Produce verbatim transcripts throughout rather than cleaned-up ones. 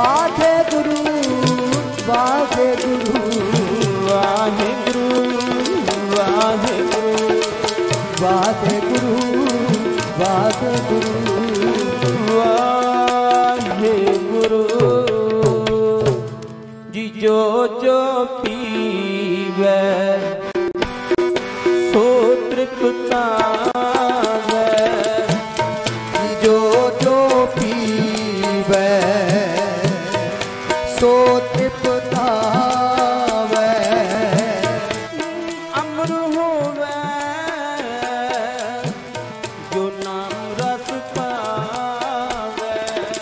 ਵਾਹਿਗੁਰੂ ਵਾਹਿਗੁਰੂ ਵਾਹਿਗੁਰੂ ਵਾਹਿਗੁਰੂ ਵਾਹਿਗੁਰੂ ਵਾਹਿਗੁਰੂ ਵਾਹਿਗੁਰੂ ਜੀ ਜੋ ਜੋ ਪੀਵੈ ਸੋ ਤ੍ਰਿਪਤਾਵੈ ਜੋ ਜੋ ਪੀਵੈ ਸੋ ਤ੍ਰਿਪਤਾਵੈ ਅਮਰ ਹੋਵੈ ਜੋ ਨਾਮ ਰਸ ਪਾਵੈ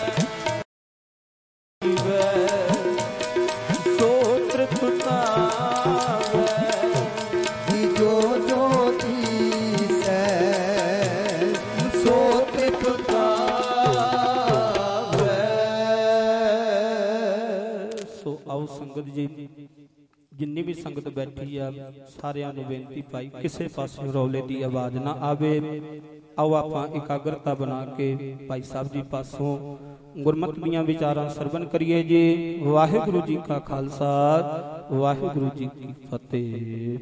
ਪੀਵੈ ਸੋ ਤ੍ਰਿਪਤਾਵੈ ਜੋ ਜੋ ਤੀਸੈ ਸੋ ਤ੍ਰਿਪਤਾਵੈ। ਸੋ ਆਓ ਸੰਗਤ ਜੀ, ਜਿੰਨੀ ਵੀ ਸੰਗਤ ਬੈਠੀ ਆ ਸਾਰਿਆਂ ਨੂੰ ਬੇਨਤੀ ਭਾਈ ਕਿਸੇ ਪਾਸੇ ਰੌਲੇ ਦੀ ਆਵਾਜ਼ ਨਾ ਆਵੇ। ਆਓ ਆਪਾਂ ਇਕਾਗਰਤਾ ਬਣਾ ਕੇ ਭਾਈ ਸਾਹਿਬ ਜੀ ਪਾਸੋਂ ਗੁਰਮਤਿ ਦੀਆਂ ਵਿਚਾਰਾਂ ਸਰਵਣ ਕਰੀਏ ਜੀ। ਵਾਹਿਗੁਰੂ ਜੀ ਕਾ ਖਾਲਸਾ ਵਾਹਿਗੁਰੂ ਜੀ ਕੀ ਫਤਿਹ।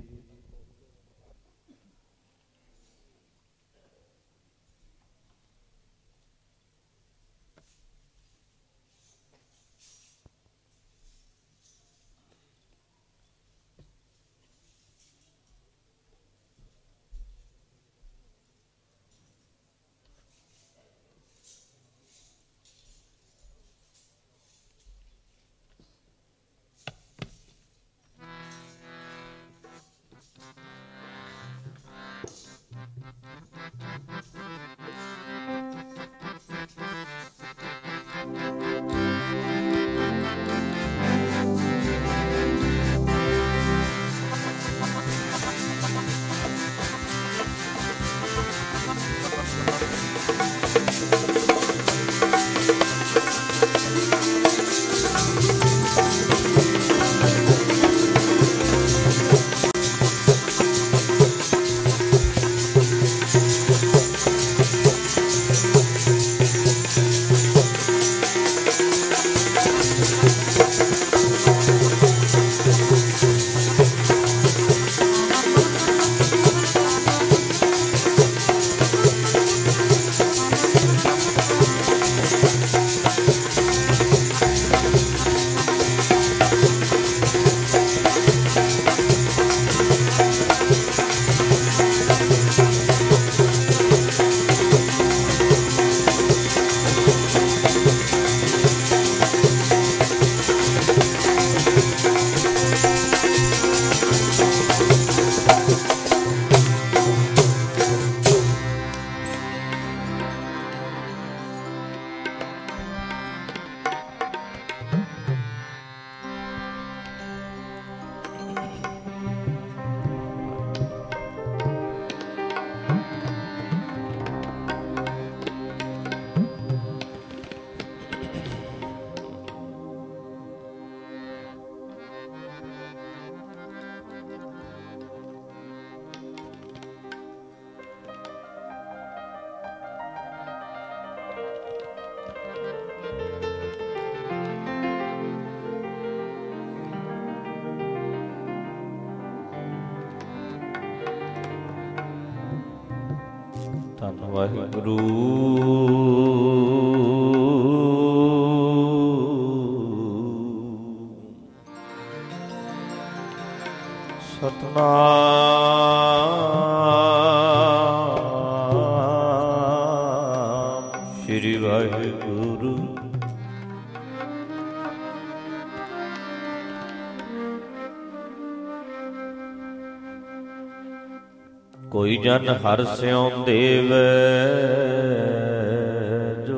ਧੰਨ ਵਾਹਿਗੁਰੂ ਸਤਨਾਮ ਸ੍ਰੀ ਵਾਹਿਗੁਰੂ। ਕੋਈ ਜਨ ਹਰਿ ਸਿਉ ਦੇਵੈ ਜੋ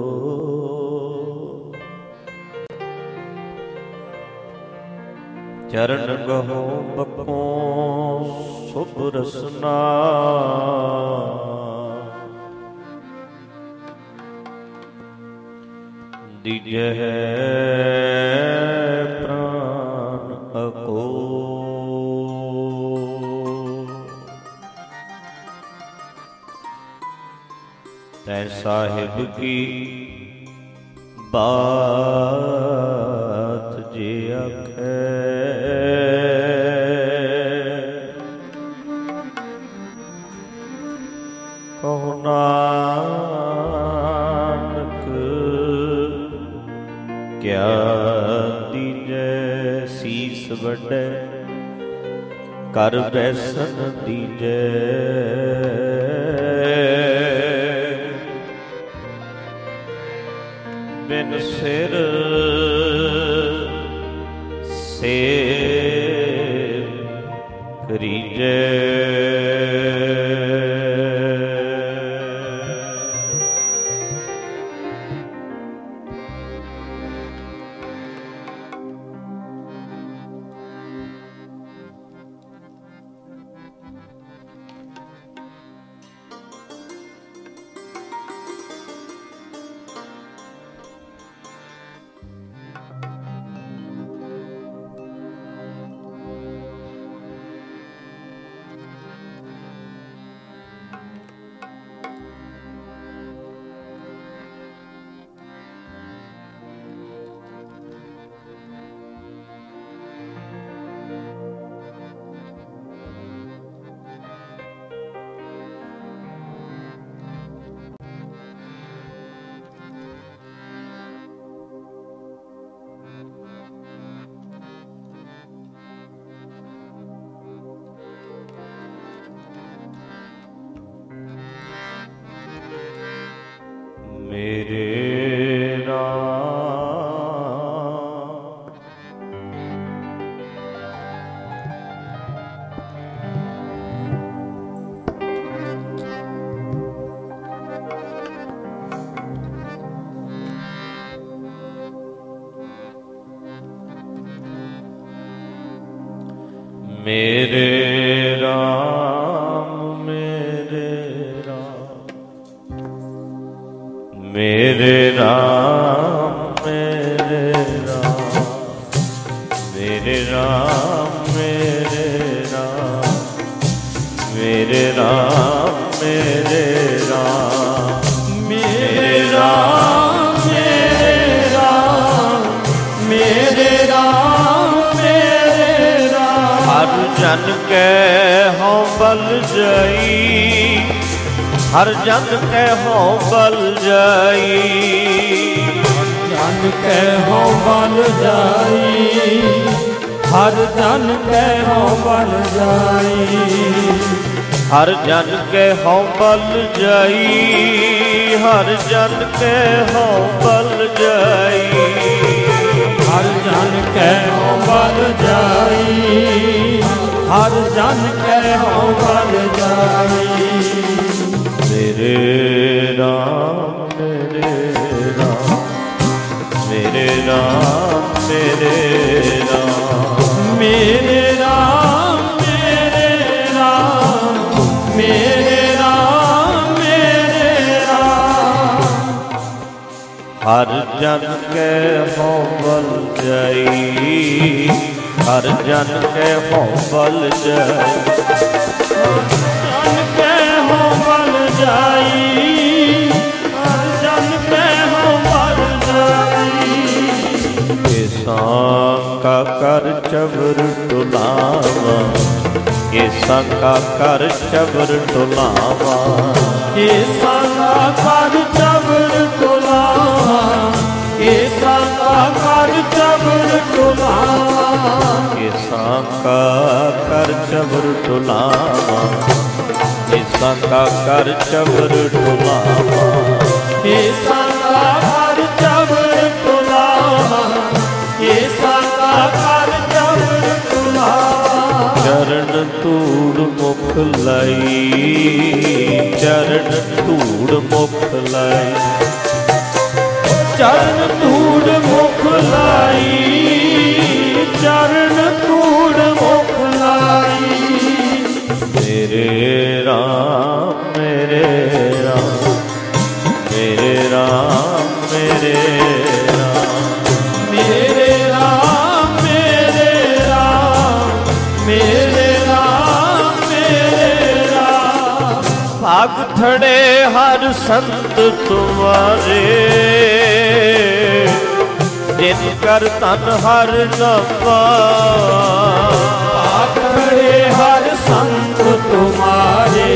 ਚਰਨ ਗਹੋ ਬਖੋ ਸੁਭ ਰਸਨਾ ਦੀਜੈ ਪ੍ਰਾਨ ਅਕੋ ਤੈ ਸਾਹਿਬ ਕੀ बात जे आखे कहो नानक क्या दीजै सीस वड्डे कर बैसन दीजै बिन सिर सेव करीजै मेरे राम मेरे राम मेरे राम मेरे राम मेरे राम मेरे राम मेरे राम मेरे राम मेरे राम मेरे राम मेरे राम मेरे राम मेरे राम हर जन के हों बल जाई हर जन के हो बल जाई जन के हो बल जाई हर जन के हो बल जाई हर जन के हो बल जाई हर जन के हो बल जाई हर जन के हो बल जाई हर जन के हो बल जाई मेरे राम मेरे राम मेरे राम मेरे राम मेरे राम मेरे राम मेरे राम मेरे राम हर जन के हो बल जाई हर जन के हो बल जाई जन के हो बल जाई हर जन के हो बल जाई केसां का कर चबर टुलावा केसां का कर चबर टुलावा केसां का कर चबर टुलावा केसां का कर चबर टुलावा केसां का कर चबर टुलावा केसां का कर चबर टुलावा केसां का कर चबर टुलावा केसां का कर चबर टुलावा चरण धूड़ मुख लाई चरण धूड़ मुख लाई चरण धूड़ मुख लाई चरण धूड़ मुख लाई मेरे राम मेरे राम मेरे राम मेरे राम मेरे राम मेरे राम मेरे राम मेरे राम भाग थड़े हर संत तुम्हारे जिन कर तन हर नवा खड़े हर संत तुम्हारे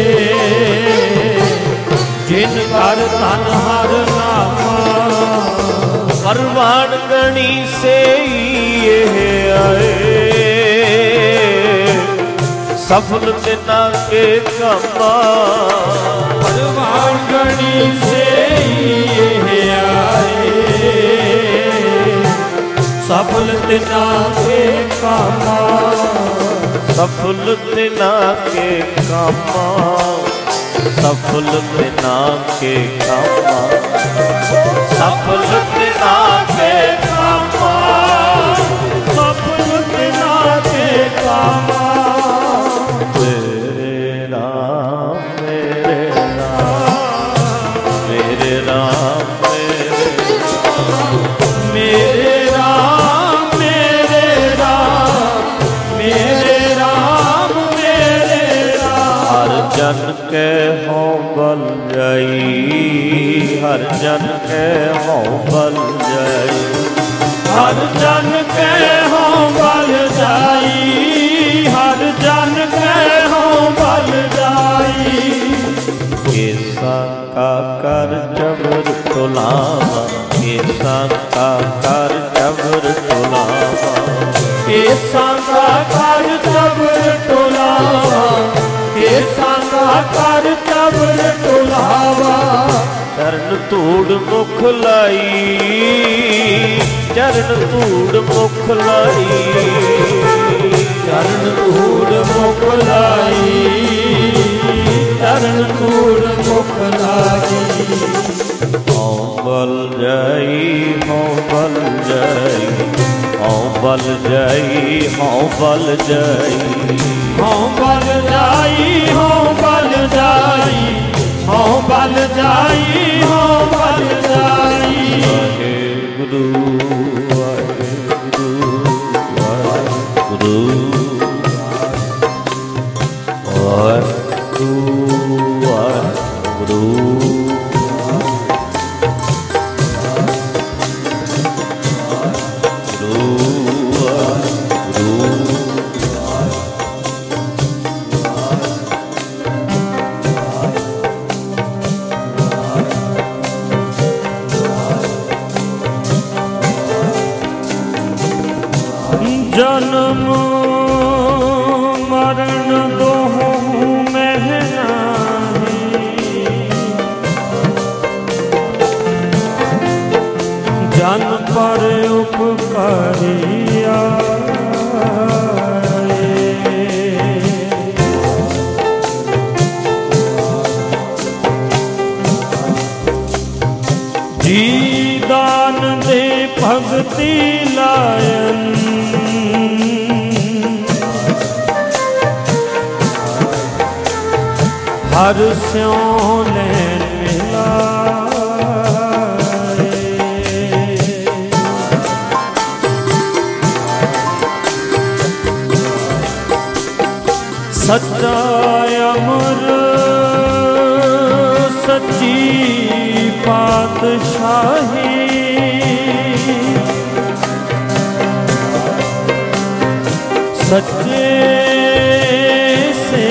जिन कर तन हर नामा परवान गणी से ये आए सफल तिना के कमा परवान गणी से ये आए सफल तिना के कामा सफल तिना के कामा सफल तिना के कामा सफल तिना के कामा सफल तिना के कामा मेरे राम मेरे राम मेरे राम मेरे राम मेरे राम मेरे राम मेरे राम हर जन के हों बल जाई हर जन के हों बल जाई हर जन के हों बल जाई हर जन के हों बल जाई केसा का कर जबर तुलावा केसा का कर जबर तुलावा केसा का कर जबर तुलावा केसा का कर जबर तुलावा चरण धूड़ मुख लाई चरण धूड़ मुख लाई चरण धूड़ मुख लाई चरण धूड़ मुख लाई हों बल जाई हों बल जाई हों बल जाई हों बल जाई हों बल जाई हों बल जाई हों बल जाई हों बल जाई वाहेगुरु वाहेगुरु वाहेगुरु वाहेगुरु वाहेगुरु जन्म मरण दोहूं में नाही जन पर उपकारिया जी दान दे भगति लायन हर स्यों नैन मिलाए सच्चा अमर सच्ची पातशाही सच्चे से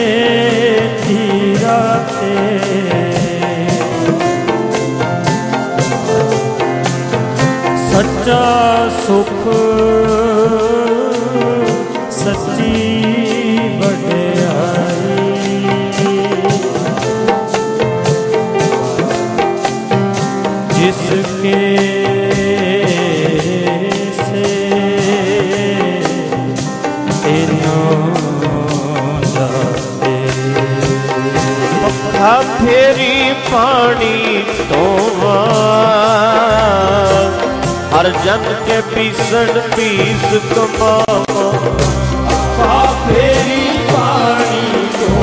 धीराते सच्चा सुख सच्ची बढ़ाई जिसके फेरी पानी तो हर जन के पीसण पीस कमावा फेरी पानी तो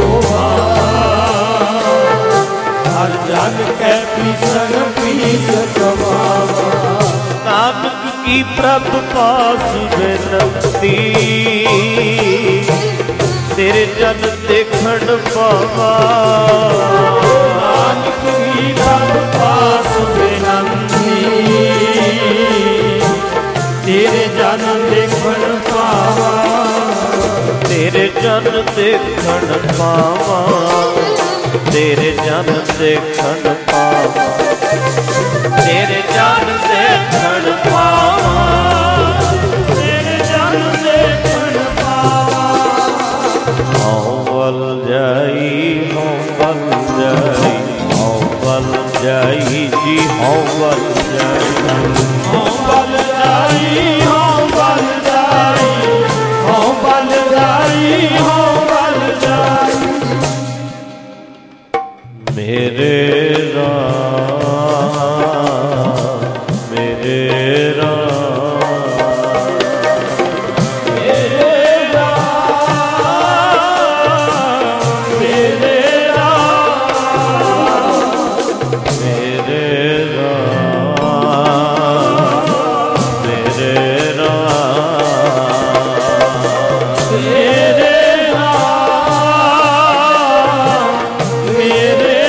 हर जन के पीसण पीस कमावा नानक की प्रभ पास बेनती तेरे जन देखण पावा नानक की प्रभ पास बेनती तेरे जन देखण पावा तेरे जन देखण पावा तेरे जन देखण पावा तेरे जन देखण पावा तेरे जन देखण पावा हौं बल जाई हौं बल जाई हौं बल जाई जी हौं बल जाई हौं बल जाई हौं बल जाई हौं बल जाई हौं बल जाई मेरे राम मेरे राम मेरे राम मेरे राम मेरे राम मेरे राम मेरे राम मेरे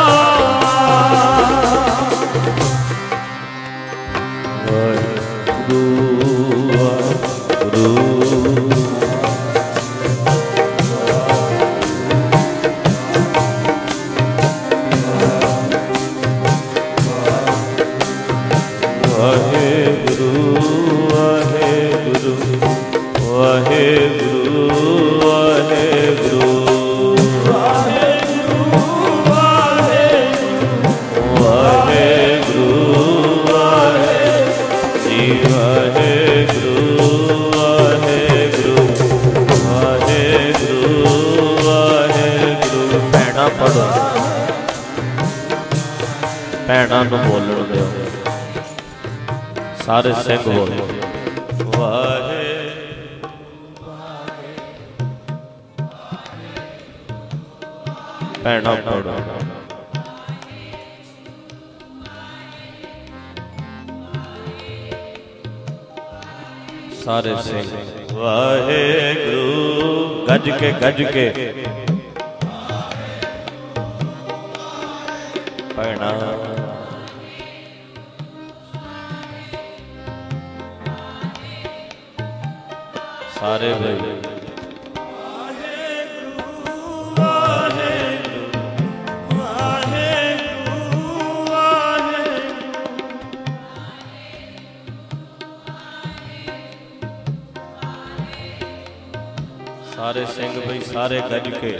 भैणा नूं बोलण दिओ सारे सिंह बोलो वाहे भैणा पढ़ो सारे सिंह वाहे गुरु गज के गज के भैणा सारे भाई सारे सिंह भाई सारे गज के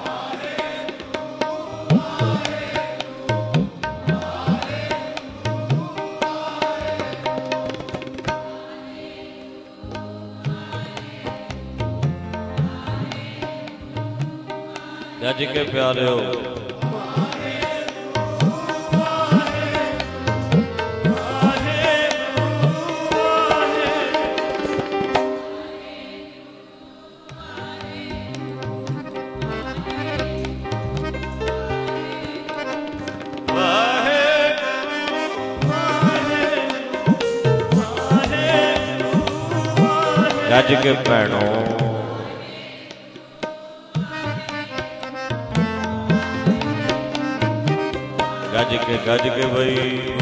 गज के प्यारे हो गज के भैनों गज के गज के भाई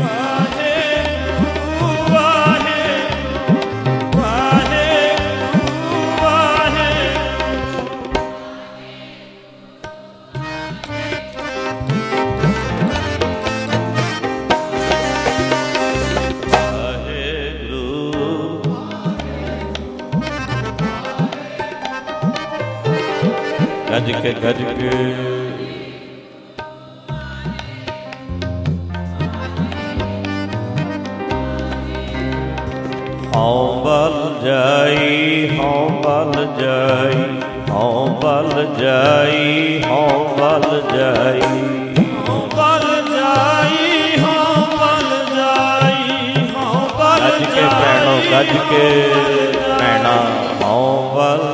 गज के गज के हौं बल जाई हौं बल जाई हौं बल जाई हौं बल जाई हौं बल जाई हौं बल जाई हौं बल गज के भैनों गज के भैना हौं बल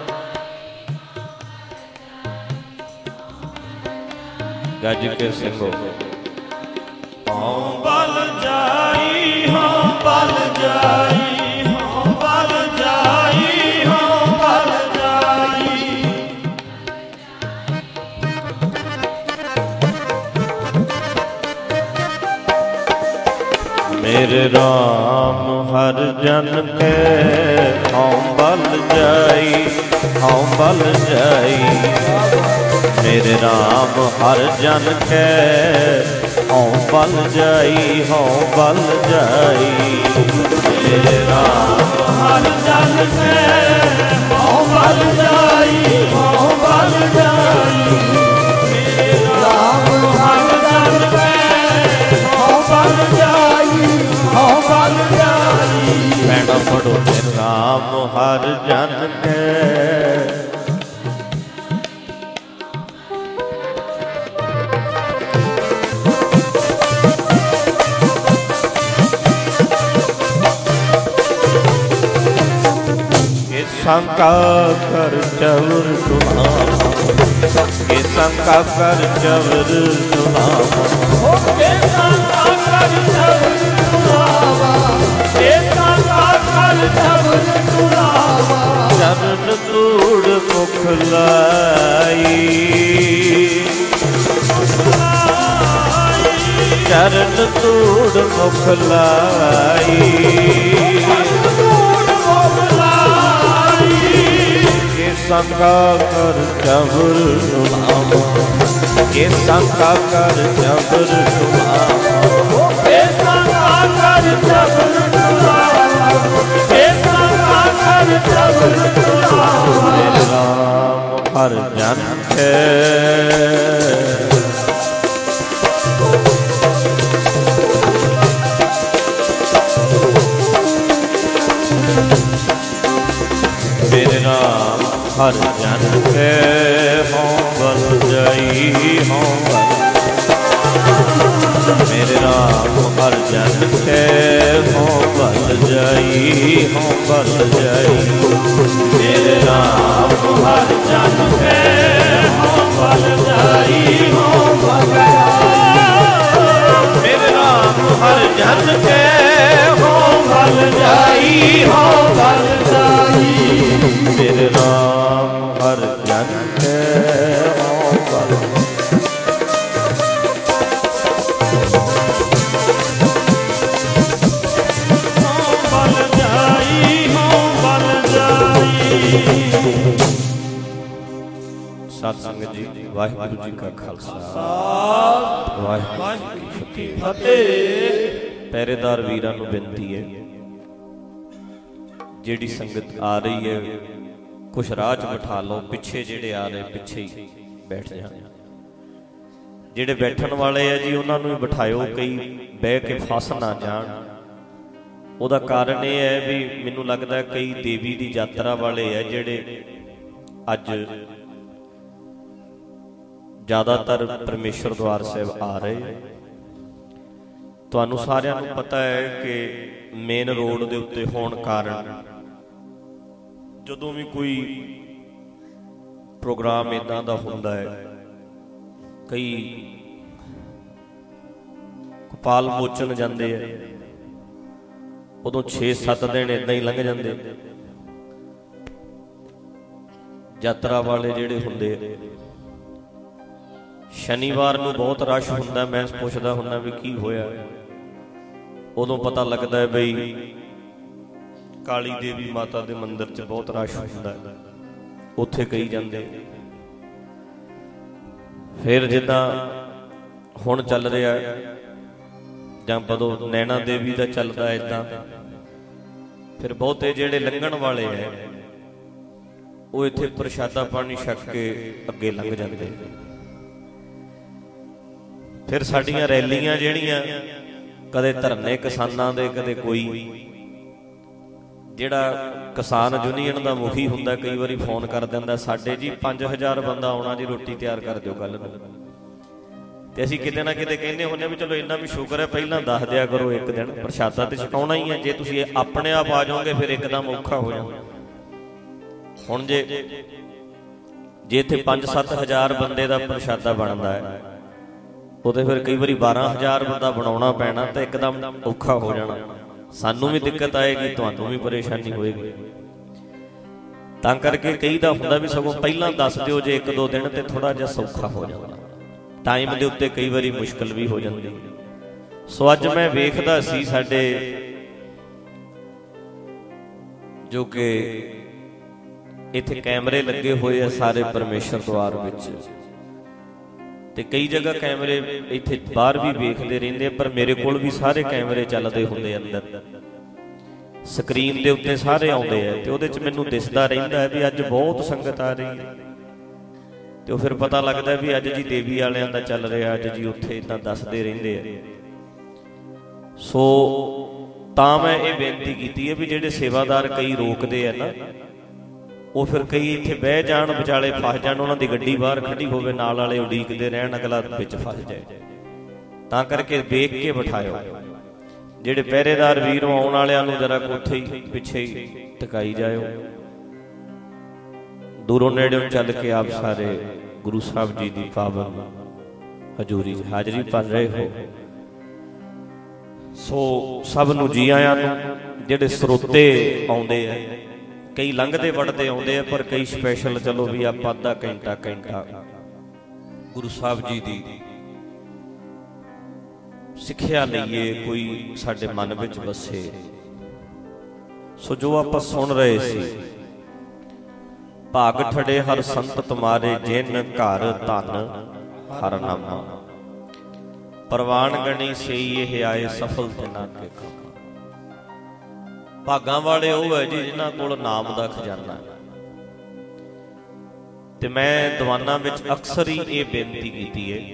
गज के सिंहो हौं बल जाई हौं बल जाई हौं बल जाई हौं बल जाई मेरे राम हर जन के हौं बल जाई हौं बल जाई मेरे राम हर जन के हौं बल जाई हौं बल जाई मेरे राम हर जन के हौं बल जाई हौं बल जाई मेरे राम हर जन के हौं बल जाई हौं बल जाई भैणा पढ़ो मेरे राम हर जन के शंका कर चवर सुनावा ये शंका कर चवर सुनावा ये शंका कर चवर सुनावा ये शंका कर चवर सुनावा चरण तूड़ मुख लाई चरण तूड़ मुख लाई शंका कर चबर सुनावा ये शंका कर चबर सुनावा ये शंका कर चबर सुनावा ये शंका कर चबर सुनावा मेरे राम हर जन के मेरे राम हर जन के हों बल जाई हों बल मेरे राम हर जन के हों बल जाई हों बल जाई मेरे राम हर जन के हों बल जाई हों बल मेरे राम हर जन के हों बल जाई हों बल जाई मेरे राम हर जन के हों बल बल जाई हों बल जाई सत संगत जी वाहिगुरू जी का खालसा वाहिगुरू जी की फतेह पहरेदार वीरां नूं बेनती है जिहड़ी संगत आ रही है कुछ राह च बिठा लो पिछे जिहड़े आ रहे पिछे ही बैठ जाण जिहड़े बैठण वाले है जी उन्हां नूं बिठाओ कई बह के फस ना जाण ਉਹਦਾ ਕਾਰਨ ਇਹ ਹੈ ਵੀ ਮੈਨੂੰ ਲੱਗਦਾ ਕਈ ਦੇਵੀ ਦੀ ਯਾਤਰਾ ਵਾਲੇ ਹੈ ਜਿਹੜੇ ਅੱਜ ਜ਼ਿਆਦਾਤਰ ਪਰਮੇਸ਼ਰ ਦਵਾਰ ਸਾਹਿਬ ਆ ਰਹੇ। ਤੁਹਾਨੂੰ ਸਾਰਿਆਂ ਨੂੰ ਪਤਾ ਹੈ ਕਿ ਮੇਨ ਰੋਡ ਦੇ ਉੱਤੇ ਹੋਣ ਕਾਰਨ ਜਦੋਂ ਵੀ ਕੋਈ ਪ੍ਰੋਗਰਾਮ ਇਦਾਂ ਦਾ ਹੁੰਦਾ ਹੈ ਕਈ ਕਪਾਲ ਮੋਚਨ ਜਾਂਦੇ ਆ ਉਦੋਂ ਛੇ ਸੱਤ ਦਿਨ ਇਦਾਂ ਹੀ ਲੰਘ ਜਾਂਦੇ। ਯਾਤਰਾ ਵਾਲੇ ਜਿਹੜੇ ਹੁੰਦੇ ਸ਼ਨੀਵਾਰ ਨੂੰ ਬਹੁਤ ਰਸ਼ ਹੁੰਦਾ। ਮੈਂ ਪੁੱਛਦਾ ਹੁੰਦਾ ਵੀ ਕੀ ਹੋਇਆ, ਉਦੋਂ ਪਤਾ ਲੱਗਦਾ ਹੈ ਬਈ ਕਾਲੀ ਦੇਵੀ ਮਾਤਾ ਦੇ ਮੰਦਿਰ 'ਚ ਬਹੁਤ ਰਸ਼ ਹੁੰਦਾ, ਉੱਥੇ ਕਈ ਜਾਂਦੇ। ਫਿਰ ਜਿੱਦਾਂ ਹੁਣ ਚੱਲ ਰਿਹਾ ਜਾਂ ਕਦੋਂ ਨੈਣਾ ਦੇਵੀ ਦਾ ਚੱਲਦਾ ਏਦਾਂ, ਫਿਰ ਬਹੁਤੇ ਜਿਹੜੇ ਲੰਘਣ ਵਾਲੇ ਹੈ ਉਹ ਇੱਥੇ ਪ੍ਰਸ਼ਾਦਾ ਪਾਣੀ ਛਕ ਕੇ ਅੱਗੇ ਲੰਘ ਜਾਂਦੇ। ਫਿਰ ਸਾਡੀਆਂ ਰੈਲੀਆਂ ਜਿਹੜੀਆਂ ਕਦੇ ਧਰਨੇ ਕਿਸਾਨਾਂ ਦੇ, ਕਦੇ ਕੋਈ ਜਿਹੜਾ ਕਿਸਾਨ ਯੂਨੀਅਨ ਦਾ ਮੁਖੀ ਹੁੰਦਾ ਕਈ ਵਾਰੀ ਫੋਨ ਕਰ ਦਿੰਦਾ ਸਾਡੇ ਜੀ ਪੰਜ ਹਜ਼ਾਰ ਬੰਦਾ ਆਉਣਾ ਜੀ, ਰੋਟੀ ਤਿਆਰ ਕਰ ਦਿਓ ਕੱਲ੍ਹ ਨੂੰ। ਤੇ ਅਸੀਂ ਕਿਤੇ ਨਾ ਕਿਤੇ ਕਹਿੰਦੇ ਹੁੰਦੇ ਵੀ ਚਲੋ ਇੰਨਾ ਵੀ ਸ਼ੁਕਰ ਹੈ ਪਹਿਲਾਂ ਦੱਸ ਦਿਆ ਕਰੋ, ਇੱਕ ਦਿਨ ਪ੍ਰਸ਼ਾਦਾ ਤੇ ਛਕਾਉਣਾ ਹੀ ਹੈ। ਜੇ ਤੁਸੀਂ ਆਪਣੇ ਆਪ ਆ ਜਾਓਗੇ ਫਿਰ ਇੱਕਦਮ ਔਖਾ ਹੋ ਜਾਣਾ। ਹੁਣ ਜੇ ਜੇ ਇੱਥੇ ਪੰਜ ਸੱਤ ਹਜ਼ਾਰ ਬੰਦੇ ਦਾ ਪ੍ਰਸ਼ਾਦਾ ਬਣਦਾ ਹੈ ਉਹ ਤੇ ਫਿਰ ਕਈ ਵਾਰੀ ਬਾਰਾਂ ਹਜ਼ਾਰ ਬੰਦਾ ਬਣਾਉਣਾ ਪੈਣਾ ਤਾਂ ਇੱਕਦਮ ਔਖਾ ਹੋ ਜਾਣਾ। ਸਾਨੂੰ ਵੀ ਦਿੱਕਤ ਆਏਗੀ, ਤੁਹਾਨੂੰ ਵੀ ਪਰੇਸ਼ਾਨੀ ਹੋਏਗੀ। ਤਾਂ ਕਰਕੇ ਕਈ ਦਾ ਹੁੰਦਾ ਵੀ ਸਗੋਂ ਪਹਿਲਾਂ ਦੱਸ ਦਿਓ ਜੇ ਇੱਕ ਦੋ ਦਿਨ ਤੇ ਥੋੜਾ ਜਿਹਾ ਸੌਖਾ ਹੋ ਜਾਂਦਾ। ਟਾਈਮ ਦੇ ਉੱਤੇ ਕਈ ਵਾਰੀ ਮੁਸ਼ਕਲ ਵੀ ਹੋ ਜਾਂਦੀ। ਸੋ ਅੱਜ ਮੈਂ ਵੇਖਦਾ ਸੀ ਸਾਡੇ ਜੋ ਕਿ ਇੱਥੇ ਕੈਮਰੇ ਲੱਗੇ ਹੋਏ ਆ ਸਾਰੇ ਪਰਮੇਸ਼ਰ ਦੁਆਰ ਵਿੱਚ, ਤੇ ਕਈ ਜਗ੍ਹਾ ਕੈਮਰੇ ਇੱਥੇ ਬਾਹਰ ਵੀ ਵੇਖਦੇ ਰਹਿੰਦੇ ਆ, ਪਰ ਮੇਰੇ ਕੋਲ ਵੀ ਸਾਰੇ ਕੈਮਰੇ ਚੱਲਦੇ ਹੁੰਦੇ ਅੰਦਰ, ਸਕਰੀਨ ਦੇ ਉੱਤੇ ਸਾਰੇ ਆਉਂਦੇ ਆ, ਤੇ ਉਹਦੇ 'ਚ ਮੈਨੂੰ ਦਿਸਦਾ ਰਹਿੰਦਾ ਹੈ ਵੀ ਅੱਜ ਬਹੁਤ ਸੰਗਤ ਆ ਰਹੀ ਹੈ, ਤੇ ਉਹ ਫਿਰ ਪਤਾ ਲੱਗਦਾ ਵੀ ਅੱਜ ਜੀ ਦੇਵੀ ਵਾਲਿਆਂ ਦਾ ਚੱਲ ਰਿਹਾ, ਅੱਜ ਜੀ ਉੱਥੇ ਇੱਦਾਂ ਦੱਸਦੇ ਰਹਿੰਦੇ ਆ। ਸੋ ਤਾਂ ਮੈਂ ਇਹ ਬੇਨਤੀ ਕੀਤੀ ਹੈ ਵੀ ਜਿਹੜੇ ਸੇਵਾਦਾਰ ਕਈ ਰੋਕਦੇ ਆ ਨਾ, ਉਹ ਫਿਰ ਕਈ ਇੱਥੇ ਬਹਿ ਜਾਣ, ਵਿਚਾਲੇ ਫਸ ਜਾਣ, ਉਹਨਾਂ ਦੀ ਗੱਡੀ ਬਾਹਰ ਖੜੀ ਹੋਵੇ, ਨਾਲ ਵਾਲੇ ਉਡੀਕਦੇ ਰਹਿਣ, ਅਗਲਾ ਵਿੱਚ ਫਸ ਜਾਏ, ਤਾਂ ਕਰਕੇ ਵੇਖ ਕੇ ਬਿਠਾਇਓ। ਜਿਹੜੇ ਪਹਿਰੇਦਾਰ ਵੀਰ ਆਉਣ ਵਾਲਿਆਂ ਨੂੰ ਜਰਾ ਉੱਥੇ ਹੀ ਪਿੱਛੇ ਹੀ ਟਿਕਾਈ ਜਾਇਓ। ਦੂਰੋਂ ਨੇੜਿਓਂ ਚੱਲ ਕੇ ਆਪ ਸਾਰੇ ਗੁਰੂ ਸਾਹਿਬ ਜੀ ਦੀ ਪਾਵਨ ਹਜ਼ੂਰੀ 'ਚ ਹਾਜ਼ਰੀ ਭਰ ਰਹੇ ਹੋ। ਸੋ ਸਭ ਨੂੰ ਜੀ ਆਇਆਂ ਨੂੰ। ਜਿਹੜੇ ਸਰੋਤੇ ਆਉਂਦੇ ਆ, ਕਈ ਲੰਘਦੇ ਵੜਦੇ ਆਉਂਦੇ ਆ, ਪਰ ਕਈ ਸਪੈਸ਼ਲ ਚਲੋ ਵੀ ਆਪਾਂ ਅੱਧਾ ਘੰਟਾ ਘੰਟਾ ਗੁਰੂ ਸਾਹਿਬ ਜੀ ਦੀ ਸਿੱਖਿਆ ਲਈਏ, ਕੋਈ ਸਾਡੇ ਮਨ ਵਿੱਚ ਵਸੇ। ਸੋ ਜੋ ਆਪਾਂ ਸੁਣ ਰਹੇ ਸੀ, ਭਾਗ ਠੜੇ ਹਰ ਸੰਤ ਤੁਮਾਰੇ, ਜਿਨ ਘਰ ਧਨ ਹਰ ਨਾਮਾ, ਪ੍ਰਵਾਨ ਗਣੀ ਸਈ ਇਹ ਆਏ, ਸਫਲ ਤਿਨਾ ਕੇ ਕੰਮ। ਭਾਗਾਂ ਵਾਲੇ ਉਹ ਹੈ ਜੀ ਜਿਨ੍ਹਾਂ ਕੋਲ ਨਾਮ ਦਾ ਖਜ਼ਾਨਾ ਹੈ। ਤੇ ਮੈਂ ਦੀਵਾਨਾਂ ਵਿੱਚ ਅਕਸਰ ਹੀ ਇਹ ਬੇਨਤੀ ਕੀਤੀ ਹੈ,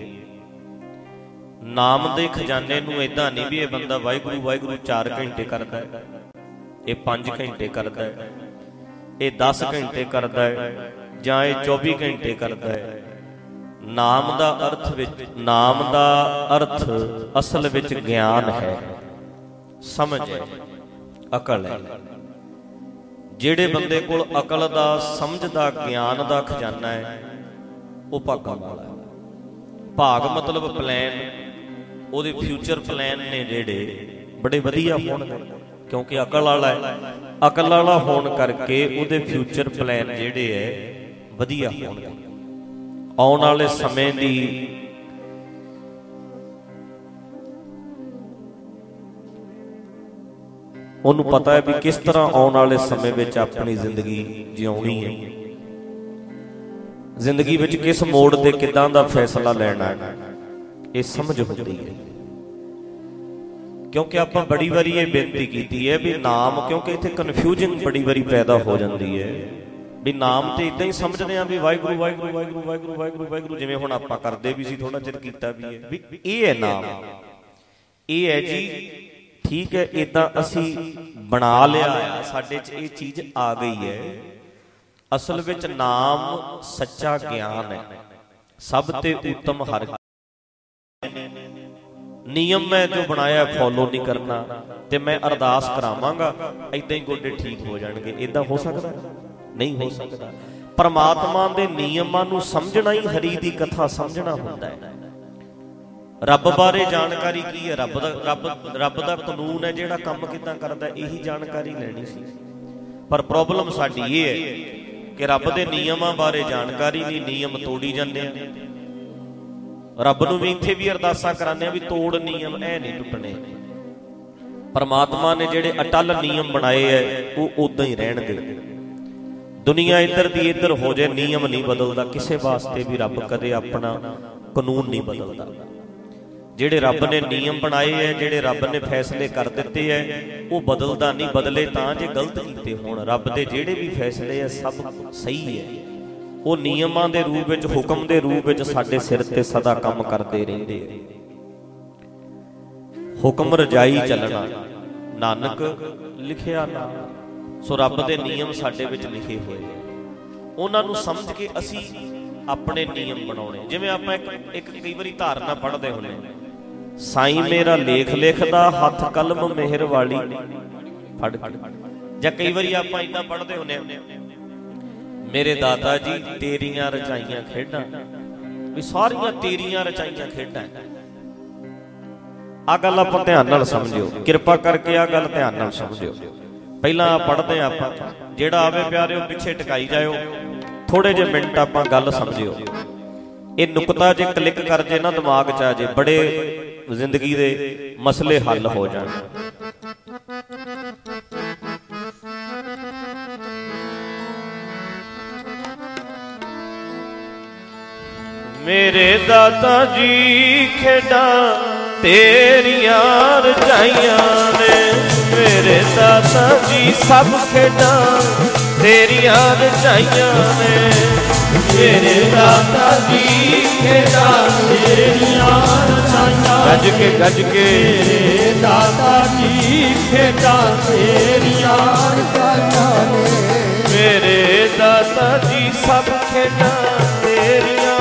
ਨਾਮ ਦੇ ਖਜ਼ਾਨੇ ਨੂੰ ਏਦਾਂ ਨਹੀਂ ਵੀ ਇਹ ਬੰਦਾ ਵਾਹਿਗੁਰੂ ਵਾਹਿਗੁਰੂ ਚਾਰ ਘੰਟੇ ਕਰਦਾ ਹੈ, ਇਹ ਪੰਜ ਘੰਟੇ ਕਰਦਾ ਹੈ, ਇਹ ਦਸ ਘੰਟੇ ਕਰਦਾ ਹੈ, ਜਾਂ ਇਹ ਚੌਵੀ ਘੰਟੇ ਕਰਦਾ ਹੈ। ਨਾਮ ਦਾ ਅਰਥ ਵਿੱਚ, ਨਾਮ ਦਾ ਅਰਥ ਅਸਲ ਵਿੱਚ ਗਿਆਨ ਹੈ, ਸਮਝ ਹੈ, ਅਕਲ ਹੈ। ਜਿਹੜੇ ਬੰਦੇ ਕੋਲ ਅਕਲ ਦਾ, ਸਮਝ ਦਾ, ਗਿਆਨ ਦਾ ਖਜ਼ਾਨਾ ਹੈ, ਉਹ ਭਾਗਾਂ ਵਾਲਾ ਹੈ। ਭਾਗ ਮਤਲਬ ਪਲਾਨ, ਉਹਦੇ ਫਿਊਚਰ ਪਲਾਨ ਨੇ ਜਿਹੜੇ ਬੜੇ ਵਧੀਆ ਹੋਣਗੇ, ਕਿਉਂਕਿ ਅਕਲ ਵਾਲਾ ਹੈ। ਅਕਲ ਵਾਲਾ ਹੋਣ ਕਰਕੇ ਉਹਦੇ ਫਿਊਚਰ ਪਲਾਨ ਜਿਹੜੇ ਹੈ ਵਧੀਆ ਹੋਣਗੇ। ਆਉਣ ਵਾਲੇ ਸਮੇਂ ਦੀ ਉਹਨੂੰ ਪਤਾ ਹੈ ਵੀ ਕਿਸ ਤਰ੍ਹਾਂ ਆਉਣ ਵਾਲੇ ਸਮੇਂ ਵਿੱਚ ਆਪਣੀ ਜ਼ਿੰਦਗੀ ਜਿਉਣੀ ਹੈ, ਜ਼ਿੰਦਗੀ ਵਿੱਚ ਕਿਸ ਮੋੜ ਤੇ ਕਿੱਦਾਂ ਦਾ ਫੈਸਲਾ ਲੈਣਾ ਹੈ, ਇਹ ਸਮਝ ਹੁੰਦੀ ਹੈ। ਕਿਉਂਕਿ ਆਪਾਂ ਬੜੀ ਵਾਰੀ ਇਹ ਬੇਨਤੀ ਕੀਤੀ ਹੈ ਵੀ ਨਾਮ, ਕਿਉਂਕਿ ਇੱਥੇ ਕਨਫਿਊਜ਼ਨ ਬੜੀ ਵਾਰੀ ਪੈਦਾ ਹੋ ਜਾਂਦੀ ਹੈ ਵੀ ਨਾਮ ਤੇ ਇਦਾਂ ਹੀ ਸਮਝਦੇ ਆ ਵੀ ਵਾਹਿਗੁਰੂ ਵਾਹਿਗੁਰੂ ਵਾਹਿਗੁਰੂ ਵਾਹਿਗੁਰੂ ਵਾਹਿਗੁਰੂ ਵਾਹਿਗੁਰੂ, ਜਿਵੇਂ ਹੁਣ ਆਪਾਂ ਕਰਦੇ ਵੀ ਸੀ, ਥੋੜਾ ਚਿਰ ਕੀਤਾ ਵੀ ਹੈ, ਵੀ ਇਹ ਹੈ ਨਾਮ, ਇਹ ਹੈ ਜੀ, ਠੀਕ ਹੈ, ਇਦਾਂ ਅਸੀਂ ਬਣਾ ਲਿਆ ਆ, ਸਾਡੇ 'ਚ ਇਹ ਚੀਜ਼ ਆ ਗਈ ਹੈ। ਅਸਲ ਵਿੱਚ ਨਾਮ ਸੱਚਾ ਗਿਆਨ ਹੈ, ਸਭ ਤੇ ਉੱਤਮ ਹਰ ਨਿਯਮ ਮੈਂ ਜੋ ਬਣਾਇਆ ਫੋਲੋ ਨਹੀਂ ਕਰਨਾ, ਤੇ ਮੈਂ ਅਰਦਾਸ ਕਰਾਵਾਂਗਾ ਏਦਾਂ ਹੀ ਗੋਡੇ ਠੀਕ ਹੋ ਜਾਣਗੇ। ਏਦਾਂ ਹੋ ਸਕਦਾ? ਨਹੀਂ ਹੋ ਸਕਦਾ। ਪਰਮਾਤਮਾ ਦੇ ਨਿਯਮਾਂ ਨੂੰ ਸਮਝਣਾ ਹੀ ਹਰੀ ਦੀ ਕਥਾ ਸਮਝਣਾ ਹੁੰਦਾ ਹੈ। ਰੱਬ ਬਾਰੇ ਜਾਣਕਾਰੀ ਕੀ ਹੈ? ਰੱਬ ਦਾ ਰੱਬ ਰੱਬ ਦਾ ਕਾਨੂੰਨ ਹੈ ਜਿਹੜਾ ਕੰਮ ਕਿੱਦਾਂ ਕਰਦਾ, ਇਹੀ ਜਾਣਕਾਰੀ ਲੈਣੀ ਸੀ। ਪਰ ਪ੍ਰੋਬਲਮ ਸਾਡੀ ਇਹ ਹੈ ਕਿ ਰੱਬ ਦੇ ਨਿਯਮਾਂ ਬਾਰੇ ਜਾਣਕਾਰੀ ਨਹੀਂ, ਨਿਯਮ ਤੋੜੀ ਜਾਂਦੇ ਆ। ਰੱਬ ਨੂੰ ਵੀ ਇੱਥੇ ਵੀ ਅਰਦਾਸਾਂ ਕਰਾਉਂਦੇ ਆ ਵੀ ਤੋੜ ਨਿਯਮ, ਇਹ ਨਹੀਂ ਟੁੱਟਣੇ। ਪਰਮਾਤਮਾ ਨੇ ਜਿਹੜੇ ਅਟਲ ਨਿਯਮ ਬਣਾਏ ਐ ਉਹ ਉਦਾਂ ਹੀ ਰਹਿਣਗੇ। ਦੁਨੀਆ ਇੱਧਰ ਦੀ ਇੱਧਰ ਹੋ ਜਾਏ, ਨਿਯਮ ਨਹੀਂ ਬਦਲਦਾ ਕਿਸੇ ਵਾਸਤੇ ਵੀ। ਰੱਬ ਕਦੇ ਆਪਣਾ ਕਾਨੂੰਨ ਨਹੀਂ ਬਦਲਦਾ। ਜਿਹੜੇ ਰੱਬ ਨੇ ਨਿਯਮ ਬਣਾਏ ਐ, ਜਿਹੜੇ ਰੱਬ ਨੇ ਫੈਸਲੇ ਕਰ ਦਿੱਤੇ ਐ, ਉਹ ਬਦਲਦਾ ਨਹੀਂ। ਬਦਲੇ ਤਾਂ ਜੇ ਗਲਤ ਕੀਤੇ ਹੋਣ। ਰੱਬ ਦੇ ਜਿਹੜੇ ਵੀ ਫੈਸਲੇ ਐ ਸਭ ਸਹੀ ਹੈ। ਉਹ ਨਿਯਮਾਂ ਦੇ ਰੂਪ ਵਿੱਚ, ਹੁਕਮ ਦੇ ਰੂਪ ਵਿੱਚ ਸਾਡੇ ਸਿਰ ਤੇ ਸਦਾ ਕੰਮ ਕਰਦੇ ਰਹਿੰਦੇ ਐ। ਹੁਕਮ ਰਜਾਈ ਚੱਲਣਾ, ਨਾਨਕ ਲਿਖਿਆ ਨਾ। ਸੋ ਰੱਬ ਦੇ ਨਿਯਮ ਸਾਡੇ ਵਿੱਚ ਲਿਖੇ ਹੋਏ ਐ, ਉਹਨਾਂ ਨੂੰ ਸਮਝ ਕੇ ਅਸੀਂ ਆਪਣੇ ਨਿਯਮ ਬਣਾਉਣੇ। ਜਿਵੇਂ ਆਪਾਂ ਇੱਕ ਇੱਕ ਕਈ ਵਾਰੀ ਧਾਰਨਾ ਪੜ੍ਹਦੇ ਹੁੰਦੇ, ਸਾਈਂ ਮੇਰਾ ਲੇਖ ਲਿਖਦਾ, ਹੱਥ ਕਲਮ ਮਿਹਰ ਵਾਲੀ ਫੜ। ਜਾਂ ਕਈ ਵਾਰੀ ਆਪਾਂ ਏਦਾਂ ਪੜ੍ਹਦੇ ਹੁੰਦੇ, ਮੇਰੇ ਦਾਤਾ ਜੀ ਤੇਰੀਆਂ ਰਚਾਈਆਂ ਖੇਡਾਂ, ਵੀ ਸਾਰੀਆਂ ਤੇਰੀਆਂ ਰਚਾਈਆਂ ਖੇਡਾਂ। ਆਹ ਗੱਲ ਆਪਾਂ ਧਿਆਨ ਨਾਲ ਸਮਝਿਓ, ਕਿਰਪਾ ਕਰਕੇ ਆਹ ਗੱਲ ਧਿਆਨ ਨਾਲ ਸਮਝਿਓ। ਪਹਿਲਾਂ ਪੜ੍ਹਦੇ ਆ ਆਪਾਂ, ਜਿਹੜਾ ਆਵੇ ਪਿਆਰਿਓ ਪਿੱਛੇ ਟਿਕਾਈ ਜਾਇਓ, ਥੋੜੇ ਜਿਹੇ ਮਿੰਟ ਆਪਾਂ ਗੱਲ ਸਮਝਿਓ। ਇਹ ਨੁਕਤਾ ਜੇ ਕਲਿੱਕ ਕਰ ਜੇ ਨਾ ਦਿਮਾਗ 'ਚ ਆ ਜੇ, ਬੜੇ ਜ਼ਿੰਦਗੀ ਦੇ ਮਸਲੇ ਹੱਲ ਹੋ ਜਾਣ। ਮੇਰੇ ਦਾਤਾ ਜੀ ਖੇਡਾਂ ਤੇਰੀਆਂ ਰਚਾਈਆਂ ਨੇ, ਮੇਰੇ ਦਾਤਾ ਜੀ ਸਭ ਖੇਡਾਂ ਤੇਰੀਆਂ ਰਚਾਈਆਂ ਨੇ, ਮੇਰੇ ਦਾਤਾ ਜੀ ਖੇਡਾਂ ਤੇਰੀਆਂ ਰਚਾਈਆਂ। ਗੱਜ ਕੇ ਗੱਜ ਕੇ ਮੇਰੇ ਦਾਤਾ ਜੀ ਖੇਡਾਂ ਤੇਰੀਆਂ ਰਚਾਈਆਂ ਨੇ, ਮੇਰੇ ਦਾਤਾ ਜੀ ਸਭ ਖੇਡਾਂ ਤੇਰੀਆਂ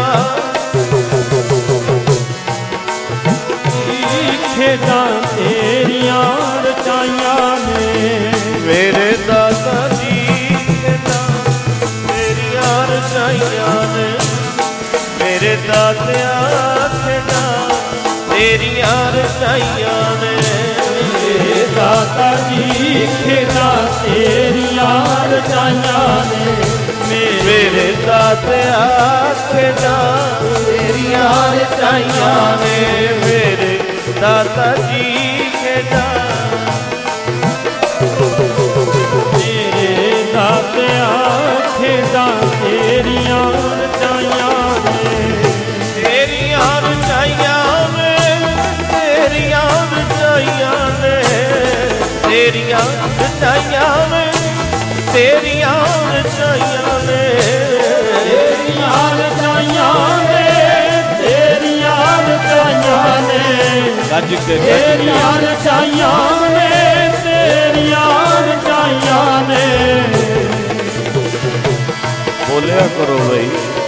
ਖੇਡਾਂ ਤੇਰੀਆਂ ਰਚਾਈਆਂ ਨੇ, ਮੇਰੇ ਦਾਤਾ ਜੀ ਖੇਡਾਂ ਤੇਰੀਆਂ ਰਚਾਈਆਂ ਨੇ, ਮੇਰੇ ਦਾਤਿਆ ਖੇਡਾਂ ਤੇਰੀਆਂ ਰਚਾਈਆਂ ਨੇ, ਮੇਰੇ ਦਾਤਾ ਜੀ ਖੇਡਾਂ ਤੇਰੀਆਂ ਰਚਾਈਆਂ ਨੇ, ਮੇਰੇ ਦਾਤਿਆ ਖੇਡਾਂ ਤੇਰੀਆਂ ਰਚਾਈਆਂ ਨੇ, ਮੇਰੇ ਦਾਤਾ ਜੀ ਖੇਡਾਂ, ਮੇਰੇ ਦਾਤਿਆ ਖੇਡਾਂ ਤੇਰੀਆਂ ਰਚਾਈਆਂ ਨੇ, ਤੇਰੀਆਂ ਰਚਾਈਆਂ ਨੇ, ਤੇਰੀਆਂ ਰਚਾਈਆਂ ਨੇ, ਤੇਰੀਆਂ ਰਚਾਈਆਂ ਨੇ, ਤੇਰੀਆਂ ਰਚਾਈਆਂ ਨੇ, ਤੇਰੀਆਂ ਰਚਾਈਆਂ ਨੇ, ਤੇਰੀਆਂ ਰਚਾਈਆਂ ਨੇ, ਗੱਜ ਕੇ ਤੇਰੀਆਂ ਰਚਾਈਆਂ ਨੇ, ਤੇਰੀਆਂ ਰਚਾਈਆਂ ਨੇ। ਬੋਲਿਆ ਕਰੋ ਬਈ,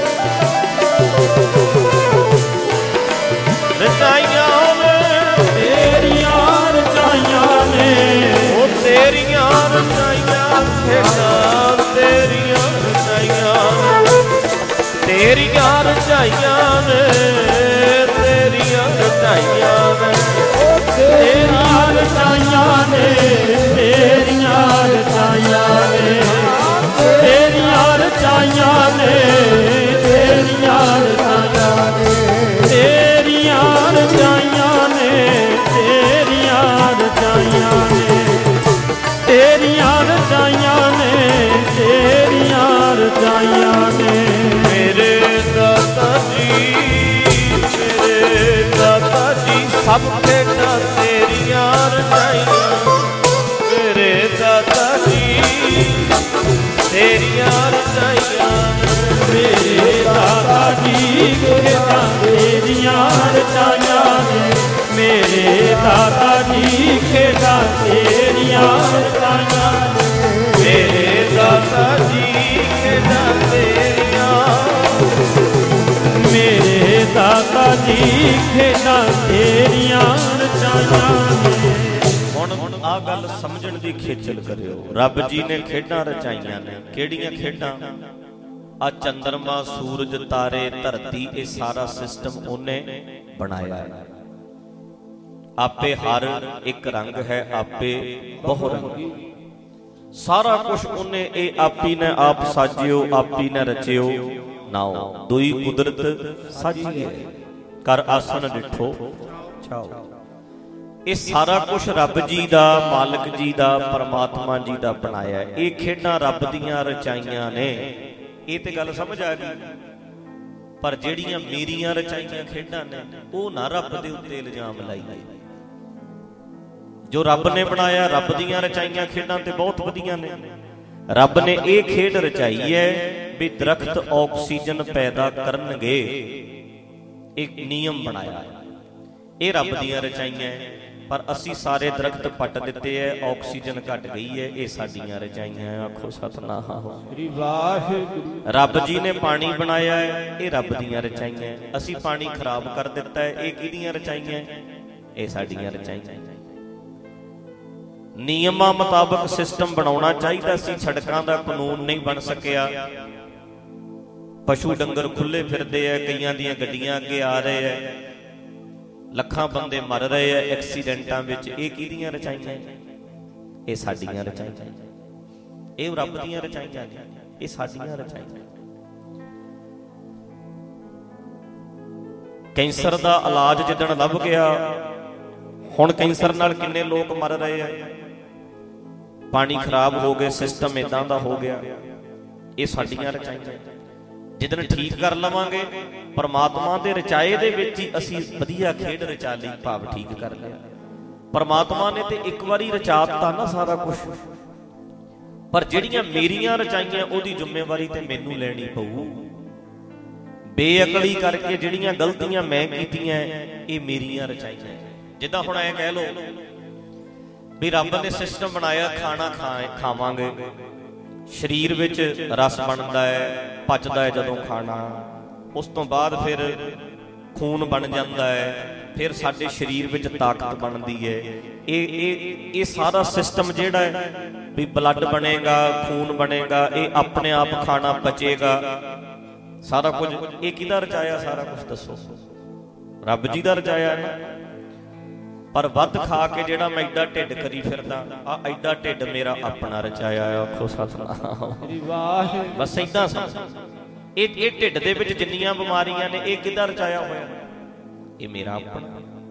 ਰਚਾਈਆਂ ਨੇ, ਤੇਰੀਆਂ ਰਚਾਈਆਂ ਨੇ, ਉਹ ਤੇਰੀਆਂ ਰਚਾਈਆਂ ਖੇਡਾਂ ਤੇਰੀਆਂ ਰਚਾਈਆਂ ਨੇ, ਤੇਰੀਆਂ ਰਚਾਈਆਂ ਨੇ, ਤੇਰੀਆਂ ਰਚਾਈਆਂ ਨੇ, ਤੇਰੀਆਂ ਰਚਾਈਆਂ ਨੇ, ਤੇਰੀਆਂ ਰਚਾਈਆਂ ਨੇ, ਤੇਰੀਆਂ ਰਚਾਈਆਂ ਨੇ, ਤੇਰੀਆਂ ਰਚਾਈਆਂ ਨੇ, ਤੇਰੀਆਂ ਰਚਾਈਆਂ ਨੇ, ਤੇਰੀਆਂ ਰਚਾਈਆਂ ਨੇ, ਤੇਰੀਆਂ ਰਚਾਈਆਂ ਨੇ, ਤੇਰੀਆਂ ਰਚਾਈਆਂ ਨੇ, ਮੇਰੇ ਦਾਤਾ ਜੀ, ਮੇਰੇ ਦਾਤਾ ਜੀ ਸਭ ਖੇਡਾਂ ਤੇਰੀਆਂ ਰਚਾਈਆਂ, ਮੇਰੇ ਦਾਤਾ ਜੀ ਤੇਰੀਆਂ ਰਚਾਈਆਂ, ਮੇਰੇ ਦਾਤਾ ਜੀ ਖੇਡਾਂ ਤੇਰੀਆਂ ਰਚਾਈਆਂ ਨੇ, ਮੇਰੇ ਦਾਤਾ ਜੀ ਖੇਡਾਂ ਤੇਰੀਆਂ ਰਚਾਈਆਂ ਨੇ, ਮੇਰੇ ਦਾਤਾ ਜੀ ਖੇਡਾਂ ਤੇਰੀਆਂ, ਮੇਰੇ ਦਾਤਾ ਜੀ ਖੇਡਾਂ ਤੇਰੀਆਂ ਰਚਾਈਆਂ ਨੇ। ਹੁਣ ਆਹ ਗੱਲ ਸਮਝਣ ਦੀ ਖੇਚਲ ਕਰਿਓ, ਰੱਬ ਜੀ ਨੇ ਖੇਡਾਂ ਰਚਾਈਆਂ ਨੇ, ਕਿਹੜੀਆਂ ਖੇਡਾਂ? ਆ ਚੰਦਰਮਾ, ਸੂਰਜ, ਤਾਰੇ, ਧਰਤੀ, ਇਹ ਸਾਰਾ ਸਿਸਟਮ ਉਹਨੇ ਬਣਾਇਆ ਹੈ। ਆਪੇ ਹਰ ਇੱਕ ਰੰਗ ਹੈ, ਆਪੇ ਬਹੁ ਰੰਗੀ, ਸਾਰਾ ਕੁਝ ਉਹਨੇ, ਇਹ ਆਪੀ ਨੇ ਆਪ ਸਾਜਿਓ, ਆਪੀ ਨੇ ਰਚਿਓ, ਨਾਉ ਦੁਈ ਕੁਦਰਤ ਸਾਜੀਏ, ਕਰ ਆਸਨ ਡਿਠੋ ਛਾਓ। ਇਹ ਸਾਰਾ ਕੁਝ ਰੱਬ ਜੀ ਦਾ, ਮਾਲਕ ਜੀ ਦਾ, ਪਰਮਾਤਮਾ ਜੀ ਦਾ ਬਣਾਇਆ। ਇਹ ਖੇਡਾਂ ਰੱਬ ਦੀਆਂ ਰਚਾਈਆਂ ਨੇ, ਇਹ ਤੇ ਗੱਲ ਸਮਝ ਆ ਗਈ। ਪਰ ਜਿਹੜੀਆਂ ਮੇਰੀਆਂ ਰਚਾਈਆਂ ਖੇਡਾਂ ਨੇ, ਉਹ ਨਾ ਰੱਬ ਦੇ ਉੱਤੇ ਇਲਜ਼ਾਮ ਲਾਈ। ਜੋ ਰੱਬ ਨੇ ਬਣਾਇਆ, ਰੱਬ ਦੀਆਂ ਰਚਾਈਆਂ ਖੇਡਾਂ ਤੇ ਬਹੁਤ ਵਧੀਆ ਨੇ। ਰੱਬ ਨੇ ਇਹ ਖੇਡ ਰਚਾਈ ਹੈ ਵੀ ਦਰਖਤ ਆਕਸੀਜਨ ਪੈਦਾ ਕਰਨਗੇ, ਇੱਕ ਨਿਯਮ ਬਣਾਇਆ। ਇਹ ਰੱਬ ਦੀਆਂ ਰਚਾਈਆਂ ਹੈ, ਪਰ ਅਸੀਂ ਸਾਰੇ ਦਰਖਤ ਪੱਟ ਦਿੱਤੇ ਹੈ, ਆਕਸੀਜਨ ਘਟ ਗਈ ਹੈ। ਇਹ ਸਾਡੀਆਂ ਰਚਾਈਆਂ। ਆਖੋ ਸਤਨਾਮ ਸ੍ਰੀ ਵਾਹਿਗੁਰੂ। ਰੱਬ ਜੀ ਨੇ ਪਾਣੀ ਬਣਾਇਆ ਹੈ, ਇਹ ਰੱਬ ਦੀਆਂ ਰਚਾਈਆਂ ਹੈ। ਅਸੀਂ ਪਾਣੀ ਖਰਾਬ ਕਰ ਦਿੱਤਾ ਹੈ, ਇਹ ਕਿਹਦੀਆਂ ਰਚਾਈਆਂ? ਇਹ ਸਾਡੀਆਂ ਰਚਾਈਆਂ। ਨਿਯਮਾਂ ਮੁਤਾਬਕ ਸਿਸਟਮ ਬਣਾਉਣਾ ਚਾਹੀਦਾ ਸੀ, ਸੜਕਾਂ ਦਾ ਕਾਨੂੰਨ ਨਹੀਂ ਬਣ ਸਕਿਆ। ਪਸ਼ੂ ਡੰਗਰ ਖੁੱਲੇ ਫਿਰਦੇ ਆ, ਕਈਆਂ ਦੀਆਂ ਗੱਡੀਆਂ ਅੱਗੇ ਆ ਰਹੇ ਆ, ਲੱਖਾਂ ਬੰਦੇ ਮਰ ਰਹੇ ਆ ਐਕਸੀਡੈਂਟਾਂ ਵਿੱਚ। ਇਹ ਕਿਹਦੀਆਂ ਰਚਾਈਆਂ? ਇਹ ਸਾਡੀਆਂ ਰਚਾਈਆਂ। ਇਹ ਰੱਬ ਦੀਆਂ ਰਚਾਈਆਂ, ਇਹ ਸਾਡੀਆਂ ਰਚਾਈਆਂ। ਕੈਂਸਰ ਦਾ ਇਲਾਜ ਜਿੱਦਣ ਲੱਭ ਗਿਆ, ਹੁਣ ਕੈਂਸਰ ਨਾਲ ਕਿੰਨੇ ਲੋਕ ਮਰ ਰਹੇ ਆ। ਪਾਣੀ ਖਰਾਬ ਹੋ ਗਏ, ਸਿਸਟਮ ਇਦਾਂ ਦਾ ਹੋ ਗਿਆ। ਇਹ ਸਾਡੀਆਂ ਰਚਾਈਆਂ। ਜਿੱਦਣ ਠੀਕ ਕਰ ਲਵਾਂਗੇ परमात्मा दे रचाए दे विच ही असीं वधिया खेड रचा लई, भाव ठीक कर लिया। परमात्मा ने ते एक बारी रचाता ना सारा कुछ, पर जिहड़ियां मेरियां रचाइयां ओहदी जिम्मेवारी ते मैनूं लैणी पऊ। बेअकली करके जिहड़ियां गलतियां मैं कीतियां ये मेरियां रचाइयां। जिद्दां हुण ऐ कह लो भी रब ने सिस्टम बनाया खाना खाए खावांगे, शरीर विच रस बनदा है, पचदा है जदों खाना, उस तो बाद फिर खून बन जाता है, फिर साडे शरीर विच ताकत बनती है। ये ये ये सारा सिस्टम जिहड़ा है भी ब्लड बनेगा, खून बनेगा, ये अपने आप खाना पचेगा, सारा कुछ ये किहदा रचाया? सारा कुछ दसो, रब जी दा रचाया है। पर वध खा के जिहड़ा मैं एडा ढिड करी फिरदा, आ एडा ढिड मेरा अपना रचाया है। आखो सतनाम। बस इदां समझ, ये ये ढिड दे विच जिन्नियां बीमारियां ने ये किहदा रचाया होया? ये मेरा अपना।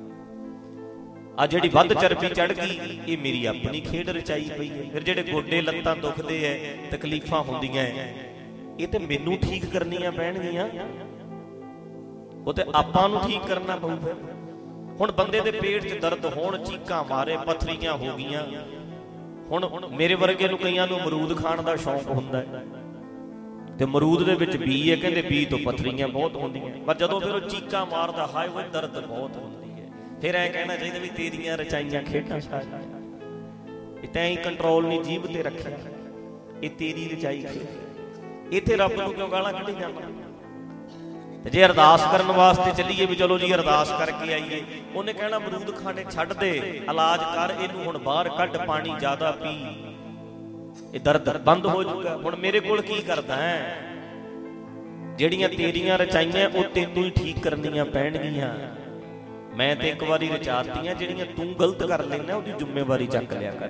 आ जिहड़ी वध चरबी चढ़ गई ये मेरी अपनी खेड रचाई पई है। फिर जिहड़े गोडे लत्तां दुखदे है, तकलीफां हुंदियां है, ये ते मैनूं ठीक करनियां पैणगीਆਂ, ਉਹ ਤੇ ਆਪਾਂ ਨੂੰ ठीक करना पऊ। फिर ਹੁਣ ਬੰਦੇ ਦੇ ਪੇਟ 'ਚ ਦਰਦ ਹੋਣ, ਚੀਕਾਂ ਮਾਰੇ, ਪੱਥਰੀਆਂ ਹੋ ਗਈਆਂ। ਹੁਣ ਮੇਰੇ ਵਰਗੇ ਨੂੰ ਕਈਆਂ ਨੂੰ ਅਮਰੂਦ ਖਾਣ ਦਾ ਸ਼ੌਂਕ ਹੁੰਦਾ ਹੈ, ਤੇ ਅਮਰੂਦ ਦੇ ਵਿੱਚ ਬੀ ਹੈ, ਕਹਿੰਦੇ ਬੀ ਤੋਂ ਪੱਥਰੀਆਂ ਬਹੁਤ ਹੁੰਦੀਆਂ, ਪਰ ਜਦੋਂ ਫਿਰ ਉਹ ਚੀਕਾਂ ਮਾਰਦਾ ਹਾਏ ਉਹ ਦਰਦ ਬਹੁਤ ਹੁੰਦੀ ਹੈ। ਫਿਰ ਐ ਕਹਿਣਾ ਚਾਹੀਦਾ ਵੀ ਤੇਰੀਆਂ ਰਚਾਈਆਂ ਖੇਡਾਂ ਸਾਰੀਆਂ, ਇਹ ਤੈਂ ਹੀ ਕੰਟਰੋਲ ਨਹੀਂ ਜੀਭ ਤੇ ਰੱਖਿਆ, ਇਹ ਤੇਰੀ ਰਚਾਈ ਖੇਡ। ਇੱਥੇ ਰੱਬ ਨੂੰ ਕਿਉਂ ਗਾਲਾਂ ਕੱਢੀ ਜਾਂਦਾ? ਤੇ ਜੇ ਅਰਦਾਸ ਕਰਨ ਵਾਸਤੇ ਚੱਲੀਏ ਵੀ ਚਲੋ ਜੀ ਅਰਦਾਸ ਕਰਕੇ ਆਈਏ, ਉਹਨੇ ਕਹਿਣਾ ਅਮਰੂਦ ਖਾਣੇ ਛੱਡ ਦੇ, ਇਲਾਜ ਕਰ ਇਹਨੂੰ, ਹੁਣ ਬਾਹਰ ਕੱਢ, ਪਾਣੀ ਜ਼ਿਆਦਾ ਪੀ, ਇਹ ਦਰਦ ਬੰਦ ਹੋ ਜਾਊਗਾ। ਹੁਣ ਮੇਰੇ ਕੋਲ ਕੀ ਕਰਦਾ ਹੈ? ਜਿਹੜੀਆਂ ਤੇਰੀਆਂ ਰਚਾਈਆਂ ਉਹ ਤੈਨੂੰ ਹੀ ਠੀਕ ਕਰਨੀਆਂ ਪੈਣਗੀਆਂ। ਮੈਂ ਤੇ ਇੱਕ ਵਾਰੀ ਰਚਾਤੀਆਂ, ਜਿਹੜੀਆਂ ਤੂੰ ਗਲਤ ਕਰ ਲੈਣਾ ਉਹਦੀ ਜ਼ਿੰਮੇਵਾਰੀ ਚੱਕ ਲਿਆ ਕਰ।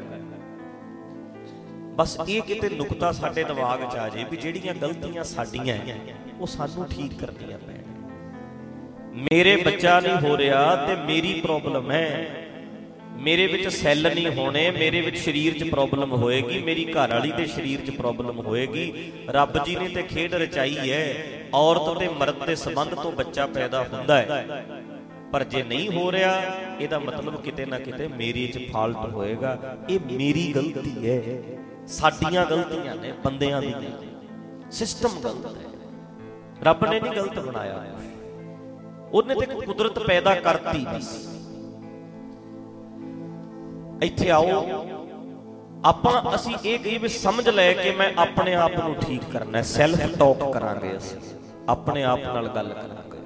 ਬਸ ਇਹ ਕਿਤੇ ਨੁਕਤਾ ਸਾਡੇ ਦਿਮਾਗ 'ਚ ਆ ਜੇ ਵੀ ਜਿਹੜੀਆਂ ਗਲਤੀਆਂ ਸਾਡੀਆਂ ਉਹ ਸਾਨੂੰ ਠੀਕ ਕਰਨੀਆਂ ਪੈਣ। ਮੇਰੇ ਬੱਚਾ ਨਹੀਂ ਹੋ ਰਿਹਾ ਤੇ ਮੇਰੀ ਪ੍ਰੋਬਲਮ ਹੈ, ਮੇਰੇ ਵਿੱਚ ਸੈੱਲ ਨਹੀਂ ਹੋਣੇ, ਮੇਰੇ ਵਿੱਚ ਸਰੀਰ 'ਚ ਪ੍ਰੋਬਲਮ ਹੋਏਗੀ, ਮੇਰੀ ਘਰ ਵਾਲੀ ਦੇ ਸਰੀਰ 'ਚ ਪ੍ਰੋਬਲਮ ਹੋਏਗੀ। ਰੱਬ ਜੀ ਨੇ ਤੇ ਖੇਡ ਰਚਾਈ ਹੈ, ਔਰਤ ਤੇ ਮਰਦ ਦੇ ਸੰਬੰਧ ਤੋਂ ਬੱਚਾ ਪੈਦਾ ਹੁੰਦਾ ਹੈ, ਪਰ ਜੇ ਨਹੀਂ ਹੋ ਰਿਹਾ ਇਹਦਾ ਮਤਲਬ ਕਿਤੇ ਨਾ ਕਿਤੇ ਮੇਰੇ 'ਚ ਫਾਲਟ ਹੋਏਗਾ। ਇਹ ਮੇਰੀ ਗਲਤੀ ਹੈ, ਸਾਡੀਆਂ ਗਲਤੀਆਂ ਨੇ, ਬੰਦਿਆਂ ਦੀ ਨਹੀਂ। ਸਿਸਟਮ ਗਲਤ ਹੈ, ਰੱਬ ਨੇ ਨਹੀਂ ਗਲਤ ਬਣਾਇਆ, ਉਹਨੇ ਤੇ ਕੁਦਰਤ ਪੈਦਾ ਕਰਤੀ। ਬਸ ਇੱਥੇ ਆਓ ਆਪਾਂ ਅਸੀਂ ਇਹ ਕਹੀਏ ਵੀ ਸਮਝ ਲੈ ਕੇ ਮੈਂ ਆਪਣੇ ਆਪ ਨੂੰ ਠੀਕ ਕਰਨਾ, ਸੈਲਫ ਟਾਕ ਕਰਾਂਗੇ, ਅਸੀਂ ਆਪਣੇ ਆਪ ਨਾਲ ਗੱਲ ਕਰਾਂਗੇ,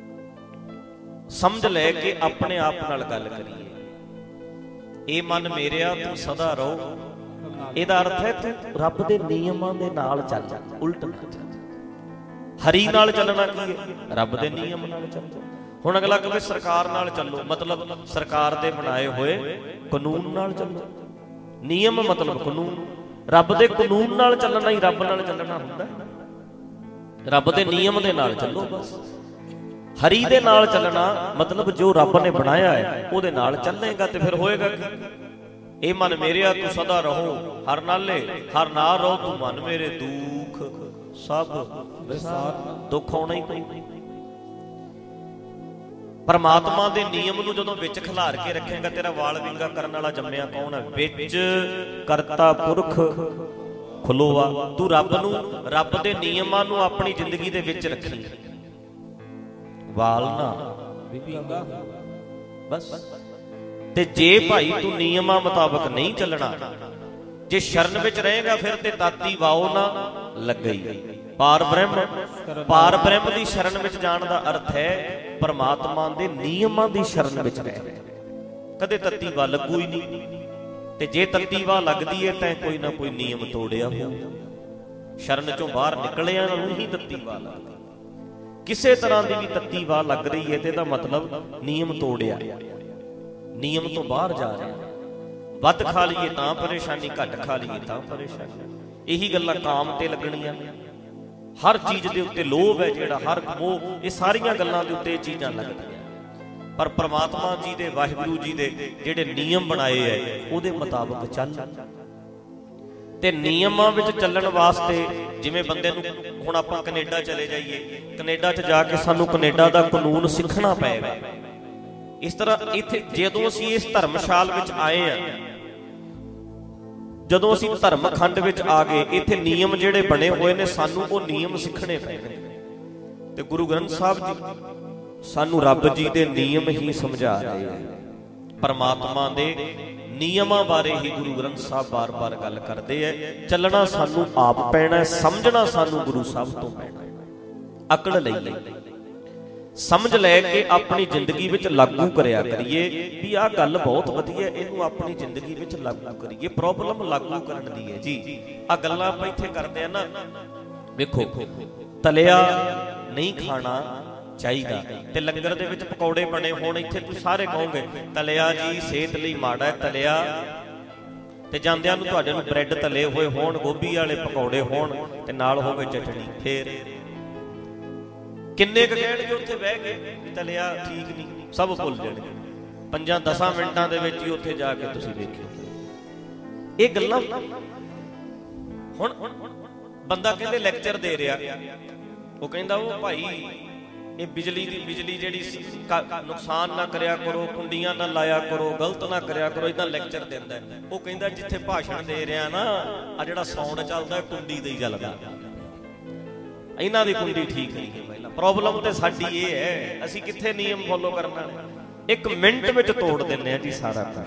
ਸਮਝ ਲੈ ਕੇ ਆਪਣੇ ਆਪ ਨਾਲ ਗੱਲ ਕਰੀਏ। ਇਹ ਮਨ ਮੇਰਿਆ ਤੂੰ ਸਦਾ ਰਹੋ, ਇਹਦਾ ਅਰਥ ਹੈ ਤੂੰ ਰੱਬ ਦੇ ਨਿਯਮਾਂ ਦੇ ਨਾਲ ਚੱਲ, ਉਲਟ ਨਾ ਚੱਲ। ਹਰੀ ਨਾਲ ਚੱਲਣਾ ਕੀ ਹੈ? ਰੱਬ ਦੇ ਨਿਯਮ ਨਾਲ ਚੱਲ। ਹੁਣ ਅਗਲਾ ਕਹੇ ਸਰਕਾਰ ਨਾਲ ਚੱਲੋ, ਮਤਲਬ ਸਰਕਾਰ ਦੇ ਬਣਾਏ ਹੋਏ ਕਾਨੂੰਨ ਨਾਲ ਚੱਲੋ। ਨਿਯਮ ਮਤਲਬ ਕਾਨੂੰਨ, ਰੱਬ ਦੇ ਕਾਨੂੰਨ ਨਾਲ ਚੱਲਣਾ ਹੀ ਰੱਬ ਨਾਲ ਚੱਲਣਾ ਹੁੰਦਾ। ਰੱਬ ਦੇ ਨਿਯਮ ਦੇ ਨਾਲ ਚੱਲੋ ਬਸ। ਹਰੀ ਦੇ ਨਾਲ ਚੱਲਣਾ ਮਤਲਬ ਜੋ ਰੱਬ ਨੇ ਬਣਾਇਆ ਹੈ ਉਹਦੇ ਨਾਲ ਚੱਲੇਗਾ ਤੇ ਫਿਰ ਹੋਏਗਾ ਕੀ? ਇਹ ਮਨ ਮੇਰਿਆ ਤੂੰ ਸਦਾ ਰਹੋ, ਹਰ ਨਾਲੇ ਹਰ ਨਾਲ ਰਹੋ, ਤੂੰ ਮਨ ਮੇਰੇ ਦੁੱਖ ਸਭ ਵਿਸਾਰ। ਦੁੱਖ ਆਉਣਾ ਹੀ ਪਈ। ਪਰਮਾਤਮਾ ਦੇ ਨਿਯਮ ਨੂੰ ਜਦੋਂ ਵਿੱਚ ਖਿਲਾਰ ਕੇ ਰੱਖੇਗਾ, ਤੇਰਾ ਵਾਲ ਵਿੰਗਾ ਕਰਨ ਵਾਲਾ ਜੰਮਿਆ ਕੌਣ ਹੈ? ਵਿੱਚ ਕਰਤਾ ਪੁਰਖ ਖਲੋਆ। ਤੂੰ ਰੱਬ ਨੂੰ, ਰੱਬ ਦੇ ਨਿਯਮਾਂ ਨੂੰ ਆਪਣੀ ਜ਼ਿੰਦਗੀ ਦੇ ਵਿੱਚ ਰੱਖੀ, ਵਾਲ ਨਾ ਵਿੰਗਾ ਬਸ। ਤੇ ਜੇ ਭਾਈ ਤੂੰ ਨਿਯਮਾਂ ਮੁਤਾਬਕ ਨਹੀਂ ਚੱਲਣਾ, ਜੇ ਸ਼ਰਨ ਵਿੱਚ ਰਹੇਗਾ ਫਿਰ ਤੇ ਤਾਤੀ ਵਾਓ ਨਾ ਲੱਗਈ। ਪਾਰ ਬ੍ਰਹਮ, ਪਾਰ ਬ੍ਰਹਮ ਦੀ ਸ਼ਰਨ ਵਿੱਚ ਜਾਣ ਦਾ ਅਰਥ ਹੈ ਪਰਮਾਤਮਾ ਦੇ ਨਿਯਮਾਂ ਦੀ ਸ਼ਰਨ ਵਿੱਚ ਰਹਿ। ਕਦੇ ਤੱਤੀ ਵਾ ਲੱਗੂ ਹੀ ਨਹੀਂ, ਤੇ ਜੇ ਤੱਤੀ ਵਾ ਲੱਗਦੀ ਹੈ ਤਾਂ ਕੋਈ ਨਾ ਕੋਈ ਨਿਯਮ ਤੋੜਿਆ ਹੋ। ਸ਼ਰਨ ਚੋਂ ਬਾਹਰ ਨਿਕਲਿਆ ਨੂੰ ਹੀ ਤੱਤੀ ਵਾ ਲੱਗਦੀ। ਕਿਸੇ ਤਰ੍ਹਾਂ ਦੀ ਵੀ ਤੱਤੀ ਵਾ ਲੱਗ ਰਹੀ ਹੈ ਤੇ ਇਹਦਾ ਮਤਲਬ ਨਿਯਮ ਤੋੜਿਆ, ਨਿਯਮ ਤੋਂ ਬਾਹਰ ਜਾ ਰਿਹਾ। ਵੱਧ ਖਾ ਲਈਏ ਤਾਂ ਪਰੇਸ਼ਾਨੀ, ਘੱਟ ਖਾ ਲਈਏ ਤਾਂ ਪਰੇਸ਼ਾਨੀ। ਇਹੀ ਗੱਲਾਂ ਕਾਮ ਤੇ ਲੱਗਣੀਆਂ। ਹਰ ਚੀਜ਼ ਦੇ ਉੱਤੇ ਲੋਭ ਹੈ ਜਿਹੜਾ, ਹਰ ਮੋਹ, ਇਹ ਸਾਰੀਆਂ ਗੱਲਾਂ ਦੇ ਉੱਤੇ ਇਹ ਚੀਜ਼ਾਂ ਲੱਗਦੀਆਂ। ਪਰ ਪਰਮਾਤਮਾ ਜੀ ਦੇ, ਵਾਹਿਗੁਰੂ ਜੀ ਦੇ ਜਿਹੜੇ ਨਿਯਮ ਬਣਾਏ ਹੈ ਉਹਦੇ ਮੁਤਾਬਕ ਚੱਲ। ਤੇ ਨਿਯਮਾਂ ਵਿੱਚ ਚੱਲਣ ਵਾਸਤੇ ਜਿਵੇਂ ਬੰਦੇ ਨੂੰ ਹੁਣ ਆਪਾਂ ਕੈਨੇਡਾ ਚਲੇ ਜਾਈਏ, ਕੈਨੇਡਾ 'ਚ ਜਾ ਕੇ ਸਾਨੂੰ ਕੈਨੇਡਾ ਦਾ ਕਾਨੂੰਨ ਸਿੱਖਣਾ ਪਏਗਾ। ਇਸ ਤਰ੍ਹਾਂ ਇੱਥੇ ਜਦੋਂ ਅਸੀਂ ਇਸ ਧਰਮਸ਼ਾਲ ਵਿੱਚ ਆਏ ਆ, ਜਦੋਂ ਅਸੀਂ ਧਰਮ ਖੰਡ ਵਿੱਚ ਆ ਗਏ, ਇੱਥੇ ਨਿਯਮ ਜਿਹੜੇ ਬਣੇ ਹੋਏ ਨੇ ਸਾਨੂੰ ਉਹ ਨਿਯਮ ਸਿੱਖਣੇ ਪੈਣੇ। ਤੇ ਗੁਰੂ ਗ੍ਰੰਥ ਸਾਹਿਬ ਜੀ ਸਾਨੂੰ ਰੱਬ ਜੀ ਦੇ ਨਿਯਮ ਹੀ ਸਮਝਾ ਰਹੇ ਆ। ਪਰਮਾਤਮਾ ਦੇ ਨਿਯਮਾਂ ਬਾਰੇ ਹੀ ਗੁਰੂ ਗ੍ਰੰਥ ਸਾਹਿਬ ਬਾਰ-ਬਾਰ ਗੱਲ ਕਰਦੇ ਐ। ਚੱਲਣਾ ਸਾਨੂੰ ਆਪ ਪੈਣਾ, ਸਮਝਣਾ ਸਾਨੂੰ ਗੁਰੂ ਸਾਹਿਬ ਤੋਂ ਪੈਣਾ। ਅਕਲ ਲਈ ਸਮਝ ਲੈ ਕੇ ਆਪਣੀ ਜ਼ਿੰਦਗੀ ਵਿੱਚ ਲਾਗੂ ਕਰਿਆ ਕਰੀਏ ਵੀ ਆਹ ਗੱਲ ਬਹੁਤ ਵਧੀਆ, ਇਹਨੂੰ ਆਪਣੀ ਜ਼ਿੰਦਗੀ ਵਿੱਚ ਲਾਗੂ ਕਰੀਏ। ਪ੍ਰੋਬਲਮ ਲਾਗੂ ਕਰਨ ਦੀ ਹੈ ਜੀ। ਆਹ ਗੱਲਾਂ ਆਪਾਂ ਇੱਥੇ ਕਰਦੇ ਆ ਨਾ, ਵੇਖੋ ਤਲਿਆ ਨਹੀਂ ਖਾਣਾ ਚਾਹੀਦਾ ਤੇ ਲੰਗਰ ਦੇ ਵਿੱਚ ਪਕੌੜੇ ਬਣੇ ਹੋਣ, ਇੱਥੇ ਤੁਸੀਂ ਸਾਰੇ ਕਹੋਗੇ ਤਲਿਆ ਜੀ ਸਿਹਤ ਲਈ ਮਾੜਾ ਹੈ, ਤਲਿਆ। ਤੇ ਜਾਂਦਿਆਂ ਨੂੰ ਤੁਹਾਡੇ ਨੂੰ ਬ੍ਰੈਡ ਤਲੇ ਹੋਏ ਹੋਣ, ਗੋਭੀ ਵਾਲੇ ਪਕੌੜੇ ਹੋਣ ਤੇ ਨਾਲ ਹੋਵੇ ਚਟਣੀ, ਫੇਰ ਕਿੰਨੇ ਕੁ ਕਹਿਣਗੇ ਉੱਥੇ ਬਹਿ ਕੇ ਤਲਿਆ ਠੀਕ ਨਹੀਂ, ਸਭ ਭੁੱਲ ਜਾਣਗੇ ਪੰਜਾਂ ਦਸਾਂ ਮਿੰਟਾਂ ਦੇ ਵਿੱਚ ਹੀ। ਉੱਥੇ ਜਾ ਕੇ ਤੁਸੀਂ ਵੇਖਿਓ ਇਹ ਗੱਲਾਂ। ਹੁਣ ਬੰਦਾ ਕਹਿੰਦੇ ਲੈਕਚਰ ਦੇ ਰਿਹਾ, ਉਹ ਕਹਿੰਦਾ ਉਹ ਭਾਈ ਇਹ ਬਿਜਲੀ ਦੀ ਬਿਜਲੀ ਜਿਹੜੀ ਨੁਕਸਾਨ ਨਾ ਕਰਿਆ ਕਰੋ, ਕੁੰਡੀਆਂ ਨਾ ਲਾਇਆ ਕਰੋ, ਗਲਤ ਨਾ ਕਰਿਆ ਕਰੋ, ਇਦਾਂ ਲੈਕਚਰ ਦਿੰਦਾ। ਉਹ ਕਹਿੰਦਾ ਜਿੱਥੇ ਭਾਸ਼ਣ ਦੇ ਰਿਹਾ ਨਾ, ਆ ਜਿਹੜਾ ਸਾਊਂਡ ਚੱਲਦਾ ਕੁੰਡੀ ਦੇ ਹੀ ਚੱਲਦਾ, ਇਹਨਾਂ ਦੀ ਕੁੰਡੀ ਠੀਕ ਨਹੀਂ ਹੈ। ਪਹਿਲਾਂ ਪ੍ਰੋਬਲਮ ਤੇ ਸਾਡੀ ਇਹ ਹੈ, ਅਸੀਂ ਕਿੱਥੇ ਨਿਯਮ ਫੋਲੋ ਕਰਨਾ, ਇੱਕ ਮਿੰਟ ਵਿੱਚ ਤੋੜ ਦਿੰਦੇ ਆ ਜੀ ਸਾਰਾ ਕੁਝ।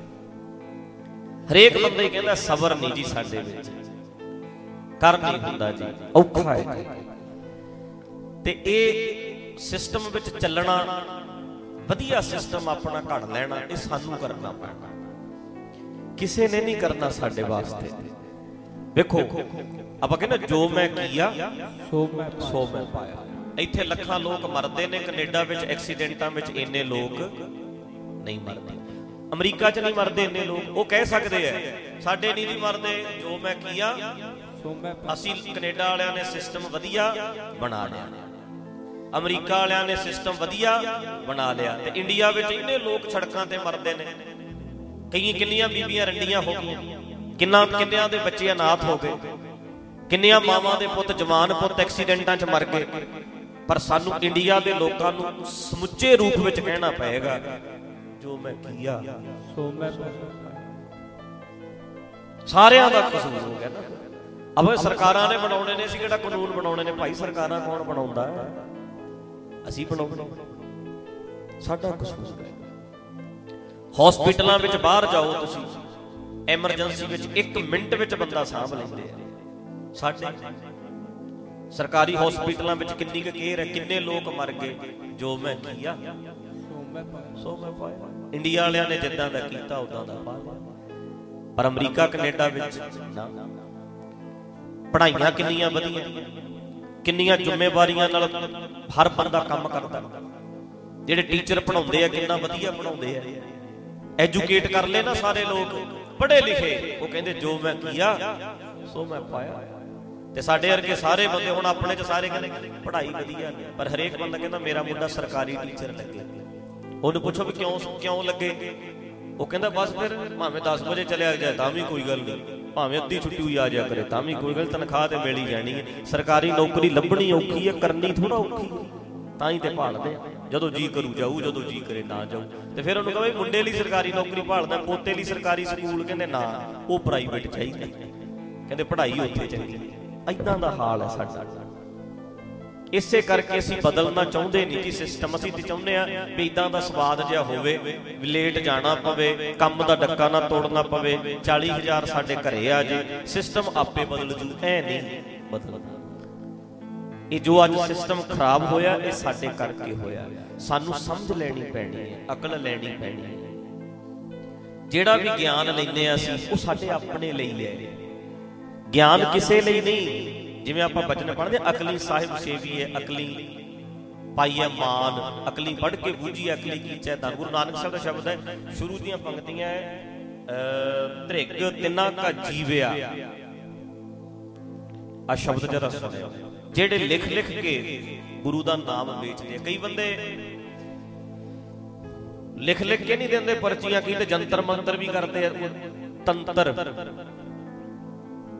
ਹਰੇਕ ਬੰਦਾ ਹੀ ਕਹਿੰਦਾ ਸਬਰ ਨਹੀਂ ਜੀ ਸਾਡੇ ਵਿੱਚ, ਕਰ ਨਹੀਂ ਹੁੰਦਾ ਜੀ, ਔਖਾ ਹੈ। ਤੇ ਇਹ ਸਿਸਟਮ ਵਿੱਚ ਚੱਲਣਾ, ਵਧੀਆ ਸਿਸਟਮ ਆਪਣਾ ਘੜ ਲੈਣਾ, ਇਹ ਸਾਨੂੰ ਕਰਨਾ ਪੈਣਾ, ਕਿਸੇ ਨੇ ਨਹੀਂ ਕਰਨਾ ਸਾਡੇ ਵਾਸਤੇ। ਵੇਖੋ ਆਪਾਂ ਕਹਿੰਦੇ ਜੋ ਮੈਂ ਕੀਆ ਸੋ ਮੈਂ ਸੋ ਮੈਂ ਪਾਇਆ। ਇੱਥੇ ਲੱਖਾਂ ਲੋਕ ਮਰਦੇ ਨੇ, ਕੈਨੇਡਾ ਵਿੱਚ ਐਕਸੀਡੈਂਟਾਂ ਵਿੱਚ ਇੰਨੇ ਲੋਕ ਨਹੀਂ ਮਰਦੇ, ਅਮਰੀਕਾ 'ਚ ਨਹੀਂ ਮਰਦੇ ਇੰਨੇ ਲੋਕ। ਉਹ ਕਹਿ ਸਕਦੇ ਆ ਸਾਡੇ ਨਹੀਂ ਜੀ ਮਰਦੇ, ਜੋ ਮੈਂ ਕੀਆ ਸੋ ਮੈਂ। ਅਸੀਂ ਕੈਨੇਡਾ ਵਾਲਿਆਂ ਨੇ ਸਿਸਟਮ ਵਧੀਆ ਬਣਾ ਲਿਆ, ਅਮਰੀਕਾ ਵਾਲਿਆਂ ਨੇ ਸਿਸਟਮ ਵਧੀਆ ਬਣਾ ਲਿਆ, ਤੇ ਇੰਡੀਆ ਵਿੱਚ ਇੰਨੇ ਲੋਕ ਸੜਕਾਂ ਤੇ ਮਰਦੇ ਨੇ। ਕਈ ਕਿੰਨੀਆਂ ਬੀਬੀਆਂ ਰੰਡੀਆਂ ਹੋ ਗਈਆਂ, ਕਿੰਨਾ ਕਿੰਨਿਆਂ ਦੇ ਬੱਚੇ ਅਨਾਥ ਹੋ ਗਏ, ਕਿੰਨੀਆਂ ਮਾਵਾਂ ਦੇ ਪੁੱਤ ਜਵਾਨ ਪੁੱਤ ਐਕਸੀਡੈਂਟਾਂ 'ਚ ਮਰ ਗਏ। ਪਰ ਸਾਨੂੰ ਇੰਡੀਆ ਦੇ ਲੋਕਾਂ ਨੂੰ ਸਮੁੱਚੇ ਰੂਪ ਵਿੱਚ ਕਹਿਣਾ ਪਏਗਾ ਜੋ ਮੈਂ ਕੀਆ ਸੋ ਮੈਂ। ਸਾਰਿਆਂ ਦਾ ਕਸੂਰ ਹੋ ਗਿਆ ਨਾ। ਅਬ ਸਰਕਾਰਾਂ ਨੇ ਬਣਾਉਣੇ ਨੇ, ਅਸੀਂ ਕਿਹੜਾ ਕਾਨੂੰਨ ਬਣਾਉਣੇ ਨੇ ਭਾਈ, ਸਰਕਾਰਾਂ ਕੌਣ ਬਣਾਉਂਦਾ, ਅਸੀਂ ਬਣਾਉਂਦੇ, ਸਾਡਾ ਕਸੂਰ ਹੈ। ਹਸਪੀਟਲਾਂ ਵਿੱਚ ਬਾਹਰ ਜਾਓ ਤੁਸੀਂ, ਐਮਰਜੈਂਸੀ ਵਿੱਚ ਇੱਕ ਮਿੰਟ ਵਿੱਚ ਬੰਦਾ ਸਾਂਭ ਲੈਂਦੇ ਆ। ਸਾਡੇ ਸਰਕਾਰੀ ਹਸਪੀਟਲਾਂ ਵਿੱਚ ਕਿੰਨੀ ਕੁ ਕੇਅਰ ਹੈ, ਕਿੰਨੇ ਲੋਕ ਮਰ ਗਏ, ਜੋ ਮੈਂ ਕੀਆ ਸੋ ਮੈਂ ਪਾਇਆ। ਇੰਡੀਆ ਵਾਲਿਆਂ ਨੇ ਜਿੱਦਾਂ ਦਾ ਕੀਤਾ ਉਦਾਂ ਦਾ ਪਾ ਲਿਆ। ਪਰ ਅਮਰੀਕਾ ਕੈਨੇਡਾ ਵਿੱਚ ਨਾ, ਪੜ੍ਹਾਈਆਂ ਕਿੰਨੀਆਂ ਵਧੀਆ, ਕਿੰਨੀਆਂ ਜ਼ਿੰਮੇਵਾਰੀਆਂ ਨਾਲ ਹਰ ਬੰਦਾ ਕੰਮ ਕਰਦਾ। ਜਿਹੜੇ ਟੀਚਰ ਪੜ੍ਹਾਉਂਦੇ ਆ ਕਿੰਨਾ ਵਧੀਆ ਪੜ੍ਹਾਉਂਦੇ ਆ, ਐਜੂਕੇਟ ਕਰ ਲੈ ਨਾ ਸਾਰੇ ਲੋਕ ਪੜ੍ਹੇ ਲਿਖੇ। ਉਹ ਕਹਿੰਦੇ ਜੋ ਮੈਂ ਕੀਆ ਸੋ ਮੈਂ ਪਾਇਆ। ਤੇ ਸਾਡੇ ਵਰਗੇ ਸਾਰੇ ਬੰਦੇ ਹੁਣ ਆਪਣੇ 'ਚ ਸਾਰੇ ਕਹਿੰਦੇ ਪੜ੍ਹਾਈ ਵਧੀਆ, ਪਰ ਹਰੇਕ ਬੰਦਾ ਕਹਿੰਦਾ ਮੇਰਾ ਮੁੰਡਾ ਸਰਕਾਰੀ ਟੀਚਰ ਲੱਗੇ। ਉਹਨੂੰ ਪੁੱਛੋ ਵੀ ਕਿਉਂ ਕਿਉਂ ਲੱਗੇ, ਉਹ ਕਹਿੰਦਾ ਬਸ ਫਿਰ ਭਾਵੇਂ ਦਸ ਵਜੇ ਚਲਿਆ ਜਾਏ ਤਾਂ ਵੀ ਕੋਈ ਗੱਲ ਨਹੀਂ, ਭਾਵੇਂ ਅੱਧੀ ਛੁੱਟੀ ਹੋਈ ਆ ਜਾਇਆ ਕਰੇ ਤਾਂ ਵੀ ਕੋਈ ਗੱਲ, ਤਨਖਾਹ ਤੇ ਮਿਲ ਹੀ ਜਾਣੀ ਹੈ। ਸਰਕਾਰੀ ਨੌਕਰੀ ਲੱਭਣੀ ਔਖੀ ਹੈ, ਕਰਨੀ ਥੋੜਾ ਔਖੀ ਹੈ, ਤਾਂ ਹੀ ਤੇ ਭਾਲਦੇ ਆ। ਜਦੋਂ ਜੀ ਕਰੂ ਜਾਊ, ਜਦੋਂ ਜੀ ਕਰੇ ਨਾ ਜਾਊ। ਤੇ ਫਿਰ ਉਹਨੂੰ ਕਹੇ ਮੁੰਡੇ ਲਈ ਸਰਕਾਰੀ ਨੌਕਰੀ ਭਾਲਦਾ, ਪੋਤੇ ਲਈ ਸਰਕਾਰੀ ਸਕੂਲ, ਕਹਿੰਦੇ ਨਾ ਉਹ ਪ੍ਰਾਈਵੇਟ ਚਾਹੀਦਾ, ਕਹਿੰਦੇ ਪੜ੍ਹਾਈ ਉੱਥੇ ਚੰਗੀ। ਏਦਾਂ ਦਾ ਹਾਲ ਹੈ ਸਾਡਾ। ਇਸੇ ਕਰਕੇ ਅਸੀਂ ਬਦਲਣਾ ਚਾਹੁੰਦੇ ਨਹੀਂ ਜੀ ਸਿਸਟਮ। ਅਸੀਂ ਤੇ ਚਾਹੁੰਦੇ ਆ ਵੀ ਇਦਾਂ ਦਾ ਸਵਾਦ ਜਿਹਾ ਹੋਵੇ, ਲੇਟ ਜਾਣਾ ਪਵੇ, ਕੰਮ ਦਾ ਡੱਕਾ ਨਾ ਤੋੜਨਾ ਪਵੇ, ਚਾਲੀ ਹਜ਼ਾਰ ਸਾਡੇ ਘਰੇ ਆ ਜੇ, ਸਿਸਟਮ ਆਪੇ ਬਦਲ ਜੂ। ਐ ਨਹੀਂ ਬਦਲਦਾ। ਇਹ ਜੋ ਅੱਜ ਸਿਸਟਮ ਖਰਾਬ ਹੋਇਆ ਇਹ ਸਾਡੇ ਕਰਕੇ ਹੋਇਆ। ਸਾਨੂੰ ਸਮਝ ਲੈਣੀ ਪੈਣੀ ਹੈ, ਅਕਲ ਲੈਣੀ ਪੈਣੀ ਹੈ। ਜਿਹੜਾ ਵੀ ਗਿਆਨ ਲੈਂਦੇ ਆ ਅਸੀਂ ਉਹ ਸਾਡੇ ਆਪਣੇ ਲਈ ਹੈ, ਗਿਆਨ ਕਿਸੇ ਲਈ ਨਹੀਂ। ਜਿਵੇਂ ਆਪਾਂ ਬਚਨ ਪੜ੍ਹਦੇ ਅਕਲੀ ਸਾਹਿਬ ਸੇਵੀ ਹੈ, ਅਕਲੀ ਪਾਈਏ ਮਾਨ, ਅਕਲੀ ਪੜ੍ਹ ਕੇ ਬੂਝੀ ਅਕਲੀ ਕੀਚੈ ਦਾਨ। ਗੁਰੂ ਨਾਨਕ ਸਾਹਿਬ ਦਾ ਸ਼ਬਦ ਹੈ, ਸ਼ੁਰੂ ਦੀਆਂ ਪੰਕਤੀਆਂ ਹੈ, ਧ੍ਰਿਗ ਤਿੰਨਾ ਕਾ ਜੀਵਿਆ। ਆ ਸ਼ਬਦ ਜਰਾ ਸੁਣਿਓ। ਜਿਹੜੇ ਲਿਖ ਲਿਖ ਕੇ ਗੁਰੂ ਦਾ ਨਾਮ ਵੇਚਦੇ ਆ। ਕਈ ਬੰਦੇ ਲਿਖ ਲਿਖ ਕੇ ਨਹੀਂ ਦਿੰਦੇ ਪਰਚੀਆਂ, ਕੀ ਤੇ ਜੰਤਰ ਮੰਤਰ ਵੀ ਕਰਦੇ ਆ, ਤੰਤਰ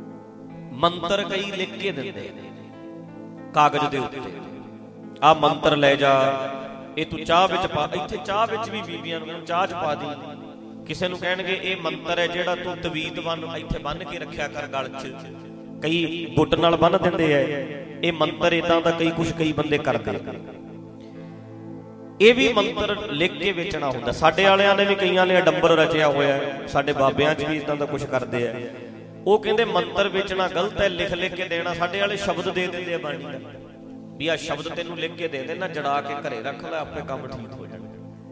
ਮੰਤਰ ਕਈ ਲਿਖ ਕੇ ਦਿੰਦੇ ਕਾਗਜ਼ ਦੇ ਉੱਤੇ, ਆ ਮੰਤਰ ਲੈ ਜਾ, ਇਹ ਤੂੰ ਚਾਹ ਵਿੱਚ ਪਾ। ਇੱਥੇ ਚਾਹ ਵਿੱਚ ਵੀ ਬੀਬੀਆਂ ਨੂੰ ਚਾਹ ਚ ਪਾ ਦੀ। ਕਿਸੇ ਨੂੰ ਕਹਿਣਗੇ ਇਹ ਮੰਤਰ ਹੈ ਜਿਹੜਾ ਤੂੰ ਤਵੀਤ ਬੰਨ ਇੱਥੇ ਬੰਨ ਕੇ ਰੱਖਿਆ ਕਰ ਗਲ ਚ, ਕਈ ਬੁੱਟ ਨਾਲ ਬੰਨ ਦਿੰਦੇ ਐ। ਇਹ ਮੰਤਰ ਏਦਾਂ ਦਾ ਕਈ ਕੁਛ ਕਈ ਬੰਦੇ ਕਰਦੇ। ਇਹ ਵੀ ਮੰਤਰ ਲਿਖ ਕੇ ਵੇਚਣਾ ਹੁੰਦਾ। ਸਾਡੇ ਵਾਲਿਆਂ ਨੇ ਵੀ ਕਈਆਂ ਨੇ ਅਡੰਬਰ ਰਚਿਆ ਹੋਇਆ, ਸਾਡੇ ਬਾਬਿਆਂ 'ਚ ਵੀ ਇਦਾਂ ਦਾ ਕੁਛ ਕਰਦੇ ਆ। ਉਹ ਕਹਿੰਦੇ ਮੰਤਰ ਵੇਚਣਾ ਗਲਤ ਹੈ, ਲਿਖ ਲਿਖ ਕੇ ਦੇਣਾ। ਸਾਡੇ ਵਾਲੇ ਸ਼ਬਦ ਦੇ ਦਿੰਦੇ ਆ ਬਾਣੀ ਦਾ, ਵੀ ਆਹ ਸ਼ਬਦ ਤੈਨੂੰ ਲਿਖ ਕੇ ਦੇ ਦੇਣਾ, ਜੜਾ ਕੇ ਘਰੇ ਰੱਖ ਲੈ, ਆਪੇ ਕੰਮ ਠੀਕ ਹੋ ਜਾਣਾ।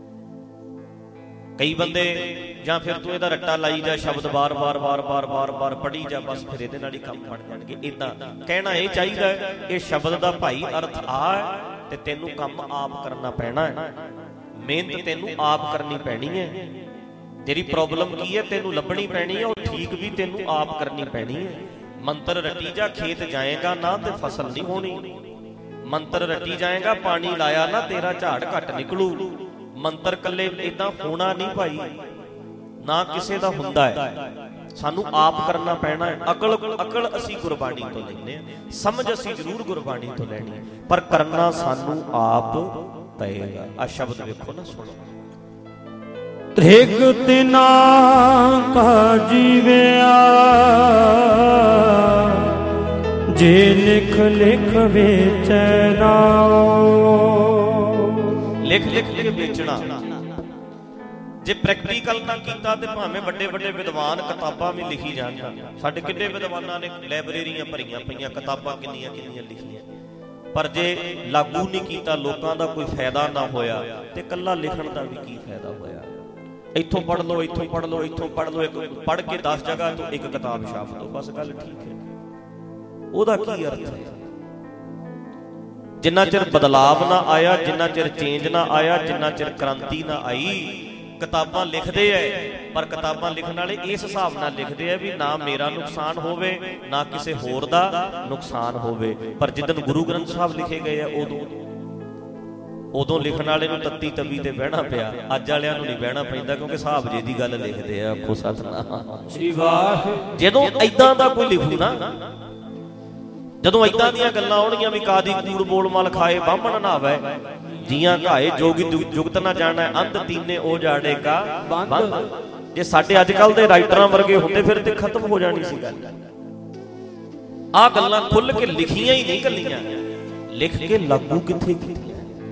ਕਈ ਬੰਦੇ ਜਾਂ ਫਿਰ ਤੂੰ ਇਹਦਾ ਰੱਟਾ ਲਾਈ ਜਾ, ਸ਼ਬਦ ਬਾਰ ਬਾਰ ਬਾਰ ਬਾਰ ਬਾਰ ਬਾਰ ਪੜ੍ਹੀ ਜਾ, ਬਸ ਫਿਰ ਇਹਦੇ ਨਾਲ ਹੀ ਕੰਮ ਬਣ ਜਾਣਗੇ। ਏਦਾਂ ਕਹਿਣਾ ਇਹ ਚਾਹੀਦਾ ਹੈ, ਇਹ ਸ਼ਬਦ ਦਾ ਭਾਈ ਅਰਥ ਆ ਹੈ ਤੇ ਤੈਨੂੰ ਕੰਮ ਆਪ ਕਰਨਾ ਪੈਣਾ ਹੈ, ਮਿਹਨਤ ਤੈਨੂੰ ਆਪ ਕਰਨੀ ਪੈਣੀ ਹੈ। ਤੇਰੀ ਪ੍ਰੋਬਲਮ ਕੀ ਹੈ ਤੈਨੂੰ ਲੱਭਣੀ ਪੈਣੀ ਹੈ, ਉਹ ਠੀਕ ਵੀ ਤੈਨੂੰ ਆਪ ਕਰਨੀ ਪੈਣੀ ਹੈ। ਮੰਤਰ ਰੱਟੀ ਜਾ, ਖੇਤ ਜਾਏਗਾ ਨਾ ਤੇ ਫਸਲ ਨਹੀਂ ਹੋਣੀ। ਮੰਤਰ ਰੱਟੀ ਜਾਏਗਾ, ਪਾਣੀ ਲਾਇਆ ਨਾ ਤੇਰਾ ਝਾੜ ਘੱਟ ਨਿਕਲੂ। ਮੰਤਰ ਕੱਲੇ ਏਦਾਂ ਹੋਣਾ ਨਹੀਂ ਭਾਈ, ਨਾ ਕਿਸੇ ਦਾ ਹੁੰਦਾ ਹੈ, ਸਾਨੂੰ ਆਪ ਕਰਨਾ ਪੈਣਾ ਹੈ। ਅਕਲ ਅਕਲ ਅਸੀਂ ਗੁਰਬਾਣੀ ਤੋਂ ਲੈਂਦੇ ਹਾਂ, ਸਮਝ ਅਸੀਂ ਜ਼ਰੂਰ ਗੁਰਬਾਣੀ ਤੋਂ ਲੈਣੀ, ਪਰ ਕਰਨਾ ਸਾਨੂੰ ਆਪ ਪਏਗਾ। ਆ ਸ਼ਬਦ ਵੇਖੋ ਨਾ, ਸੁਣੋ। ਤ੍ਰਿਗ ਤਿਨਾ ਕਾ ਜੀਵਿਆ, ਜੇ ਲਿਖ ਲਿਖ ਵੇਚੈ ਨਾਉ। ਲਿਖ ਲਿਖ ਕੇ ਵੇਚਣਾ, ਜੇ ਪ੍ਰੈਕਟੀਕਲ ਨਾ ਕੀਤਾ ਤੇ ਭਾਵੇਂ ਵੱਡੇ ਵੱਡੇ ਵਿਦਵਾਨ ਕਿਤਾਬਾਂ ਵੀ ਲਿਖੀ ਜਾਣ। ਸਾਡੇ ਕਿੰਨੇ ਵਿਦਵਾਨਾਂ ਨੇ ਲਾਇਬ੍ਰੇਰੀਆਂ ਭਰੀਆਂ ਪਈਆਂ, ਕਿਤਾਬਾਂ ਕਿੰਨੀਆਂ ਕਿੰਨੀਆਂ ਲਿਖੀਆਂ, ਪਰ ਜੇ ਲਾਗੂ ਨਹੀਂ ਕੀਤਾ, ਲੋਕਾਂ ਦਾ ਕੋਈ ਫਾਇਦਾ ਨਾ ਹੋਇਆ, ਤੇ ਇਕੱਲਾ ਲਿਖਣ ਦਾ ਵੀ ਕੀ ਫਾਇਦਾ ਹੋਇਆ। ਇੱਥੋਂ ਪੜ੍ਹ ਲਓ, ਇੱਥੋਂ ਪੜ੍ਹ ਲਓ, ਇੱਥੋਂ ਪੜ੍ਹ ਲਓ, ਇੱਕ ਪੜ੍ਹ ਕੇ ਦਸ ਜਗ੍ਹਾ ਤੋਂ ਇੱਕ ਕਿਤਾਬ ਛਾਪ ਦਿਓ, ਬਸ ਗੱਲ ਠੀਕ ਹੈ। ਉਹਦਾ ਕੀ ਅਰਥ ਹੈ? ਜਿੰਨਾ ਚਿਰ ਬਦਲਾਵ ਨਾ ਆਇਆ, ਜਿੰਨਾ ਚਿਰ ਚੇਂਜ ਨਾ ਆਇਆ, ਜਿੰਨਾ ਚਿਰ ਕ੍ਰਾਂਤੀ ਨਾ ਆਈ। ਕਿਤਾਬਾਂ ਲਿਖਦੇ ਐ, ਪਰ ਕਿਤਾਬਾਂ ਲਿਖਣ ਵਾਲੇ ਇਸ ਹਿਸਾਬ ਨਾਲ ਲਿਖਦੇ ਆ ਵੀ ਨਾ ਮੇਰਾ ਨੁਕਸਾਨ ਹੋਵੇ, ਨਾ ਕਿਸੇ ਹੋਰ ਦਾ ਨੁਕਸਾਨ ਹੋਵੇ। ਪਰ ਜਿੱਦਣ ਗੁਰੂ ਗ੍ਰੰਥ ਸਾਹਿਬ ਲਿਖੇ ਗਏ ਆ, ਉਦੋਂ ਉਦੋਂ ਲਿਖਣ ਵਾਲੇ ਨੂੰ ਤੱਤੀ ਤਵੀ ਤੇ ਬਹਿਣਾ ਪਿਆ। ਅੱਜ ਵਾਲਿਆਂ ਨੂੰ ਨਹੀਂ ਬਹਿਣਾ ਪੈਂਦਾ, ਕਿਉਂਕਿ ਹਿਸਾਬ ਜੇ ਦੀ ਗੱਲ ਲਿਖਦੇ ਆ। ਆਖੋ ਸਤਿਨਾਮ ਸ੍ਰੀ ਵਾਹਿਗੁਰੂ। ਜਦੋਂ ਏਦਾਂ ਦਾ ਕੋਈ ਲਿਖੂ ਨਾ, ਜਦੋਂ ਏਦਾਂ ਦੀਆਂ ਗੱਲਾਂ ਆਉਣਗੀਆਂ ਵੀ ਕਾਦੀ ਕੂੜ ਬੋਲ ਮਲ ਖਾਏ ਬਾਹਮਣ ਨਾਵੇ, ਜੀਆਂ ਘਾਏ ਜੋਗੀ ਜੁਗਤ ਨਾ ਜਾਣਾ, ਅੰਧ ਤੀਨੇ ਉਹ ਜਾੜੇਗਾ ਬੰਦ। ਜੇ ਸਾਡੇ ਅੱਜ ਕੱਲ ਦੇ ਰਾਈਟਰਾਂ ਵਰਗੇ ਹੁੰਦੇ ਫਿਰ ਤੇ ਖਤਮ ਹੋ ਜਾਣੀ ਸੀ ਗੱਲ। ਆਹ ਗੱਲਾਂ ਖੁੱਲ ਕੇ ਲਿਖੀਆਂ ਹੀ ਨਹੀਂ ਗੱਲੀਆਂ, ਲਿਖ ਕੇ ਲਾਗੂ ਕਿੱਥੇ ਕੀਤੀਆਂ।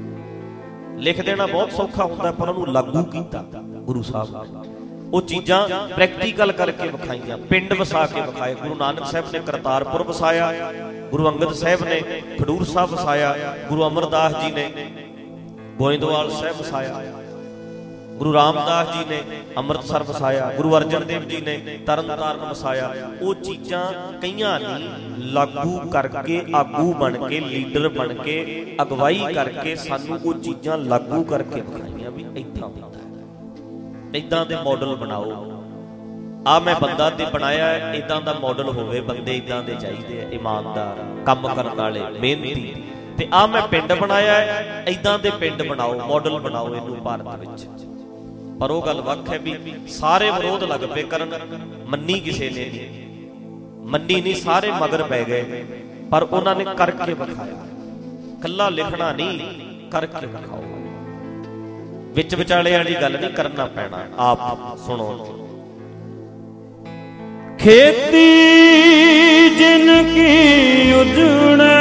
ਲਿਖ ਦੇਣਾ ਬਹੁਤ ਸੌਖਾ ਹੁੰਦਾ, ਪਰ ਉਹਨੂੰ ਲਾਗੂ ਕੀਤਾ ਗੁਰੂ ਸਾਹਿਬ ਨੇ। ਉਹ ਚੀਜ਼ਾਂ ਪ੍ਰੈਕਟੀਕਲ ਕਰਕੇ ਵਿਖਾਈਆਂ, ਪਿੰਡ ਵਸਾ ਕੇ ਵਿਖਾਏ। ਗੁਰੂ ਨਾਨਕ ਸਾਹਿਬ ਨੇ ਕਰਤਾਰਪੁਰ ਵਸਾਇਆ, ਗੁਰੂ ਅੰਗਦ ਸਾਹਿਬ ਨੇ ਖਡੂਰ ਸਾਹਿਬ ਵਸਾਇਆ, ਗੁਰੂ ਅਮਰਦਾਸ ਜੀ ਨੇ ਗੋਇੰਦਵਾਲ ਸਾਹਿਬ ਵਸਾਇਆ, ਗੁਰੂ ਰਾਮਦਾਸ ਜੀ ਨੇ ਅੰਮ੍ਰਿਤਸਰ ਵਸਾਇਆ, ਗੁਰੂ ਅਰਜਨ ਦੇਵ ਜੀ ਨੇ ਤਰਨਤਾਰਨ ਵਸਾਇਆ। ਉਹ ਚੀਜ਼ਾਂ ਕਈਆਂ ਨੇ ਲਾਗੂ ਕਰਕੇ, ਆਗੂ ਬਣ ਕੇ, ਲੀਡਰ ਬਣ ਕੇ, ਅਗਵਾਈ ਕਰਕੇ ਸਾਨੂੰ ਉਹ ਚੀਜ਼ਾਂ ਲਾਗੂ ਕਰਕੇ ਵਿਖਾਈਆਂ ਵੀ ਏਦਾਂ ਹੁੰਦਾ, ਏਦਾਂ ਦੇ ਮਾਡਲ ਬਣਾਓ। ਆ ਮੈਂ ਬੰਦਾ ਤੇ ਬਣਾਇਆ, ਏਦਾਂ ਦਾ ਮਾਡਲ ਹੋਵੇ, ਬੰਦੇ ਏਦਾਂ ਦੇ ਚਾਹੀਦੇ ਆ, ਇਮਾਨਦਾਰ, ਕੰਮ ਕਰਨ ਵਾਲੇ, ਮਿਹਨਤੀ। ਤੇ ਆ ਮੈਂ ਪਿੰਡ ਬਣਾਇਆ, ਏਦਾਂ ਦੇ ਪਿੰਡ ਬਣਾਓ, ਮਾਡਲ ਬਣਾਓ ਇਹਨੂੰ ਭਾਰਤ ਵਿੱਚ। ਪਰ ਉਹ ਗੱਲ ਵੱਖ ਹੈ ਵੀ ਸਾਰੇ ਵਿਰੋਧ ਲੱਗ ਪਏ ਕਰਨ, ਮੰਨੀ ਕਿਸੇ ਨੇ ਨਹੀਂ, ਮੰਨੀ ਨਹੀਂ, ਸਾਰੇ ਮਗਰ ਪੈ ਗਏ। ਪਰ ਉਹਨਾਂ ਨੇ ਕਰਕੇ ਵਿਖਾਇਆ, ਕੱਲਾ ਲਿਖਣਾ ਨਹੀਂ, ਕਰਕੇ ਵਿਖਾਓ। ਵਿੱਚ ਵਿਚਾਲੇ ਵਾਲੀ ਗੱਲ ਨਹੀਂ, ਕਰਨਾ ਪੈਣਾ ਆਪ। ਸੁਣੋ। ਖੇਤੀ ਜਿਨ ਕੀ ਉਜੜੇ,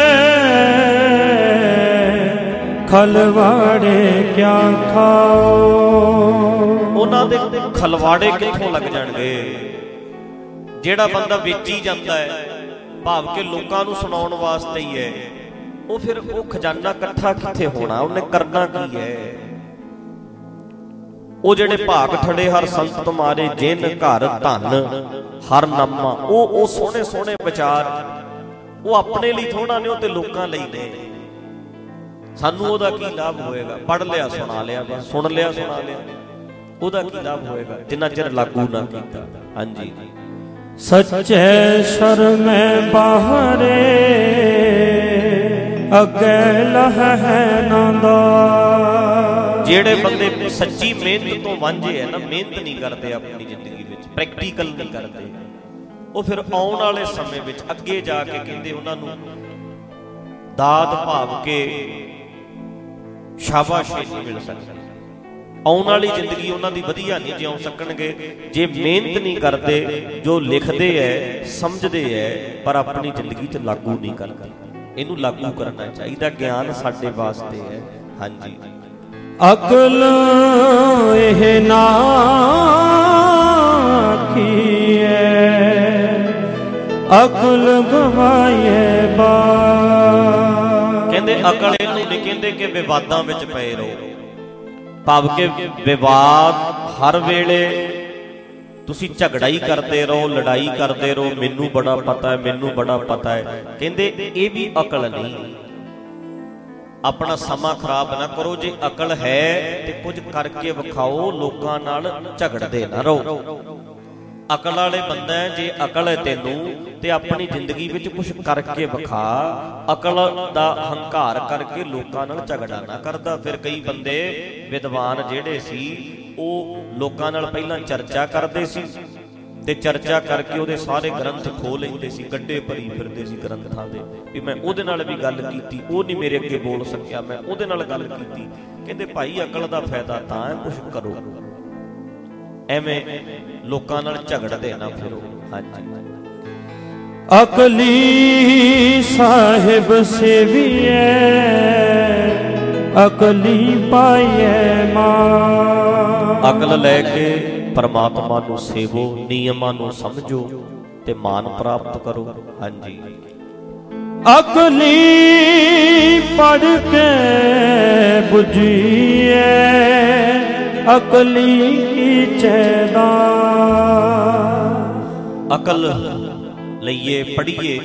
ਖਲਵਾੜੇ ਕਿਆ ਖਾਓ। ਉਹਨਾਂ ਦੇ ਖਲਵਾੜੇ ਕਿੱਥੋਂ ਲੱਗ ਜਾਣਗੇ? ਜਿਹੜਾ ਬੰਦਾ ਵੇਚੀ ਜਾਂਦਾ ਹੈ, ਭਾਵ ਕਿ ਲੋਕਾਂ ਨੂੰ ਸੁਣਾਉਣ ਵਾਸਤੇ ਹੀ ਹੈ, ਉਹ ਫਿਰ ਉਹ ਖਜ਼ਾਨਾ ਇਕੱਠਾ ਕਿੱਥੇ ਹੋਣਾ? ਉਹਨੇ ਕਰਨਾ ਕੀ ਹੈ? ਉਹ ਜਿਹੜੇ ਭਾਗ ਠੜੇ ਹਰ ਸੰਤ ਤੁਮਾਰੇ, ਜਿਨ ਘਰ ਧਨ ਹਰ ਨਾਮਾ, ਉਹ ਉਹ ਸੋਹਣੇ ਸੋਹਣੇ ਵਿਚਾਰ ਉਹ ਆਪਣੇ ਲਈ ਥੋੜਾ ਨੇ, ਉਹ ਤੇ ਲੋਕਾਂ ਲਈ ਨੇ। ਸਾਨੂੰ ਉਹਦਾ ਕੀ ਲਾਭ ਹੋਏਗਾ? ਪੜ੍ਹ ਲਿਆ, ਸੁਣਾ ਲਿਆ, ਬਸ ਸੁਣ ਲਿਆ, ਸੁਣਾ ਲਿਆ, ਉਹਦਾ ਕੀ ਲਾਭ ਹੋਏਗਾ ਜਿੰਨਾ ਚਿਰ ਲਾਗੂ ਨਾ ਕੀਤਾ। ਹਾਂਜੀ। ਸੱਚੇ ਸ਼ਰਮੇ ਬਾਹਰੇ, ਅੱਗੇ ਲਹੈ ਨੰਦਾ। ਜਿਹੜੇ ਬੰਦੇ ਸੱਚੀ ਮਿਹਨਤ ਤੋਂ ਵਾਂਝੇ ਹੈ ਨਾ, ਮਿਹਨਤ ਨਹੀਂ ਕਰਦੇ ਆਪਣੀ ਜ਼ਿੰਦਗੀ ਵਿੱਚ, ਪ੍ਰੈਕਟੀਕਲ ਨਹੀਂ ਕਰਦੇ, ਉਹ ਫਿਰ ਆਉਣ ਵਾਲੇ ਸਮੇਂ ਵਿੱਚ ਅੱਗੇ ਜਾ ਕੇ ਕਹਿੰਦੇ ਉਹਨਾਂ ਨੂੰ ਦਾਤ ਭਾਵ ਕੇ ਸ਼ਾਬਾਸ਼ੀ ਨਹੀਂ ਮਿਲ ਸਕਦੀ। ਆਉਣ ਵਾਲੀ ਜ਼ਿੰਦਗੀ ਉਹਨਾਂ ਦੀ ਵਧੀਆ ਨਹੀਂ ਜਿਉਂ ਸਕਣਗੇ ਜੇ ਮਿਹਨਤ ਨਹੀਂ ਕਰਦੇ, ਜੋ ਲਿਖਦੇ ਐ ਸਮਝਦੇ ਐ ਪਰ ਆਪਣੀ ਜ਼ਿੰਦਗੀ 'ਚ ਲਾਗੂ ਨਹੀਂ ਕਰਦੇ। ਇਹਨੂੰ ਲਾਗੂ ਕਰਨਾ ਚਾਹੀਦਾ। ਗਿਆਨ ਸਾਡੇ ਵਾਸਤੇ ਹੈ। ਹਾਂਜੀ, ਅਕਲ ਇਹ ਨਾ ਕੀਏ, ਅਕਲ ਗਵਾਏ ਬਾ। ਕਹਿੰਦੇ ਅਕਲ ਇਹਨੂੰ ਨਹੀਂ ਕਹਿੰਦੇ ਕਿ ਵਿਵਾਦਾਂ ਵਿੱਚ ਪਏ ਰਹੋ, ਭਾਵ ਕਿ ਵਿਵਾਦ ਹਰ ਵੇਲੇ ਤੁਸੀਂ ਝਗੜਾ ਹੀ ਕਰਦੇ ਰਹੋ, ਲੜਾਈ ਕਰਦੇ ਰਹੋ, ਮੈਨੂੰ ਬੜਾ ਪਤਾ ਹੈ, ਮੈਨੂੰ ਬੜਾ ਪਤਾ ਹੈ। ਕਹਿੰਦੇ ਇਹ ਵੀ ਅਕਲ ਨਹੀਂ। ਆਪਣਾ ਸਮਾਂ ਖਰਾਬ ਨਾ ਕਰੋ। ਜੇ ਅਕਲ ਹੈ ਤੇ ਕੁਝ ਕਰਕੇ ਵਿਖਾਓ, ਲੋਕਾਂ ਨਾਲ ਝਗੜਦੇ ਨਾ ਰਹੋ। ਅਕਲ ਵਾਲੇ ਬੰਦਾ ਹੈ, ਜੇ ਅਕਲ ਹੈ ਤੈਨੂੰ ਤੇ ਆਪਣੀ ਜ਼ਿੰਦਗੀ ਵਿੱਚ ਕੁਝ ਕਰਕੇ ਵਿਖਾ। ਅਕਲ ਦਾ ਹੰਕਾਰ ਕਰਕੇ ਲੋਕਾਂ ਨਾਲ ਝਗੜਾ ਨਾ ਕਰਦਾ। ਫਿਰ ਕਈ ਬੰਦੇ ਵਿਦਵਾਨ ਜਿਹੜੇ ਸੀ ਉਹ ਲੋਕਾਂ ਨਾਲ ਪਹਿਲਾਂ ਚਰਚਾ ਕਰਦੇ ਸੀ ਤੇ ਚਰਚਾ ਕਰਕੇ ਉਹਦੇ ਸਾਰੇ ਗ੍ਰੰਥ ਖੋਹ ਲੈਂਦੇ ਸੀ, ਗੱਡੇ ਭਰੀ ਫਿਰਦੇ ਸੀ ਗ੍ਰੰਥਾਂ ਦੇ ਵੀ ਮੈਂ ਉਹਦੇ ਨਾਲ ਵੀ ਗੱਲ ਕੀਤੀ, ਉਹ ਨਹੀਂ ਮੇਰੇ ਅੱਗੇ ਬੋਲ ਸਕਿਆ, ਮੈਂ ਉਹਦੇ ਨਾਲ ਗੱਲ ਕੀਤੀ। ਕਹਿੰਦੇ ਭਾਈ ਅਕਲ ਦਾ ਫਾਇਦਾ ਤਾਂ ਹੈ, ਕੁਝ ਕਰੋ, ਐਵੇਂ ਲੋਕਾਂ ਨਾਲ ਝਗੜਦੇ ਨਾ ਫਿਰੋ। ਹਾਂਜੀ, ਅਕਲੀ ਸਾਹਿਬ ਸੇਵੀਏ, ਅਕਲੀ ਪਾਈਏ ਮਾਂ। ਅਕਲ ਲੈ ਕੇ ਪਰਮਾਤਮਾ ਨੂੰ ਸੇਵੋ, ਨਿਯਮਾਂ ਨੂੰ ਸਮਝੋ ਤੇ ਮਾਨ ਪ੍ਰਾਪਤ ਕਰੋ। ਹਾਂਜੀ, ਅਕਲੀ ਪੜ ਕੇ ਬੁਝੀਏ, ਅਕਲੀ ਕੀ ਚੈਦਾ। ਅਕਲ ਲਈਏ, ਪੜ੍ਹੀਏ,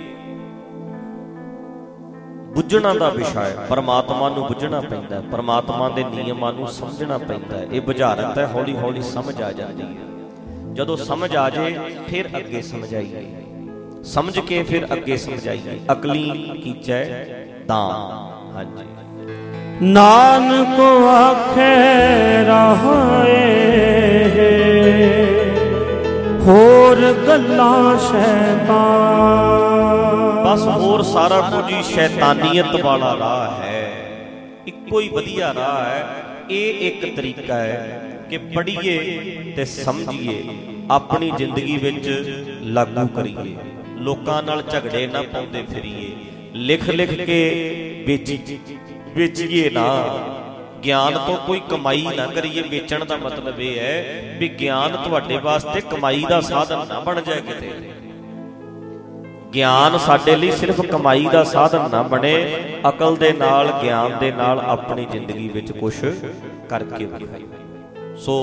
ਬੁੱਝਣਾ ਦਾ ਵਿਸ਼ਾ ਹੈ। ਪਰਮਾਤਮਾ ਨੂੰ ਬੁੱਝਣਾ ਪੈਂਦਾ ਹੈ, ਪਰਮਾਤਮਾ ਦੇ ਨਿਯਮਾਂ ਨੂੰ ਸਮਝਣਾ ਪੈਂਦਾ ਹੈ। ਇਹ ਬੁਝਾਰਤ ਹੈ, ਹੌਲੀ ਹੌਲੀ ਸਮਝ ਆ ਜਾਂਦੀ ਹੈ। ਜਦੋਂ ਸਮਝ ਆ ਜਾਏ ਫਿਰ ਅੱਗੇ ਸਮਝਾਈਏ, ਸਮਝ ਕੇ ਫਿਰ ਅੱਗੇ ਸਮਝਾਈਏ। ਅਕਲੀ ਕੀਚੈ ਦਾਨ। ਹਾਂਜੀ, ਨਾਨਕ ਆਖੇ ਰਹਾਏ, ਹੋਰ ਗੱਲਾਂ ਸ਼ੈਤਾਨ। ਬਸ ਹੋਰ ਸਾਰਾ ਕੁਝ ਹੀ ਸ਼ੈਤਾਨੀਅਤ ਵਾਲਾ ਰਾਹ ਹੈ। ਇੱਕੋ ਹੀ ਵਧੀਆ ਰਾਹ ਹੈ। ਇਹ ਇੱਕ ਤਰੀਕਾ ਹੈ ਕਿ ਪੜ੍ਹੀਏ ਤੇ ਸਮਝੀਏ, ਆਪਣੀ ਜ਼ਿੰਦਗੀ ਵਿੱਚ ਲਾਗੂ ਕਰੀਏ, ਲੋਕਾਂ ਨਾਲ ਝਗੜੇ ਨਾ ਪਾਉਂਦੇ ਫਿਰੀਏ, ਲਿਖ ਲਿਖ ਕੇ ਵੇਚੀ ਵੇਚੀਏ ਨਾ। ਗਿਆਨ ਤੋਂ ਕੋਈ ਕਮਾਈ ਨਾ ਕਰੀਏ। ਵੇਚਣ ਦਾ ਮਤਲਬ ਇਹ ਹੈ ਵੀ ਗਿਆਨ ਤੁਹਾਡੇ ਵਾਸਤੇ ਕਮਾਈ ਦਾ ਸਾਧਨ ਨਾ ਬਣ ਜਾਏ ਕਿਤੇ। ਗਿਆਨ ਸਾਡੇ ਲਈ ਸਿਰਫ ਕਮਾਈ ਦਾ ਸਾਧਨ ਨਾ ਬਣੇ। ਅਕਲ ਦੇ ਨਾਲ, ਗਿਆਨ ਦੇ ਨਾਲ ਆਪਣੀ ਜ਼ਿੰਦਗੀ ਵਿੱਚ ਕੁਝ ਕਰਕੇ ਵਿਖਾਈਏ। ਸੋ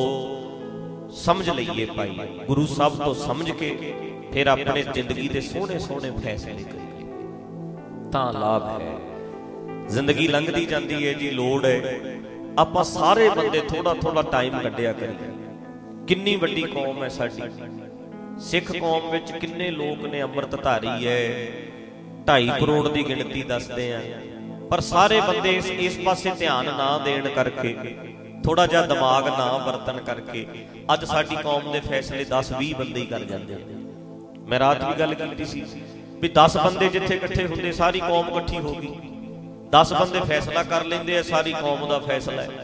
ਸਮਝ ਲਈਏ ਭਾਈ, ਗੁਰੂ ਸਾਹਿਬ ਤੋਂ ਸਮਝ ਕੇ ਫਿਰ ਆਪਣੇ ਜ਼ਿੰਦਗੀ ਦੇ ਸੋਹਣੇ ਸੋਹਣੇ ਫੈਸਲੇ ਕਰੀਏ ਤਾਂ ਲਾਭ ਹੈ। ਜ਼ਿੰਦਗੀ ਲੰਘਦੀ ਜਾਂਦੀ ਹੈ ਜੀ, ਲੋੜ ਹੈ ਆਪਾਂ ਸਾਰੇ ਬੰਦੇ ਥੋੜਾ ਥੋੜਾ ਟਾਈਮ ਕੱਢਿਆ ਕਰੀਏ। ਕਿੰਨੀ ਵੱਡੀ ਕੌਮ ਹੈ ਸਾਡੀ। ਸਿੱਖ ਕੌਮ ਵਿੱਚ ਕਿੰਨੇ ਲੋਕ ਨੇ ਅੰਮ੍ਰਿਤਧਾਰੀ ਹੈ, ਢਾਈ ਕਰੋੜ ਦੀ ਗਿਣਤੀ ਦੱਸਦੇ ਆ। ਪਰ ਸਾਰੇ ਬੰਦੇ ਇਸ ਇਸ ਪਾਸੇ ਧਿਆਨ ਨਾ ਦੇਣ ਕਰਕੇ, ਥੋੜਾ ਜਿਹਾ ਦਿਮਾਗ ਨਾ ਵਰਤਣ ਕਰਕੇ ਅੱਜ ਸਾਡੀ ਕੌਮ ਦੇ ਫੈਸਲੇ ਦਸ ਵੀਹ ਬੰਦੇ ਹੀ ਕਰ ਜਾਂਦੇ ਨੇ। ਮੈਂ ਰਾਤ ਵੀ ਗੱਲ ਕੀਤੀ ਸੀ ਵੀ ਦਸ ਬੰਦੇ ਜਿੱਥੇ ਇਕੱਠੇ ਹੁੰਦੇ ਸਾਰੀ ਕੌਮ ਇਕੱਠੀ ਹੋ ਗਈ। ਦਸ ਬੰਦੇ ਫੈਸਲਾ ਕਰ ਲੈਂਦੇ ਆ, ਸਾਰੀ ਕੌਮ ਦਾ ਫੈਸਲਾ ਹੈ।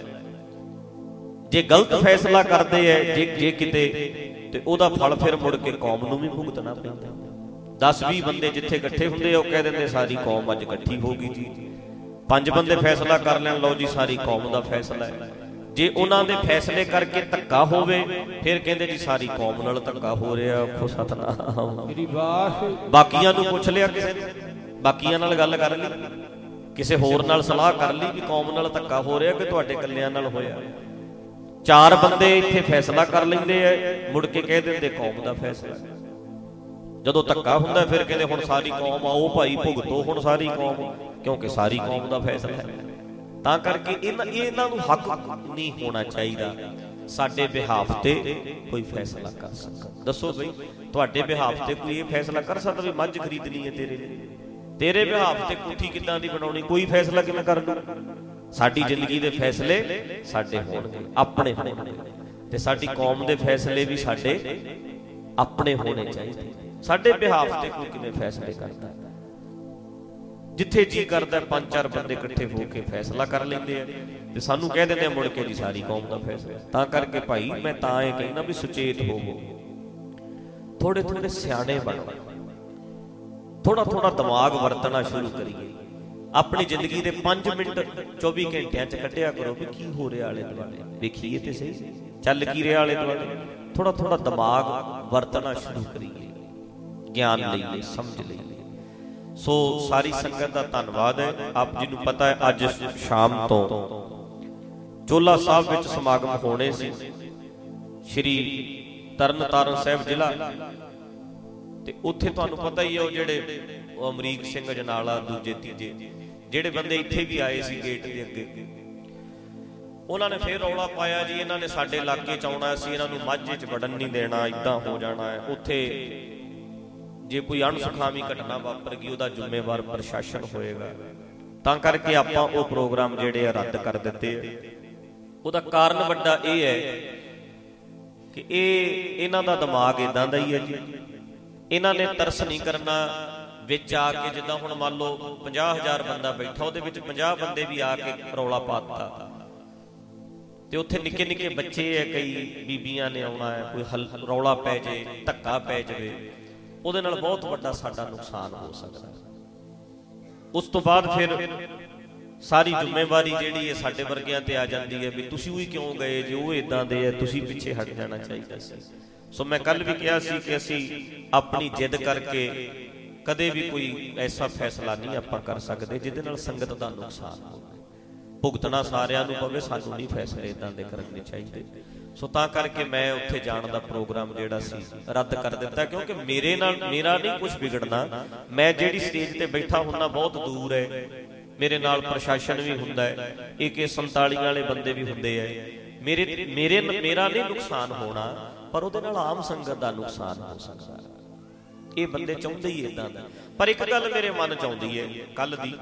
ਜੇ ਗਲਤ ਫੈਸਲਾ ਕਰਦੇ ਆ ਜੇ ਜੇ ਕਿਤੇ ਤੇ ਉਹਦਾ ਫਲ ਫਿਰ ਮੁੜ ਕੇ ਕੌਮ ਨੂੰ ਵੀ ਭੁਗਤਣਾ ਪੈਂਦਾ। ਦਸ ਵੀਹ ਬੰਦੇ ਜਿੱਥੇ ਇਕੱਠੇ ਹੁੰਦੇ ਆ ਉਹ ਕਹਿ ਦਿੰਦੇ ਸਾਰੀ ਕੌਮ ਅੱਜ ਇਕੱਠੀ ਹੋ ਗਈ ਜੀ। ਪੰਜ ਬੰਦੇ ਫੈਸਲਾ ਕਰ ਲੈਣ, ਲਓ ਜੀ ਸਾਰੀ ਕੌਮ ਦਾ ਫੈਸਲਾ ਹੈ। ਜੇ ਉਹਨਾਂ ਦੇ ਫੈਸਲੇ ਕਰਕੇ ਧੱਕਾ ਹੋਵੇ ਫਿਰ ਕਹਿੰਦੇ ਜੀ ਸਾਰੀ ਕੌਮ ਨਾਲ ਧੱਕਾ ਹੋ ਰਿਹਾ। ਆਖੋ ਸਤਨਾਮ। ਬਾਕੀਆਂ ਨੂੰ ਪੁੱਛ ਲਿਆ ਕਿਸੇ ਨੇ, ਬਾਕੀਆਂ ਨਾਲ ਗੱਲ ਕਰ ਲਈ, ਕਿਸੇ ਹੋਰ ਨਾਲ ਸਲਾਹ ਕਰ ਲਈ ਵੀ ਕੌਮ ਨਾਲ ਧੱਕਾ ਹੋ ਰਿਹਾ ਕਿ ਤੁਹਾਡੇ ਇਕੱਲਿਆਂ ਨਾਲ ਹੋਇਆ। ਚਾਰ ਬੰਦੇ ਇੱਥੇ ਫੈਸਲਾ ਕਰ ਲੈਂਦੇ ਆ, ਮੁੜ ਕੇ ਕਹਿ ਦਿੰਦੇ ਕੌਮ ਦਾ ਫੈਸਲਾ। ਜਦੋਂ ਧੱਕਾ ਹੁੰਦਾ ਫਿਰ ਕਹਿੰਦੇ ਹੁਣ ਸਾਰੀ ਕੌਮ ਆਓ ਭਾਈ ਭੁਗਤੋ ਹੁਣ ਸਾਰੀ ਕੌਮ, ਕਿਉਂਕਿ ਸਾਰੀ ਕੌਮ ਦਾ ਫੈਸਲਾ ਹੈ। ਤਾਂ ਕਰਕੇ ਇਹਨਾਂ ਇਹਨਾਂ ਨੂੰ ਹੱਕ ਨਹੀਂ ਹੋਣਾ ਚਾਹੀਦਾ ਸਾਡੇ ਬਿਹਾਫ ਤੇ ਕੋਈ ਫੈਸਲਾ ਕਰ ਸਕਦਾ। ਦੱਸੋ ਬਈ, ਤੁਹਾਡੇ ਬਿਹਾਫ ਤੇ ਕੋਈ ਇਹ ਫੈਸਲਾ ਕਰ ਸਕਦਾ ਵੀ ਮੱਝ ਖਰੀਦਣੀ ਹੈ ਤੇਰੇ ਲਈ? ਤੇਰੇ ਬਿਹਾਫ ਤੇ ਕੋਠੀ ਕਿੱਦਾਂ ਦੀ ਬਣਾਉਣੀ, ਕੋਈ ਫੈਸਲਾ ਕਿਵੇਂ ਕਰ ਲੂ? ਸਾਡੀ ਜ਼ਿੰਦਗੀ ਦੇ ਫੈਸਲੇ ਸਾਡੇ ਹੋਣਗੇ, ਆਪਣੇ ਹੋਣਗੇ, ਤੇ ਸਾਡੀ ਕੌਮ ਦੇ ਫੈਸਲੇ ਵੀ ਸਾਡੇ ਆਪਣੇ ਹੋਣੇ ਚਾਹੀਦੇ। ਸਾਡੇ ਬਿਹਾਫ ਤੇ ਕੋਈ ਕਿਵੇਂ ਫੈਸਲੇ ਕਰਦਾ? ਜਿੱਥੇ ਜੀ ਕਰਦਾ ਪੰਜ ਚਾਰ ਬੰਦੇ ਇਕੱਠੇ ਹੋ ਕੇ ਫੈਸਲਾ ਕਰ ਲੈਂਦੇ ਆ ਤੇ ਸਾਨੂੰ ਕਹਿ ਦਿੰਦੇ ਆ ਮੁੜ ਕੇ ਜੀ ਸਾਰੀ ਕੌਮ ਦਾ ਫੈਸਲਾ। ਤਾਂ ਕਰਕੇ ਭਾਈ ਮੈਂ ਤਾਂ ਇਹ ਕਹਿੰਦਾ ਵੀ ਸੁਚੇਤ ਹੋਵੋ, ਥੋੜੇ ਥੋੜੇ ਸਿਆਣੇ ਬਣੋ, ਥੋੜਾ ਥੋੜਾ ਦਿਮਾਗ ਵਰਤਣਾ ਸ਼ੁਰੂ ਕਰੀਏ। ਆਪਣੀ ਜ਼ਿੰਦਗੀ ਦੇ ਪੰਜ ਮਿੰਟ ਚੌਵੀ ਘੰਟਿਆਂ ਚ ਕੱਢਿਆ ਕਰੋ ਵੀ ਕੀ ਹੋ ਰਿਹਾ ਆਲੇ ਦੁਆਲੇ, ਵੇਖੀਏ ਤੇ ਸਹੀ ਚੱਲ ਕੀ ਰਿਹਾ ਆਲੇ ਦੁਆਲੇ। ਥੋੜਾ ਥੋੜਾ ਦਿਮਾਗ ਵਰਤਣਾ ਸ਼ੁਰੂ ਕਰੀਏ, ਗਿਆਨ ਲਈਏ, ਸਮਝ ਲਈਏ। ਸੋ ਸਾਰੀ ਸੰਗਤ ਦਾ ਧੰਨਵਾਦ ਹੈ। ਆਪ ਜੀ ਨੂੰ ਪਤਾ ਹੈ ਅੱਜ ਸ਼ਾਮ ਤੋਂ ਚੋਲਾ ਸਾਹਿਬ ਵਿੱਚ ਸਮਾਗਮ ਹੋਣੇ ਸੀ, ਸ਼੍ਰੀ ਤਰਨ ਤਾਰਨ ਸਾਹਿਬ ਜ਼ਿਲ੍ਹਾ, ਤੇ ਉੱਥੇ ਤੁਹਾਨੂੰ ਪਤਾ ਹੀ ਹੈ ਉਹ ਜਿਹੜੇ ਉਹ ਅਮਰੀਕ ਸਿੰਘ ਜਨਾਲਾ ਦੂਜੇ ਤੀਜੇ ਜਿਹੜੇ ਬੰਦੇ ਇੱਥੇ ਵੀ ਆਏ ਸੀ ਗੇਟ ਦੇ ਅੱਗੇ, ਉਹਨਾਂ ਨੇ ਫੇਰ ਰੌਲਾ ਪਾਇਆ ਜੀ ਇਹਨਾਂ ਨੇ ਸਾਡੇ ਇਲਾਕੇ ਚ ਆਉਣਾ, ਅਸੀਂ ਇਹਨਾਂ ਨੂੰ ਮਾਝੇ ਚ ਵੜਨ ਨਹੀਂ ਦੇਣਾ, ਏਦਾਂ ਹੋ ਜਾਣਾ ਹੈ। ਉੱਥੇ ਜੇ ਕੋਈ ਅਣਸੁਖਾਵੀ ਘਟਨਾ ਵਾਪਰ ਗਈ ਉਹਦਾ ਜ਼ਿੰਮੇਵਾਰ ਪ੍ਰਸ਼ਾਸਨ ਹੋਏਗਾ। ਤਾਂ ਕਰਕੇ ਆਪਾਂ ਉਹ ਪ੍ਰੋਗਰਾਮ ਜਿਹੜੇ ਆ ਰੱਦ ਕਰ ਦਿੱਤੇ ਆ। ਉਹਦਾ ਕਾਰਨ ਵੱਡਾ ਇਹ ਹੈ ਕਿ ਇਹ ਇਹਨਾਂ ਦਾ ਦਿਮਾਗ ਇਦਾਂ ਦਾ ਹੀ ਹੈ ਜੀ, ਇਹਨਾਂ ਨੇ ਤਰਸ ਨਹੀਂ ਕਰਨਾ ਵਿੱਚ ਆ ਕੇ। ਜਿੱਦਾਂ ਹੁਣ ਮੰਨ ਲਓ ਪੰਜਾਹ ਹਜ਼ਾਰ ਬੰਦਾ ਬੈਠਾ, ਉਹਦੇ ਵਿੱਚ ਪੰਜਾਹ ਬੰਦੇ ਵੀ ਆ ਕੇ ਰੌਲਾ ਪਾ ਦਿੱਤਾ ਤੇ ਉੱਥੇ ਨਿੱਕੇ ਨਿੱਕੇ ਬੱਚੇ ਹੈ, ਕਈ ਬੀਬੀਆਂ ਨੇ ਆਉਣਾ ਹੈ, ਕੋਈ ਹਲ ਰੌਲਾ ਪੈ ਜੇ, ਧੱਕਾ ਪੈ ਜਾਵੇ, ਉਹਦੇ ਨਾਲ ਬਹੁਤ ਵੱਡਾ ਸਾਡਾ ਨੁਕਸਾਨ ਹੋ ਸਕਦਾ। ਉਸ ਤੋਂ ਬਾਅਦ ਫਿਰ ਸਾਰੀ ਜ਼ਿੰਮੇਵਾਰੀ ਜਿਹੜੀ ਹੈ ਸਾਡੇ ਵਰਗਿਆਂ ਤੇ ਆ ਜਾਂਦੀ ਹੈ ਵੀ ਤੁਸੀਂ ਉਹੀ ਕਿਉਂ ਗਏ ਜੇ ਉਹ ਇਦਾਂ ਦੇ ਹੈ, ਤੁਸੀਂ ਪਿੱਛੇ ਹਟ ਜਾਣਾ ਚਾਹੀਦਾ ਸੀ। ਸੋ ਮੈਂ ਕੱਲ ਵੀ ਕਿਹਾ ਸੀ ਕਿ ਅਸੀਂ ਆਪਣੀ ਜਿੱਦ ਕਰਕੇ ਕਦੇ ਵੀ ਕੋਈ ਐਸਾ ਫੈਸਲਾ ਨਹੀਂ ਆਪਾਂ ਕਰ ਸਕਦੇ ਜਿਹਦੇ ਨਾਲ ਸੰਗਤ ਦਾ ਨੁਕਸਾਨ ਹੋਵੇ। ਭੁਗਤਣਾ ਸਾਰਿਆਂ ਨੂੰ ਪਵੇ, ਸਾਨੂੰ ਨਹੀਂ ਫੈਸਲੇ ਇਦਾਂ ਦੇ ਕਰਨੇ ਚਾਹੀਦੇ। ਸੋ ਤਾਂ ਕਰਕੇ ਮੈਂ ਉੱਥੇ ਜਾਣ ਦਾ ਪ੍ਰੋਗਰਾਮ ਜਿਹੜਾ ਸੀ ਰੱਦ ਕਰ ਦਿੱਤਾ, ਕਿਉਂਕਿ ਮੇਰੇ ਨਾਲ ਮੇਰਾ ਨਹੀਂ ਕੁਝ ਵਿਗੜਨਾ। ਮੈਂ ਜਿਹੜੀ ਸਟੇਜ ਤੇ ਬੈਠਾ ਹੁੰਦਾ ਬਹੁਤ ਦੂਰ ਹੈ, ਮੇਰੇ ਨਾਲ ਪ੍ਰਸ਼ਾਸਨ ਵੀ ਹੁੰਦਾ ਹੈ, ਏ ਕੇ ਸੰਤਾਲੀ ਵਾਲੇ ਬੰਦੇ ਵੀ ਹੁੰਦੇ ਹੈ। ਮੇਰੇ ਮੇਰੇ ਮੇਰਾ ਨਹੀਂ ਨੁਕਸਾਨ ਹੋਣਾ, ਪਰ ਉਹਦੇ ਨਾਲ ਆਮ ਸੰਗਤ ਦਾ ਨੁਕਸਾਨ ਹੋ ਸਕਦਾ। ਇਹ ਬੰਦੇ ਚਾਹੁੰਦੇ ਹੀ ਇਦਾਂ ਦਾ। ਪਰ ਇੱਕ ਗੱਲ ਮੇਰੇ ਮਨ ਚ ਆਉਂਦੀ ਹੈ ਕੱਲ ਦੀ,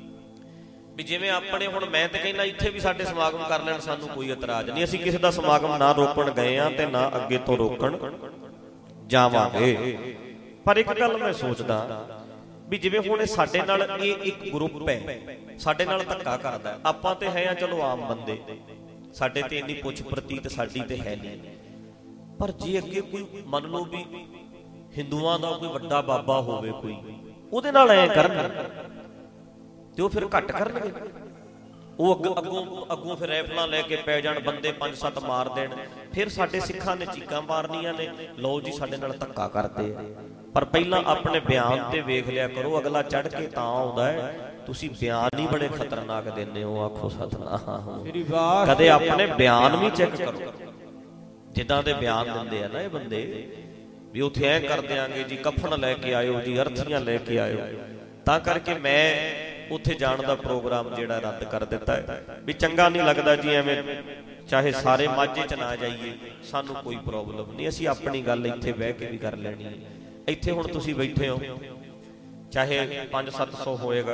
ਵੀ ਜਿਵੇਂ ਆਪਣੇ ਹੁਣ ਮੈਂ ਤੇ ਕਹਿੰਦਾ ਇੱਥੇ ਵੀ ਸਾਡੇ ਸਮਾਗਮ ਕਰ ਲੈਣ, ਸਾਨੂੰ ਕੋਈ ਇਤਰਾਜ਼ ਨਹੀਂ, ਅਸੀਂ ਕਿਸੇ ਦਾ ਸਮਾਗਮ ਨਾ ਰੋਕਣ ਗਏ ਆ ਤੇ ਨਾ ਅੱਗੇ ਤੋਂ ਰੋਕਣ ਜਾਵਾਂਗੇ। ਪਰ ਇੱਕ ਗੱਲ ਮੈਂ ਸੋਚਦਾ ਵੀ ਜਿਵੇਂ ਹੁਣ ਸਾਡੇ ਨਾਲ ਇਹ ਇੱਕ ਗਰੁੱਪ ਹੈ, ਸਾਡੇ ਨਾਲ ਧੱਕਾ ਕਰਦਾ, ਆਪਾਂ ਤੇ ਹੈ ਆ ਚਲੋ ਆਮ ਬੰਦੇ, ਸਾਡੇ ਤੇ ਇੰਨੀ ਪੁੱਛ ਪ੍ਰਤੀਤ ਸਾਡੀ ਤੇ ਹੈ ਨਹੀਂ। ਪਰ ਜੇ ਅੱਗੇ ਕੋਈ ਮੰਨ ਲਓ ਵੀ ਹਿੰਦੂਆਂ ਦਾ ਕੋਈ ਵੱਡਾ ਬਾਬਾ ਹੋਵੇ, ਕੋਈ ਉਹਦੇ ਨਾਲ ਐ ਕਰਨ ਤੇ ਉਹ ਫਿਰ ਘੱਟ ਕਰਨਗੇ। ਉਹ ਅੱਗੋਂ ਅੱਗੋਂ ਅੱਗੋਂ ਫਿਰ ਰਾਈਫਲਾਂ ਲੈ ਕੇ ਪੈ ਜਾਣ, ਬੰਦੇ ਪੰਜ ਸੱਤ ਮਾਰ ਦੇਣ, ਫਿਰ ਸਾਡੇ ਸਿੱਖਾਂ ਨੇ ਚੀਕਾਂ ਮਾਰਨੀਆਂ ਨੇ, ਲਓ ਜੀ ਸਾਡੇ ਨਾਲ ਧੱਕਾ ਕਰਦੇ ਆ। ਪਰ ਪਹਿਲਾਂ ਆਪਣੇ ਬਿਆਨ ਤੇ ਵੇਖ ਲਿਆ ਕਰੋ, ਅਗਲਾ ਚੜ ਕੇ ਤਾਂ ਆਉਂਦਾ ਹੈ, ਤੁਸੀਂ ਬਿਆਨ ਹੀ ਬੜੇ ਖਤਰਨਾਕ ਦਿੰਦੇ ਹੋ। ਆਖੋ ਸਤਨਾਮ। ਕਦੇ ਆਪਣੇ ਬਿਆਨ ਵੀ ਚੈੱਕ ਕਰੋ, ਜਿੱਦਾਂ ਦੇ ਬਿਆਨ ਦਿੰਦੇ ਆ ਨਾ ਇਹ ਬੰਦੇ, ਵੀ ਉੱਥੇ ਐ ਕਰ ਦਿਆਂਗੇ ਜੀ, ਕਫਨ ਲੈ ਕੇ ਆਇਓ ਜੀ, ਅਰਥੀਆਂ ਲੈ ਕੇ ਆਇਓ। ਤਾਂ ਕਰਕੇ ਮੈਂ ਉੱਥੇ ਜਾਣ ਦਾ ਪ੍ਰੋਗਰਾਮ ਜਿਹੜਾ ਰੱਦ ਕਰ ਦਿੱਤਾ ਹੈ। ਵੀ ਚੰਗਾ ਨਹੀਂ ਲੱਗਦਾ ਜੀ ਐਵੇਂ, ਚਾਹੇ ਸਾਰੇ ਮਾਝੇ ਚ ਨਾ ਜਾਈਏ, ਸਾਨੂੰ ਕੋਈ ਪ੍ਰੋਬਲਮ ਨਹੀਂ, ਅਸੀਂ ਆਪਣੀ ਗੱਲ ਇੱਥੇ ਬਹਿ ਕੇ ਵੀ ਕਰ ਲੈਣੀ ਹੈ। ਇੱਥੇ ਹੁਣ ਤੁਸੀਂ ਬੈਠੇ ਹੋ, ਚਾਹੇ ਪੰਜ ਸੱਤ ਸੌ ਹੋਏਗਾ,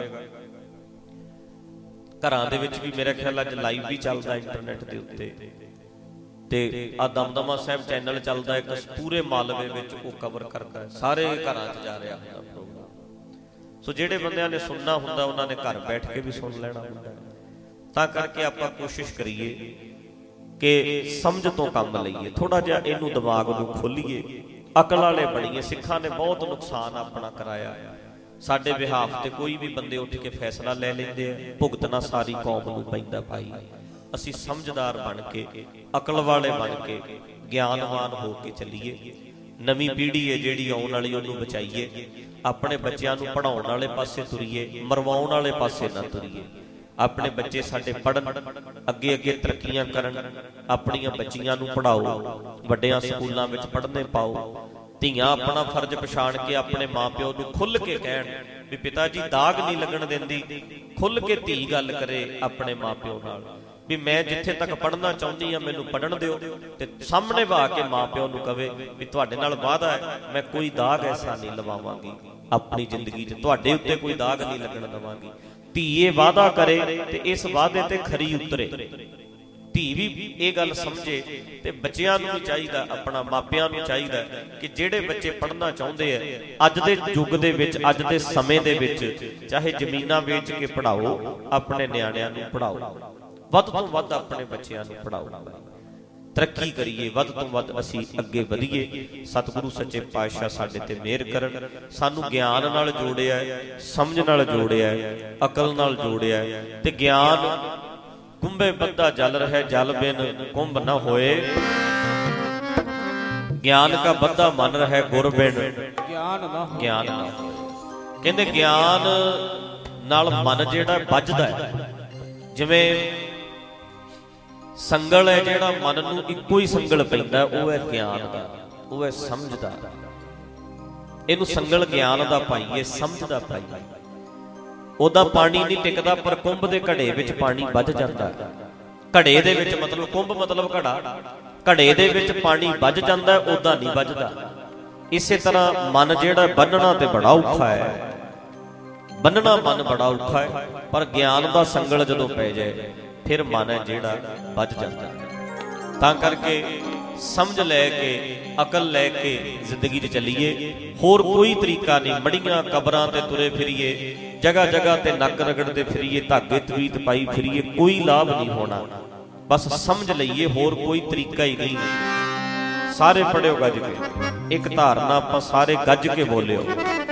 ਘਰਾਂ ਦੇ ਵਿੱਚ ਵੀ ਮੇਰਾ ਖਿਆਲ ਅੱਜ ਲਾਈਵ ਵੀ ਚੱਲਦਾ ਇੰਟਰਨੈਟ ਦੇ ਉੱਤੇ, ਤੇ ਆ ਦਮਦਮਾ ਸਾਹਿਬ ਚੈਨਲ ਚੱਲਦਾ ਇੱਕ, ਪੂਰੇ ਮਾਲਵੇ ਵਿੱਚ ਉਹ ਕਵਰ ਕਰਦਾ, ਸਾਰੇ ਘਰਾਂ 'ਚ ਜਾ ਰਿਹਾ ਹੁੰਦਾ ਪ੍ਰੋਗਰਾਮ। ਸੋ ਜਿਹੜੇ ਬੰਦਿਆਂ ਨੇ ਸੁਣਨਾ ਹੁੰਦਾ ਉਹਨਾਂ ਨੇ ਘਰ ਬੈਠ ਕੇ ਵੀ ਸੁਣ ਲੈਣਾ ਹੁੰਦਾ। ਤਾਂ ਕਰਕੇ ਆਪਾਂ ਕੋਸ਼ਿਸ਼ ਕਰੀਏ ਕਿ ਸਮਝ ਤੋਂ ਕੰਮ ਲਈਏ, ਥੋੜਾ ਜਿਹਾ ਇਹਨੂੰ ਦਿਮਾਗ ਨੂੰ ਖੋਲੀਏ, ਅਕਲ ਵਾਲੇ ਬਣੀਏ। ਸਿੱਖਾਂ ਨੇ ਬਹੁਤ ਨੁਕਸਾਨ ਆਪਣਾ ਕਰਾਇਆ, ਸਾਡੇ ਬਿਹਾਫ ਤੇ ਕੋਈ ਵੀ ਬੰਦੇ ਉੱਠ ਕੇ ਫੈਸਲਾ ਲੈ ਲੈਂਦੇ ਆ, ਭੁਗਤਣਾ ਸਾਰੀ ਕੌਮ ਨੂੰ ਪੈਂਦਾ। ਭਾਈ ਅਸੀਂ ਸਮਝਦਾਰ ਬਣ ਕੇ, ਅਕਲ ਵਾਲੇ ਬਣ ਕੇ, ਗਿਆਨਵਾਨ ਹੋ ਕੇ ਚੱਲੀਏ। ਨਵੀਂ ਪੀੜ੍ਹੀ ਹੈ ਜਿਹੜੀ ਆਉਣ ਵਾਲੀ, ਉਹਨੂੰ ਬਚਾਈਏ। ਆਪਣੇ ਬੱਚਿਆਂ ਨੂੰ ਪੜ੍ਹਾਉਣ ਵਾਲੇ ਪਾਸੇ ਤੁਰੀਏ, ਮਰਵਾਉਣ ਵਾਲੇ ਪਾਸੇ ਨਾ ਤੁਰੀਏ। ਆਪਣੇ ਬੱਚੇ ਸਾਡੇ ਪੜ੍ਹਨ, ਅੱਗੇ ਅੱਗੇ ਤਰੱਕੀਆਂ ਕਰਨ, ਆਪਣੀਆਂ ਬੱਚੀਆਂ ਨੂੰ ਪੜ੍ਹਾਓ, ਵੱਡਿਆਂ ਸਕੂਲਾਂ ਵਿੱਚ ਪੜ੍ਹਨੇ ਪਾਓ। ਧੀਆਂ ਆਪਣਾ ਫਰਜ਼ ਪਛਾਣ ਕੇ ਆਪਣੇ ਮਾਂ ਪਿਓ ਨੂੰ ਖੁੱਲ੍ਹ ਕੇ ਕਹਿਣ ਵੀ ਪਿਤਾ ਜੀ ਦਾਗ ਨਹੀਂ ਲੱਗਣ ਦਿੰਦੀ, ਖੁੱਲ੍ਹ ਕੇ ਧੀ ਗੱਲ ਕਰੇ ਆਪਣੇ ਮਾਂ ਪਿਓ ਨਾਲ ਵੀ ਮੈਂ ਜਿੱਥੇ ਤੱਕ ਪੜ੍ਹਨਾ ਚਾਹੁੰਦੀ ਹਾਂ ਮੈਨੂੰ ਪੜ੍ਹਨ ਦਿਓ, ਤੇ ਸਾਹਮਣੇ ਵਾ ਕੇ ਮਾਂ ਪਿਓ ਨੂੰ ਕਵੇ ਵੀ ਤੁਹਾਡੇ ਨਾਲ ਵਾਅਦਾ ਹੈ ਮੈਂ ਕੋਈ ਦਾਗ ਐਸਾ ਨਹੀਂ ਲਵਾਵਾਂਗੀ, ਆਪਣੀ ਜ਼ਿੰਦਗੀ 'ਚ ਤੁਹਾਡੇ ਉੱਤੇ ਕੋਈ ਦਾਗ ਨਹੀਂ ਲੱਗਣ ਦੇਵਾਂਗੀ। ਧੀਏ ਵਾਅਦਾ ਕਰੇ ਤੇ ਇਸ ਵਾਅਦੇ ਤੇ ਖਰੀ ਉਤਰੇ। ਧੀ ਵੀ ਇਹ ਗੱਲ ਸਮਝੇ ਤੇ ਬੱਚਿਆਂ ਨੂੰ ਵੀ ਚਾਹੀਦਾ, ਆਪਣਾ ਮਾਪਿਆਂ ਨੂੰ ਚਾਹੀਦਾ ਕਿ ਜਿਹੜੇ ਬੱਚੇ ਪੜ੍ਹਨਾ ਚਾਹੁੰਦੇ ਆ ਅੱਜ ਦੇ ਯੁੱਗ ਦੇ ਵਿੱਚ, ਅੱਜ ਦੇ ਸਮੇਂ ਦੇ ਵਿੱਚ, ਚਾਹੇ ਜ਼ਮੀਨਾਂ ਵੇਚ ਕੇ ਪੜ੍ਹਾਓ, ਆਪਣੇ ਨਿਆਣਿਆਂ ਨੂੰ ਪੜ੍ਹਾਓ, ਵੱਧ ਤੋਂ ਵੱਧ ਆਪਣੇ ਬੱਚਿਆਂ ਨੂੰ ਪੜ੍ਹਾਓ, ਤਰੱਕੀ ਕਰੀਏ, ਵੱਧ ਤੋਂ ਵੱਧ ਅਸੀਂ ਅੱਗੇ ਵਧੀਏ। ਸਤਿਗੁਰੂ ਸੱਚੇ ਪਾਤਸ਼ਾਹ ਸਾਡੇ ਤੇ ਮਿਹਰ ਕਰਨ, ਸਾਨੂੰ ਗਿਆਨ ਨਾਲ ਜੋੜਿਆ, ਸਮਝ ਨਾਲ ਜੋੜਿਆ, ਅਕਲ ਨਾਲ ਜੋੜਿਆ ਤੇ ਗਿਆਨ ਕੁੰਭੇ ਬੱਧਾ ਜਲ ਰਹਿ, ਜਲ ਬਿਨ ਕੁੰਭ ਨਾ ਹੋਏ, ਗਿਆਨ ਕਾ ਬੱਧਾ ਮਨ ਰਹਿ, ਗੁਰ ਬਿਨ ਗਿਆਨ ਨਾ ਗਿਆਨ ਨਾ ਹੋਏ। ਕਹਿੰਦੇ ਗਿਆਨ ਨਾਲ ਮਨ ਜਿਹੜਾ ਵੱਜਦਾ ਹੈ, ਜਿਵੇਂ ਸੰਗਲ ਹੈ ਜਿਹੜਾ ਮਨ ਨੂੰ ਇੱਕੋ ਹੀ ਸੰਗਲ ਪੈਂਦਾ, ਉਹ ਹੈ ਗਿਆਨ ਦਾ, ਉਹ ਹੈ ਸਮਝ ਦਾ। ਇਹਨੂੰ ਸੰਗਲ ਗਿਆਨ ਦਾ ਪਾਈਏ, ਸਮਝ ਦਾ ਪਾਈਏ। ਉਹਦਾ ਪਾਣੀ ਨਹੀਂ ਟਿਕਦਾ, ਪਰ ਕੁੰਭ ਦੇ ਘੜੇ ਵਿੱਚ ਪਾਣੀ ਵੱਜ ਜਾਂਦਾ। ਘੜੇ ਦੇ ਵਿੱਚ ਮਤਲਬ ਕੁੰਭ ਮਤਲਬ ਘੜਾ, ਘੜੇ ਦੇ ਵਿੱਚ ਪਾਣੀ ਵੱਜ ਜਾਂਦਾ, ਉਦਾਂ ਨਹੀਂ ਵੱਜਦਾ। ਇਸੇ ਤਰ੍ਹਾਂ ਮਨ ਜਿਹੜਾ ਬੰਨਣਾ ਤੇ ਬੜਾ ਔਖਾ ਹੈ, ਬੰਨਣਾ ਮਨ ਬੜਾ ਔਖਾ ਹੈ, ਪਰ ਗਿਆਨ ਦਾ ਸੰਗਲ ਜਦੋਂ ਪੈ ਜਾਏ ਫਿਰ ਮਨ ਹੈ ਜਿਹੜਾ ਵੱਜ ਜਾਂਦਾ। ਤਾਂ ਕਰਕੇ ਸਮਝ ਲੈ ਕੇ, ਅਕਲ ਲੈ ਕੇ ਜ਼ਿੰਦਗੀ 'ਚ ਚੱਲੀਏ, ਹੋਰ ਕੋਈ ਤਰੀਕਾ ਨਹੀਂ। ਮੜੀਆਂ ਕਬਰਾਂ ਤੇ ਤੁਰੇ ਫਿਰੀਏ, ਜਗ੍ਹਾ ਜਗ੍ਹਾ ਤੇ ਨੱਕ ਰਗੜਦੇ ਫਿਰੀਏ, ਧਾਗੇ ਤਵੀਤ ਪਾਈ ਫਿਰੀਏ, ਕੋਈ ਲਾਭ ਨਹੀਂ ਹੋਣਾ। ਬਸ ਸਮਝ ਲਈਏ, ਹੋਰ ਕੋਈ ਤਰੀਕਾ ਹੀ ਨਹੀਂ। ਸਾਰੇ ਪੜਿਓ ਗੱਜ ਕੇ, ਇੱਕ ਧਾਰਨਾ ਆਪਾਂ ਸਾਰੇ ਗੱਜ ਕੇ ਬੋਲਿਓ।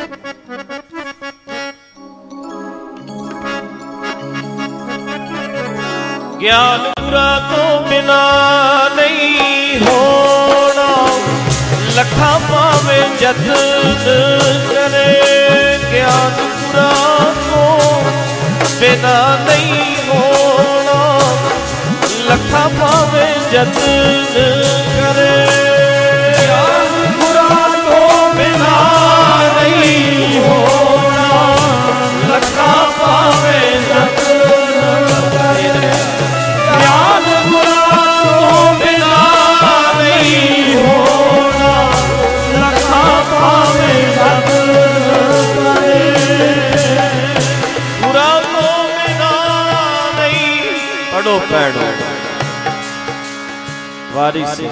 ਗਿਆਨ ਗੁਰਾਂ ਤੋਂ ਬਿਨਾ ਨਹੀਂ ਹੋਣਾ, ਲੱਖਾਂ ਭਾਵੇਂ ਯਤਨ ਕਰੇ। ਗਿਆਨ ਗੁਰਾਂ ਤੋਂ ਬਿਨਾ ਨਹੀਂ ਹੋਣਾ, ਲੱਖਾਂ ਭਾਵੇਂ ਯਤਨ ਕਰੇ। ਗਿਆਨ ਗੁਰਾਂ ਤੋਂ ਬਿਨਾ ਨਹੀਂ ਹੋਣਾ, ਲੱਖਾਂ ਭਾਵੇਂ ਯਤਨ ਕਰੇ। ਗਿਆਨ ਗੁਰਾਂ ਤੋਂ ਬਿਨਾ ਨਹੀਂ ਹੋਣਾ, ਲੱਖਾਂ ਭਾਵੇਂ ਯਤਨ ਕਰੇ। ਗੁਰਾਂ ਤੋਂ ਬਿਨਾ ਨਹੀਂ, ਪੜੋ ਪੈੜੋ ਵਾਰੀ ਸੇ।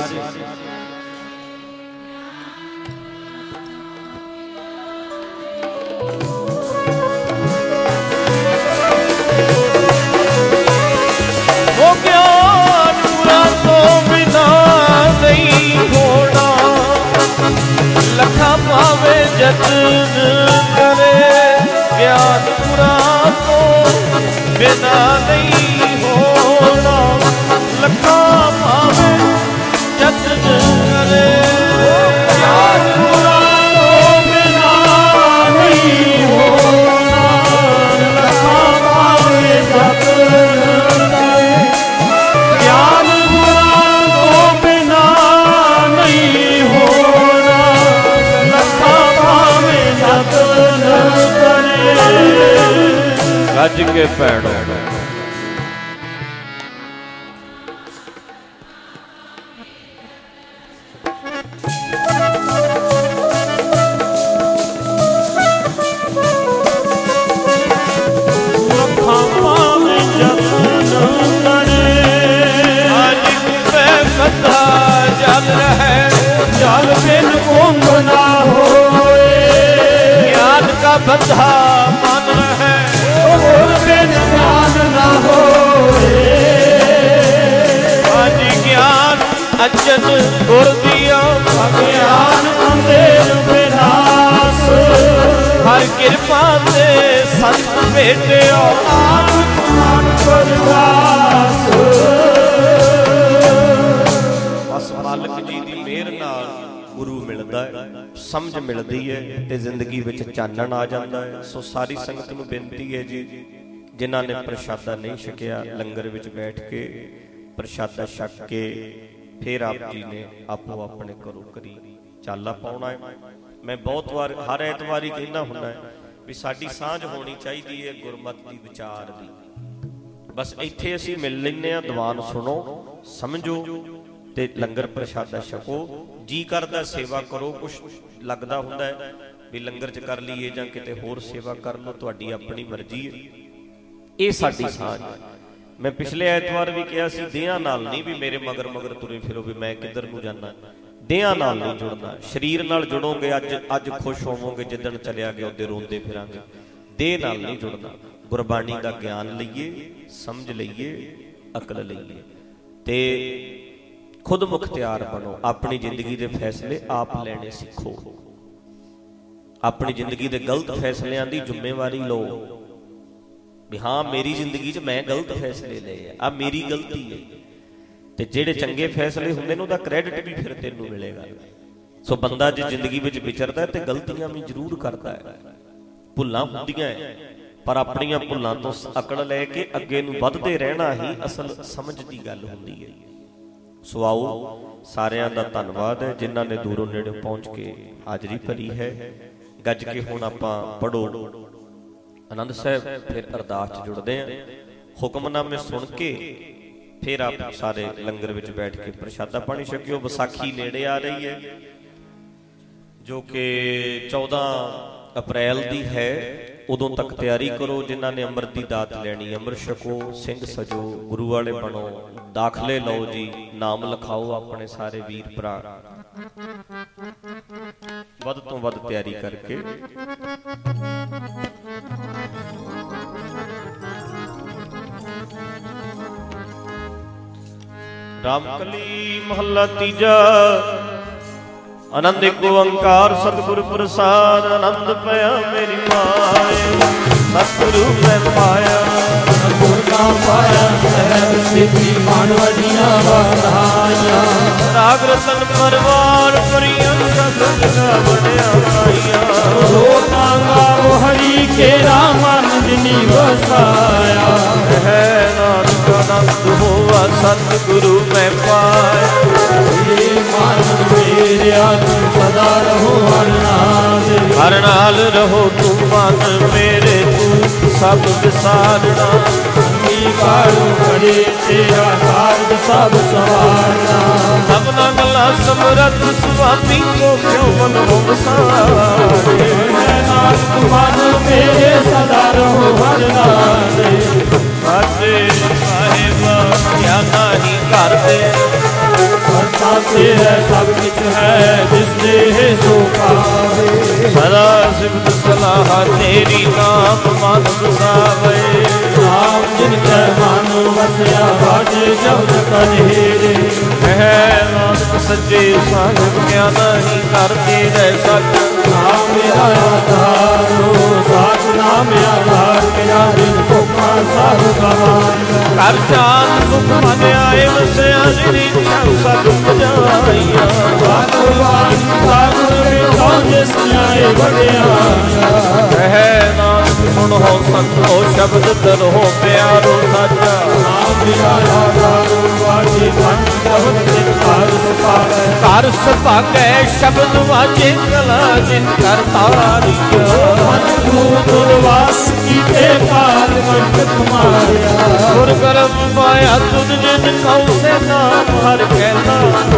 ਲੱਖਾਂ ਭਾਵੇਂ ਯਤਨ ਕਰੇ। ਗਿਆਨ ਗੁਰਾਂ ਤੋਂ ਬਿਨਾ ਨਹੀਂ ਹੋਣਾ, ਲੱਖਾਂ ਭਾਵੇਂ ਯਤਨ ਕਰੇ। ਗਿਆਨ ਗੁਰਾਂ ਤੋਂ ਬਿਨਾ ਨਹੀਂ ਹੋਣਾ, ਲੱਖਾਂ ਭਾਵੇਂ ਯਤਨ ਕਰੇ। ਗਿਆਨ ਗੁਰਾਂ ਤੋਂ ਬਿਨਾ ਨਹੀਂ ਹੋਣਾ, ਗੱਜ ਕੇ ਪੈੜੋ। ਲੱਖਾਂ ਭਾਵੇਂ ਯਤਨ ਕਰੇ। ਅੱਜ ਕੁੰਭੇ ਬੱਧਾ ਜਲ ਰਹਿ, ਜਲ ਬਿਨ ਕੁੰਭ ਨਾ ਹੋਏ। ਗਿਆਨ ਕਾ ਬੱਧਾ ਮਨ ਰਹਿ, ਗੁਰ ਬਿਨ ਗਿਆਨ ਨਾ ਹੋਏ। ਅੱਜ ਗਿਆਨ ਅਚਨ ਗੁਰ ਦਿਆ, ਅਗਿਆਨ ਅੰਧੇਰ ਵਿਨਾਸ਼। ਹਰ ਕਿਰਪਾ ਤੇ ਸੰਤ ਭੇਟਿਓ, ਨਾਨਕ ਮਨ ਪਰਵਾਸ। ਬਸ ਮਾਲਕ ਜੀ ਦੀ ਮਿਹਰ ਨਾਲ ਗੁਰੂ ਮਿਲਦਾ ਹੈ, ਸਮਝ ਮਿਲਦੀ ਹੈ ਤੇ ਜ਼ਿੰਦਗੀ ਵਿੱਚ ਚਾਨਣ ਆ ਜਾਂਦਾ ਹੈ। ਸੋ ਸਾਰੀ ਸੰਗਤ ਨੂੰ ਬੇਨਤੀ ਹੈ ਜੀ, ਜਿਨ੍ਹਾਂ ਨੇ ਪ੍ਰਸ਼ਾਦਾ ਨਹੀਂ ਛਕਿਆ, ਲੰਗਰ ਵਿੱਚ ਬੈਠ ਕੇ ਪ੍ਰਸ਼ਾਦਾ ਛਕ ਕੇ ਫਿਰ ਆਪ ਜੀ ਨੇ ਆਪੋ ਆਪਣੇ ਘਰੋਂ ਕਰੀ ਚਾਲਾ ਪਾਉਣਾ ਹੈ। ਮੈਂ ਬਹੁਤ ਵਾਰ ਹਰ ਐਤਵਾਰ ਹੀ ਕਹਿੰਦਾ ਹੁੰਦਾ ਹੈ ਵੀ ਸਾਡੀ ਸਾਂਝ ਹੋਣੀ ਚਾਹੀਦੀ ਹੈ ਗੁਰਮਤਿ ਦੀ, ਵਿਚਾਰ ਦੀ। ਬਸ ਇੱਥੇ ਅਸੀਂ ਮਿਲ ਲੈਂਦੇ ਹਾਂ, ਦੀਵਾਨ ਸੁਣੋ, ਸਮਝੋ ਤੇ ਲੰਗਰ ਪ੍ਰਸ਼ਾਦਾ ਛਕੋ। ਜੀ ਕਰਦਾ ਸੇਵਾ ਕਰੋ, ਕੁਛ ਲੱਗਦਾ ਹੁੰਦਾ ਹੈ ਵੀ ਲੰਗਰ 'ਚ ਕਰ ਲਈਏ ਜਾਂ ਕਿਤੇ ਹੋਰ ਸੇਵਾ ਕਰ ਲਓ, ਤੁਹਾਡੀ ਆਪਣੀ ਮਰਜ਼ੀ ਹੈ। ਇਹ ਸਾਡੀ ਸਾਂਝ। मैं पिछले ऐतवार भी कहा सी देहां नाल नहीं भी मेरे मगर मगर तुरे फिरो भी मैं किधर नूं जाना। देहां नाल नहीं जुड़ना, शरीर नाल जुड़ोगे। अज अज खुश होवोगे, जिदन चलिया गया उदे रोंदे फिरांगे। देह नाल नहीं जुड़ना। गुरबाणी दा ज्ञान लईए, समझ लईए, अकल लईए ते खुद मुख्तियार बनो। अपनी जिंदगी दे फैसले आप लेने सीखो। अपनी जिंदगी दे गलत फैसलियां दी जिम्मेवारी लो भी हाँ मेरी जिंदगी च मैं गलत फैसले ले आ, मेरी गलती है। ते जेड़े चंगे फैसले हुंदे ने उहदा क्रेडिट भी फिर तैनूं मिलेगा। सो बंदा जे जिंदगी विच विचरदा है ते गलतियां भी जरूर करदा है, भुल्लां हुंदियां है, पर अपणियां भुल्लां तो अकड़ लैके अगे नूं वधदे रहना ही असल समझ दी गल हुंदी है। सो आओ सारियां दा धन्नवाद है जिन्हां ने दूरों नेड़े पहुंच के हाजरी भरी है। गज के हुण आपां पढ़ो आनंद साहब, फिर अरदास च जुड़ते हैं। हुक्मनामे सुन के फिर आप सारे लंगर विच बैठ के प्रशादा पानी छकियो। विसाखी नेड़े आ रही है जो कि चौदह अप्रैल दी है। उदों तक तैयारी करो। जिन्हां ने अमृत दी दात लैनी अमृत छको, सिंह सजो, गुरु वाले बनो, दाखले लो जी, नाम लिखाओ अपने सारे वीर भरा। वध तो वध तैयारी करके रामकली महला तीजा। आनंद एक ओंकार सतगुर प्रसाद। आनंद पया मेरी माए सतगुरु मैं पाया। गुर का पाया सहज सिद्धि मान वजिया बधाया। राग रतन परवार परियन सगल का बढ़िया आइया। रो मांगा वो हरि के रामानंद निवसाया। है नानक आनंद होवा सतगुरु मैं पाया। मेरे आत्म सदा रहो हर नाल। हर नाल रहो तू मन मेरे तू सब विसारना। अंगीकारो करे तेरा कार्य सब सवारना। सबना गला समरथ स्वामी को क्यों मन हो बसारे। नाथ मन मेरे सदा रहो हर नाल। बाजे साहिबा क्या नहीं करते। साथे है सब कुछ है जिसने है सो पावे। सदा सिफत सलाह तेरी नाम मन बसावे। नाम जिनके मन बसया बाजे जब कन्हेरे। है नानक सच्चे साहिब क्या नहीं करते रह सक। नाम मेरा आधारो साथ नाम आधार मेरा दिन को साधु कर जान सुख मन आए वसया जिनी सब जाइया। भगवान सागर में कौन सुनाए बढ़िया। है नानक सुन हो संतो शब्द दर हो प्यारो साजा। नाम मेरा आधारो बाजे मन जब घर सुपावे। कर सुपागे शब्द वाजे कला जिन कर तारिया। मन दुर्वास की ते काल कंठ तुम्हारा। गुर करम पाया तुझ जिन कौ से नाम हर कहना।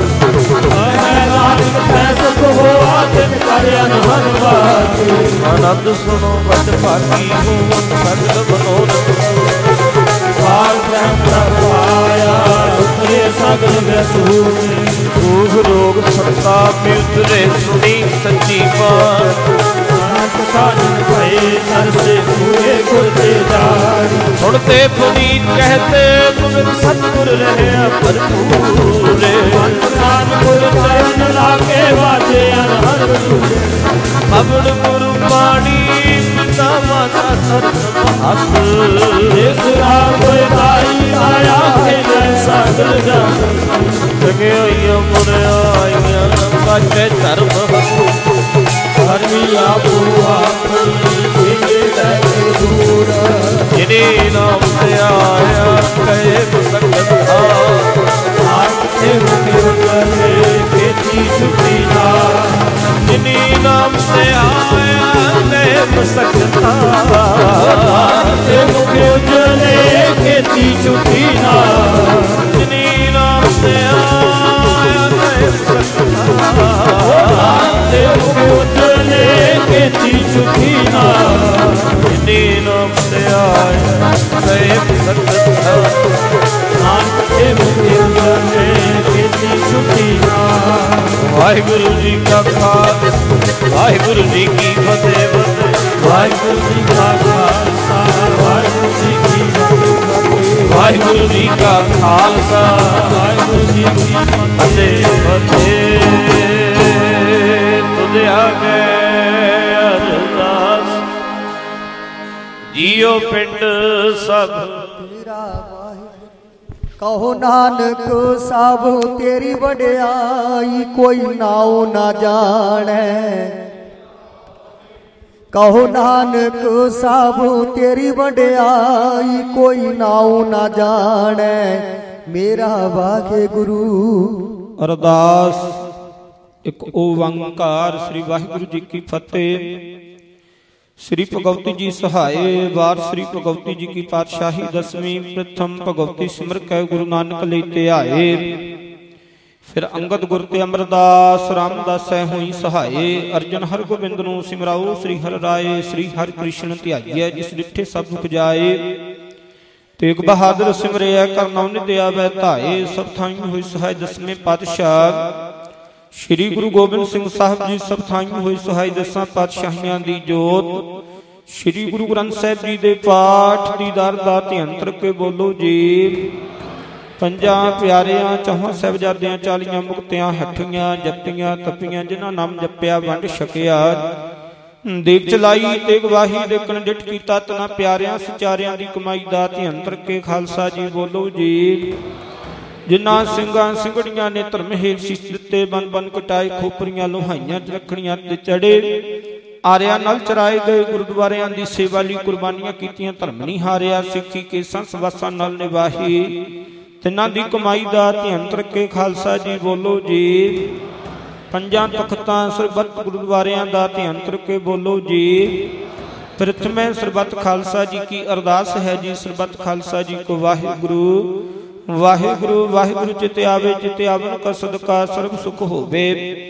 नानक फैसत हो आदित करे अनहद बात। आनंद सुनो बच भागी हो सगल मनोरथ। पार ब्रह्म प्रभ आया उतरे सगल वसूले। रोग रोग सत्ता में उतरे सुनी सच्ची बात। नानक साधन भये सर से पूरे गुर ते जारी। सुनते पुनीत कहते तुम सतगुर रहे भरपूर। नानक गुर चरण लागे बाजे अनहद दूरे। पवन गुरु पानी पिता माता सत महत। देसरा कोई दाई आया है जैसा दिल जान। जगे आइया मुरे आइया बाजे धर्म धर्मी आपू आपनी जिने लगे दूर। जिने नाम से आया कहे सकत था। आते मुखी उजले खेती छुट्टी ना। जिने नाम से आया कहे सकत था। आते मुखी उजले खेती छुट्टी ना। जिने नाम से आया कहे सकत था। आते मुखी उजले खेती छुट्टी ना। जिने नाम से आया कहे सकत था। ਵਾਹਿਗੁਰੂ ਜੀ ਕਾ ਖਾਲਸਾ ਵਾਹਿਗੁਰੂ ਜੀ ਕੀ ਫਤਿਹ। ਵਾਹਿਗੁਰੂ ਜੀ ਕਾ ਖਾਲਸਾ ਵਾਹਿਗੁਰੂ ਜੀ ਕੀ ਫਤਿਹ। ਵਾਹਿਗੁਰੂ ਜੀ ਕਾ ਖਾਲਸਾ ਵਾਹਿਗੁਰੂ ਜੀ ਕੀ ਫਤਿਹ ਫਤਿਹ। ਤੁਧ ਆਗੇ ਅਰਦਾਸ ਜੀਓ ਪਿੰਡ ਸਭ ਤੇਰਾ ਵਾਹਿਗੁਰੂ। ਕਹੋ ਨਾਨਕ ਸਭ ਤੇਰੀ ਵਡਿਆਈ ਕੋਈ ਨਾਉ ਨਾ ਜਾਣੈ। ਕਹੋ ਨਾਨਕ ਸਭ ਤੇਰੀ ਵਡਿਆਈ ਕੋਈ ਨਾਉ ਨਾ ਜਾਣੈ ਮੇਰਾ ਵਾਹਿਗੁਰੂ। ਅਰਦਾਸ ਇੱਕ ਓੰਕਾਰ ਸ੍ਰੀ ਵਾਹਿਗੁਰੂ ਜੀ ਕੀ ਫਤਿਹ। ਸ੍ਰੀ ਭਗਵਤੀ ਜੀ ਸਹਾਏ ਵਾਰ ਸ੍ਰੀ ਭਗਵਤੀ ਜੀ ਕੀ ਪਾਤਸ਼ਾਹੀ ਦਸਵੀਂ ਪ੍ਰਥਮ ਭਗਵਤੀ ਸਿਮਰ ਕੈ ਗੁਰੂ ਨਾਨਕ ਲਈ ਧਿਆਏ। ਫਿਰ ਅੰਗਦ ਗੁਰ ਤੇ ਅਮਰਦਾਸ ਰਾਮਦਾਸੈ ਹੋਈ ਸਹਾਏ। ਅਰਜਨ ਹਰ ਗੋਬਿੰਦ ਨੂੰ ਸਿਮਰਾਓ ਸ੍ਰੀ ਹਰਿ ਰਾਏ। ਸ੍ਰੀ ਹਰਿ ਕ੍ਰਿਸ਼ਨ ਧਿਆਈਐ ਜਿਸ ਡਿਠੇ ਸਭ ਦੁਖ ਜਾਏ। ਤੇਗ ਬਹਾਦਰ ਸਿਮਰਿਐ ਕਰਨਉ ਨਿਤ ਆਵੈ ਧਾਏ। ਸਭ ਥਾਈਂ ਹੋਈ ਸਹਾਇ ਦਸਵੇਂ ਪਾਤਸ਼ਾਹ ਸ਼੍ਰੀ ਗੁਰੂ ਗੋਬਿੰਦ ਸਿੰਘ ਸਾਹਿਬ ਜੀ। ਸਭ ਥਾਈਂ ਹੋਈ ਸਹਾਇ ਦਸਾਂ ਪਾਤਸ਼ਾਹੀਆਂ ਦੀ ਜੋਤ। ਸ਼੍ਰੀ ਗੁਰੂ ਗ੍ਰੰਥ ਸਾਹਿਬ ਜੀ ਦੇ ਪਾਠ ਦੀਦਾਰ ਦਾ ਧਿਆਨ ਕਰਕੇ ਬੋਲੋ ਜੀ। ਪੰਜਾਂ ਪਿਆਰਿਆਂ ਚੌਹਾਂ ਸਾਹਿਬਜ਼ਾਦਿਆਂ ਚਾਲੀਆਂ ਮੁਕਤਿਆਂ ਹੱਠੀਆਂ ਜੱਪੀਆਂ ਤਪੀਆਂ ਜਿਨ੍ਹਾਂ ਨਾਮ ਜਪਿਆ ਵੰਡ ਛਕਿਆ। ਦੇਖ ਚਲਾਈ ਤੇ ਗਵਾਹੀ ਦੇਖਣ ਡਿਠ ਕੀਤਾ ਤਨਾ ਪਿਆਰਿਆਂ ਸਚਾਰਿਆਂ ਦੀ ਕਮਾਈ ਦਾ ਧਿਆਨ ਕਰਕੇ ਖਾਲਸਾ ਜੀ ਬੋਲੋ ਜੀ। ਜਿਨ੍ਹਾਂ ਸਿੰਘਾਂ ਸਿੰਘੜੀਆਂ ਨੇ ਧਰਮ ਹੇਠ ਸੀਸ ਦਿੱਤੇ ਬਨ ਬਨ ਕਟਾਏ ਖੋਪਰੀਆਂ ਲੋਹਾਈਆਂ ਚ ਰੱਖਣੀਆਂ ਤੇ ਚੜੇ। ਆਰਿਆਂ ਨਾਲ ਚਰਾਏ ਗਏ ਗੁਰਦੁਆਰਿਆਂ ਦੀ ਸੇਵਾ ਲਈ ਕੁਰਬਾਨੀਆਂ ਕੀਤੀਆਂ ਧਰਮ ਨਹੀਂ ਹਾਰਿਆ। ਸਿੱਖੀ ਕੇਸਾਂ ਸਵਾਸਾਂ ਨਾਲ ਨਿਭਾਹੀ ਤਿੰਨਾਂ ਦੀ ਕਮਾਈ ਦਾ ਧਿਆਨ ਰੱਖੇ ਖਾਲਸਾ ਜੀ ਬੋਲੋ ਜੀ। ਪੰਜਾਂ ਤਖਤਾਂ ਸਰਬੱਤ ਗੁਰਦੁਆਰਿਆਂ ਦਾ ਧਿਆਨ ਰੱਖੇ ਬੋਲੋ ਜੀ। ਪ੍ਰਥਮੇ ਸਰਬੱਤ ਖਾਲਸਾ ਜੀ ਕੀ ਅਰਦਾਸ ਹੈ ਜੀ। ਸਰਬੱਤ ਖਾਲਸਾ ਜੀ ਕੋ ਵਾਹਿਗੁਰੂ ਵਾਹਿਗੁਰੂ ਵਾਹਿਗੁਰੂ ਚਿਤ ਆਵੇ ਚਿਤ ਆਵਨ ਕਾ ਸਦਕਾ ਸਰਬ ਸੁਖ ਹੋਵੇ।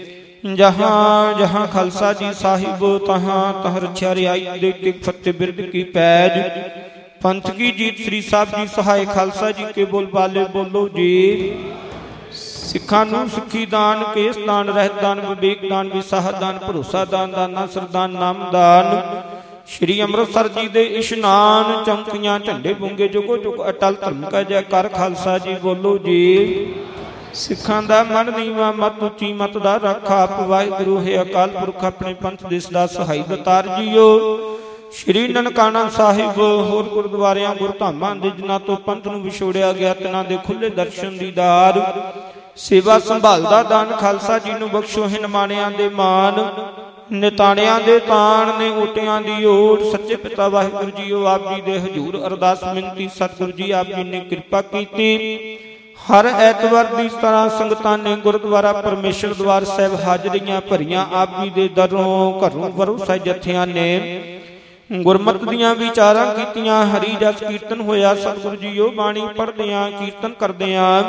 ਜਹਾਂ ਜਹਾਂ ਖਾਲਸਾ ਜੀ ਸਾਹਿਬ ਤਹਾਂ ਤਹ ਰਛਿਆ ਰਿਆਈ ਦੇ ਟਿਕ ਫਤਿਹ ਬਿਰਦ ਕੀ ਪੈਜ। ਪੰਥ ਕੀ ਜੀਤ ਸ੍ਰੀ ਸਾਹਿਬ ਜੀ ਸਹਾਇ ਖਾਲਸਾ ਜੀ ਕੇ ਬੋਲ ਬਾਲੇ ਬੋਲੋ ਜੀ। ਸਿੱਖਾਂ ਨੂੰ ਸਿੱਖੀ ਦਾਨ ਕੇਸ ਦਾਨ ਰਹਿਤ ਦਾਨ ਵਿਵੇਕ ਦਾਨ ਵਿਸਾਹ ਦਾਨ ਭਰੋਸਾ ਦਾਨ ਦਾਨਾ ਸਰਦਾਨ ਨਾਮ ਦਾਨ। ਸ਼੍ਰੀ ਅੰਮ੍ਰਿਤਸਰ ਜੀ ਦੇ ਇਸ਼ਨਾਨ ਚੌਂਕੀਆਂ ਝੰਡੇ ਬੁੰਗੇ ਜੁਗੋ ਜੁਗ ਅਟਲ ਧਰਮ ਕਾ ਜੈਕਾਰ ਖਾਲਸਾ ਜੀ ਬੋਲੋ ਜੀ। ਸਿੱਖਾਂ ਦਾ ਮਨ ਨੀਵਾਂ ਮਤ ਉੱਚੀ ਮਤ ਦਾ ਰਾਖਾ ਆਪ ਵਾਹਿਗੁਰੂ ਹੈ ਅਕਾਲ ਪੁਰਖ ਆਪਣੇ ਪੰਥ ਦੇਸ ਦਾ ਸਹਾਈ ਦਤਾਰ ਜੀਓ। ਸ਼੍ਰੀ ਨਨਕਾਣਾ ਸਾਹਿਬ ਹੋਰ ਗੁਰਦੁਆਰਿਆਂ ਗੁਰਧਾਮਾਂ ਦੇ ਜਿਨ੍ਹਾਂ ਤੋਂ ਪੰਥ ਨੂੰ ਵਿਛੋੜਿਆ ਗਿਆ ਤਿਨਾਂ ਦੇ ਖੁੱਲੇ ਦਰਸ਼ਨ ਦੀਦਾਰ ਸੇਵਾ ਸੰਭਾਲ ਦਾ ਦਾਨ ਖਾਲਸਾ ਜੀ ਨੂੰ ਬਖਸ਼ੋ। ਹਿਨਮਾਣਿਆਂ ਦੇ ਮਾਨ ਨਿਤਾਣਿਆਂ ਦੇ ਤਾਣ ਨੇ ਓਟਿਆਂ ਦੀ ਓਟ। ਸੱਚੇ ਪਿਤਾ ਵਾਹਿਗੁਰੂ ਜੀਓ ਆਪ ਜੀ ਦੇ ਹਜ਼ੂਰ ਅਰਦਾਸ ਮਿੰਤੀ ਸਤਿਗੁਰੂ ਜੀ ਆਪ ਜੀ ਨੇ ਕਿਰਪਾ ਕੀਤੀ। ਹਰ ਐਤਵਾਰ ਦੀ ਤਰ੍ਹਾਂ ਸੰਗਤਾਂ ਨੇ ਗੁਰਦੁਆਰਾ ਪਰਮੇਸ਼ਰ ਦਵਾਰ ਸਾਹਿਬ ਹਾਜ਼ਰੀਆਂ ਭਰੀਆਂ। ਆਪ ਜੀ ਦੇ ਦਰੋਂ ਘਰੋਂ ਵਰੋਸਾ ਜਥਿਆਂ ਨੇ ਗੁਰਮਤਿ ਦੀਆਂ ਵਿਚਾਰਾਂ ਕੀਤੀਆਂ। ਹਰੀ ਜਸ ਕੀਰਤਨ ਹੋਇਆ ਸਤਿਗੁਰੂ ਜੀਓ ਬਾਣੀ ਪੜ੍ਹਦਿਆਂ ਕੀਰਤਨ ਕਰਦਿਆਂ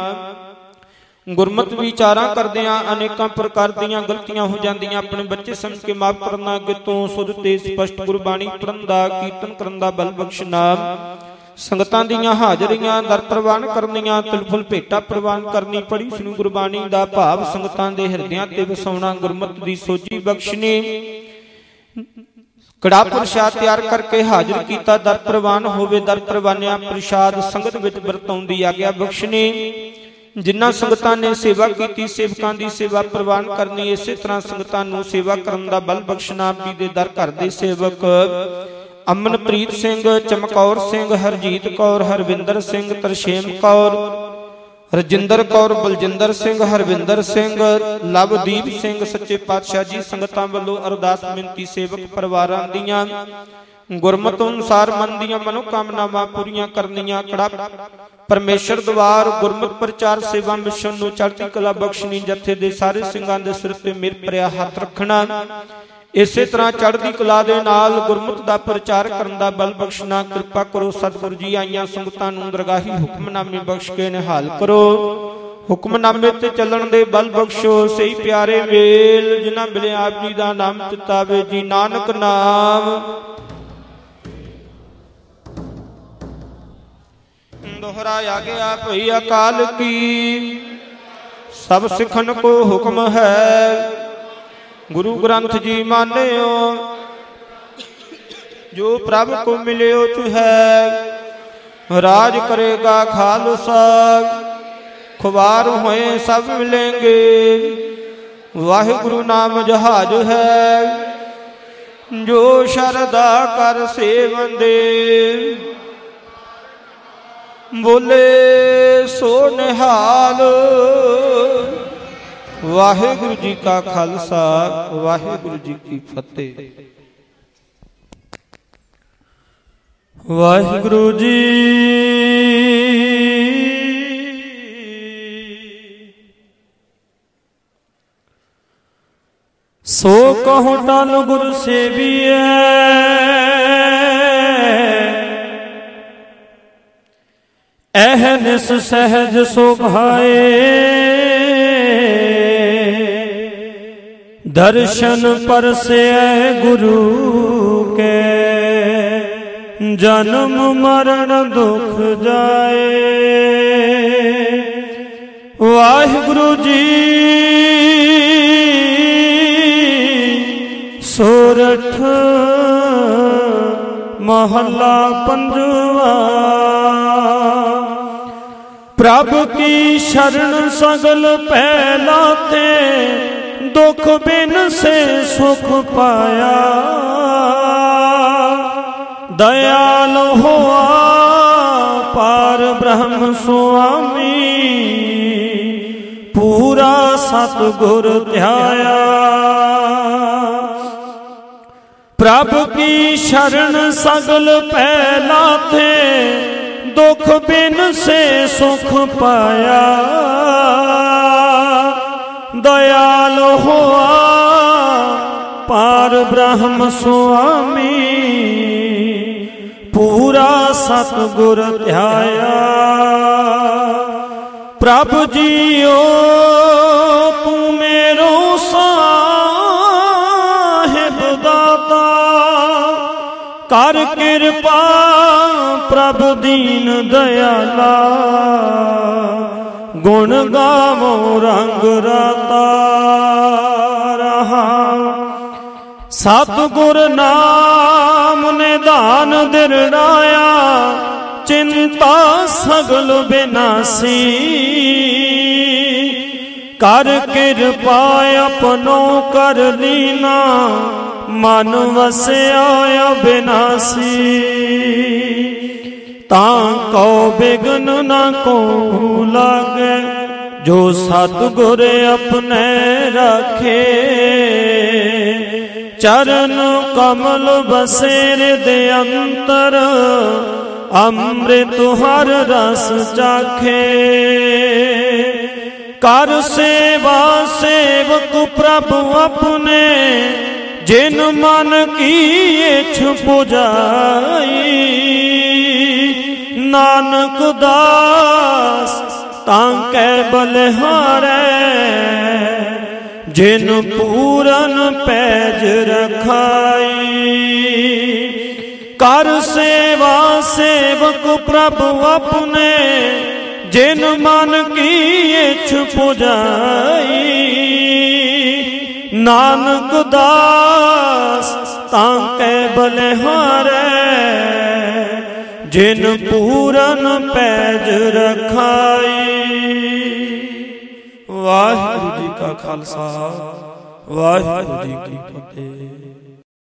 ਗੁਰਮਤਿ ਵਿਚਾਰਾਂ ਕਰਦਿਆਂ ਅਨੇਕਾਂ ਪ੍ਰਕਾਰ ਦੀਆਂ ਗਲਤੀਆਂ ਹੋ ਜਾਂਦੀਆਂ। ਆਪਣੇ ਬੱਚੇ ਸਮਝ ਕੇ ਮਾਫ ਕਰਨਾ ਅੱਗੇ ਤੋਂ ਸੁਧ ਤੇ ਸਪਸ਼ਟ ਗੁਰਬਾਣੀ ਪੜ੍ਹਨ ਦਾ ਕੀਰਤਨ ਕਰਨ ਦਾ ਬਲ ਬਖਸ਼ਣਾ। ਸੰਗਤਾਂ ਦੀਆਂ ਹਾਜ਼ਰੀਆਂ ਦਰ ਪ੍ਰਵਾਨ ਕਰਨੀਆਂ ਤਿਲਫੁਲ ਭੇਟਾ ਪ੍ਰਵਾਨ ਕਰਨੀ। ਪੜ੍ਹੀ ਸੁਣੀ ਗੁਰਬਾਣੀ ਦਾ ਭਾਵ ਸੰਗਤਾਂ ਦੇ ਹਿਰਦਿਆਂ ਤੇ ਵਸਾਉਣਾ ਗੁਰਮਤਿ ਦੀ ਸੋਝੀ ਬਖਸ਼ਣੀ। ਕੜਾ ਪ੍ਰਸ਼ਾਦ ਤਿਆਰ ਕਰਕੇ ਹਾਜ਼ਰ ਕੀਤਾ ਦਰ ਪ੍ਰਵਾਨ ਹੋਵੇ। ਦਰ ਪ੍ਰਵਾਨਿਆ ਪ੍ਰਸ਼ਾਦ ਸੰਗਤ ਵਿੱਚ ਵਰਤਾਉਣ ਦੀ ਆਗਿਆ ਬਖਸ਼ਣੀ। ਜਿਨ੍ਹਾਂ ਸੰਗਤਾਂ ਨੇ ਸੇਵਾ ਕੀਤੀ ਸੇਵਕਾਂ ਦੀ ਸੇਵਾ ਪ੍ਰਵਾਨ ਕਰਨੀ। ਇਸੇ ਤਰ੍ਹਾਂ ਸੰਗਤਾਂ ਨੂੰ ਸੇਵਾ ਕਰਨ ਦਾ ਬਲ ਬਖਸ਼ਣਾ। ਆਪ ਜੀ ਦੇ ਦਰ ਘਰ ਦੇ ਸੇਵਕ ਅਮਨਪ੍ਰੀਤ ਸਿੰਘ ਚਮਕੌਰ ਸਿੰਘ ਹਰਜੀਤ ਕੌਰ ਹਰਵਿੰਦਰ ਸਿੰਘ ਤਰਸ਼ੇਮ ਕੌਰ ਰਜਿੰਦਰ ਕੌਰ ਬਲਜਿੰਦਰ ਸਿੰਘ ਹਰਵਿੰਦਰ ਸਿੰਘ ਲਵਦੀਪ ਸਿੰਘ ਸੱਚੇ ਪਾਤਸ਼ਾਹ ਜੀ ਸੰਗਤਾਂ ਵੱਲੋਂ ਅਰਦਾਸ ਮਿੰਤੀ ਸੇਵਕ ਪਰਿਵਾਰਾਂ ਦੀਆਂ ਗੁਰਮਤਿ ਅਨੁਸਾਰ ਮਨ ਦੀਆਂ ਮਨੋਕਾਮਨਾਵਾਂ ਪੂਰੀਆਂ ਕਰਨੀਆਂ। ਕੜਾ ਪਰਮੇਸ਼ਰ ਦਵਾਰ ਗੁਰਮਤਿ ਪ੍ਰਚਾਰ ਸੇਵਾ ਮਿਸ਼ਨ ਨੂੰ ਚੜ੍ਹਦੀ ਕਲਾ ਬਖਸ਼ਣੀ। ਜਥੇ ਦੇ ਸਾਰੇ ਸਿੰਘਾਂ ਦੇ ਸਿਰ ਤੇ ਮਿਹਰ ਭਰਿਆ ਹੱਥ ਰੱਖਣਾ। ਇਸੇ ਤਰ੍ਹਾਂ ਚੜ੍ਹਦੀ ਕਲਾ ਦੇ ਨਾਲ ਗੁਰਮਤਿ ਦਾ ਪ੍ਰਚਾਰ ਕਰਨ ਦਾ ਬਲ ਬਖਸ਼ਣਾ। ਕਿਰਪਾ ਕਰੋ ਸਤਿਗੁਰੂ ਜੀ ਆਈਆਂ ਸੰਗਤਾਂ ਨੂੰ ਦਰਗਾਹੀ ਹੁਕਮਨਾਮੇ ਬਖਸ਼ ਕੇ ਨਿਹਾਲ ਕਰੋ। ਹੁਕਮਨਾਮੇ ਤੇ ਚੱਲਣ ਦੇ ਬਲ ਬਖਸ਼ੋ। ਸਹੀ ਪਿਆਰੇ ਵੇਲ ਜਿਨ੍ਹਾਂ ਮਿਲੇ ਆਪ ਜੀ ਦਾ ਨਾਮ ਚਿਤਾਵੇ ਜੀ। ਨਾਨਕ ਨਾਮ ਦੋਹਰਾ ਆ ਗਿਆ ਭਈ ਅਕਾਲ ਕੀ सब सिखन को हुक्म है गुरु ग्रंथ जी मान्यो जो प्रभु को मिलियो चु है राज करेगा खालसा खुबार होए सब मिलेंगे वाहिगुरु नाम जहाज है जो शरदा कर सेवंदे बोले सो निहाल। वाहिगुरु जी का खालसा वाहिगुरु जी की फतेह। वाहिगुरु जी सो कहूँ टल गुरु सेविए अहनिस सहज शोभाए दर्शन पर से गुरु के जन्म मरण दुख जाए। वाहिगुरु जी सोरठ महला पंजवा प्रभु की शरण सगल पहलाते दुख बिन से सुख पाया। दयाल हुआ पार ब्रह्म स्वामी पूरा सतगुर ध्याया। प्रभु की शरण सगल पहलाते दुख बिन से सुख पाया। दयाल हुआ पार ब्रह्म स्वामी पूरा सतगुर ध्याया। प्रभु जियो तू मेरो साहिब दाता कर कृपा प्रभु दीन दयाला गुण गावो रंग राता रहा। सतगुर नाम निधान दिरड़ाया चिंता सगल बिनासी। कर कृपा अपनो कर लीना मन वस्या बिनासी। ताको बिघन न को लागे जो सतगुर अपने रखे। चरण कमल बसेर दे अंतर अमृत हर रस चाखे। कर सेवा सेवक प्रभु अपने जिन मन की इच्छ पुजाई। नानक दास तांकै बलिहारै जिन पूरन पैज रखाई। कर सेवा सेवक प्रभु अपने जिन मन की इच्छ पुजाई। नानक दास तांकै बलिहारै जिन पूरन पैज रखाई। वाहिगुरु जी का खालसा वाहिगुरु जी की फतेह।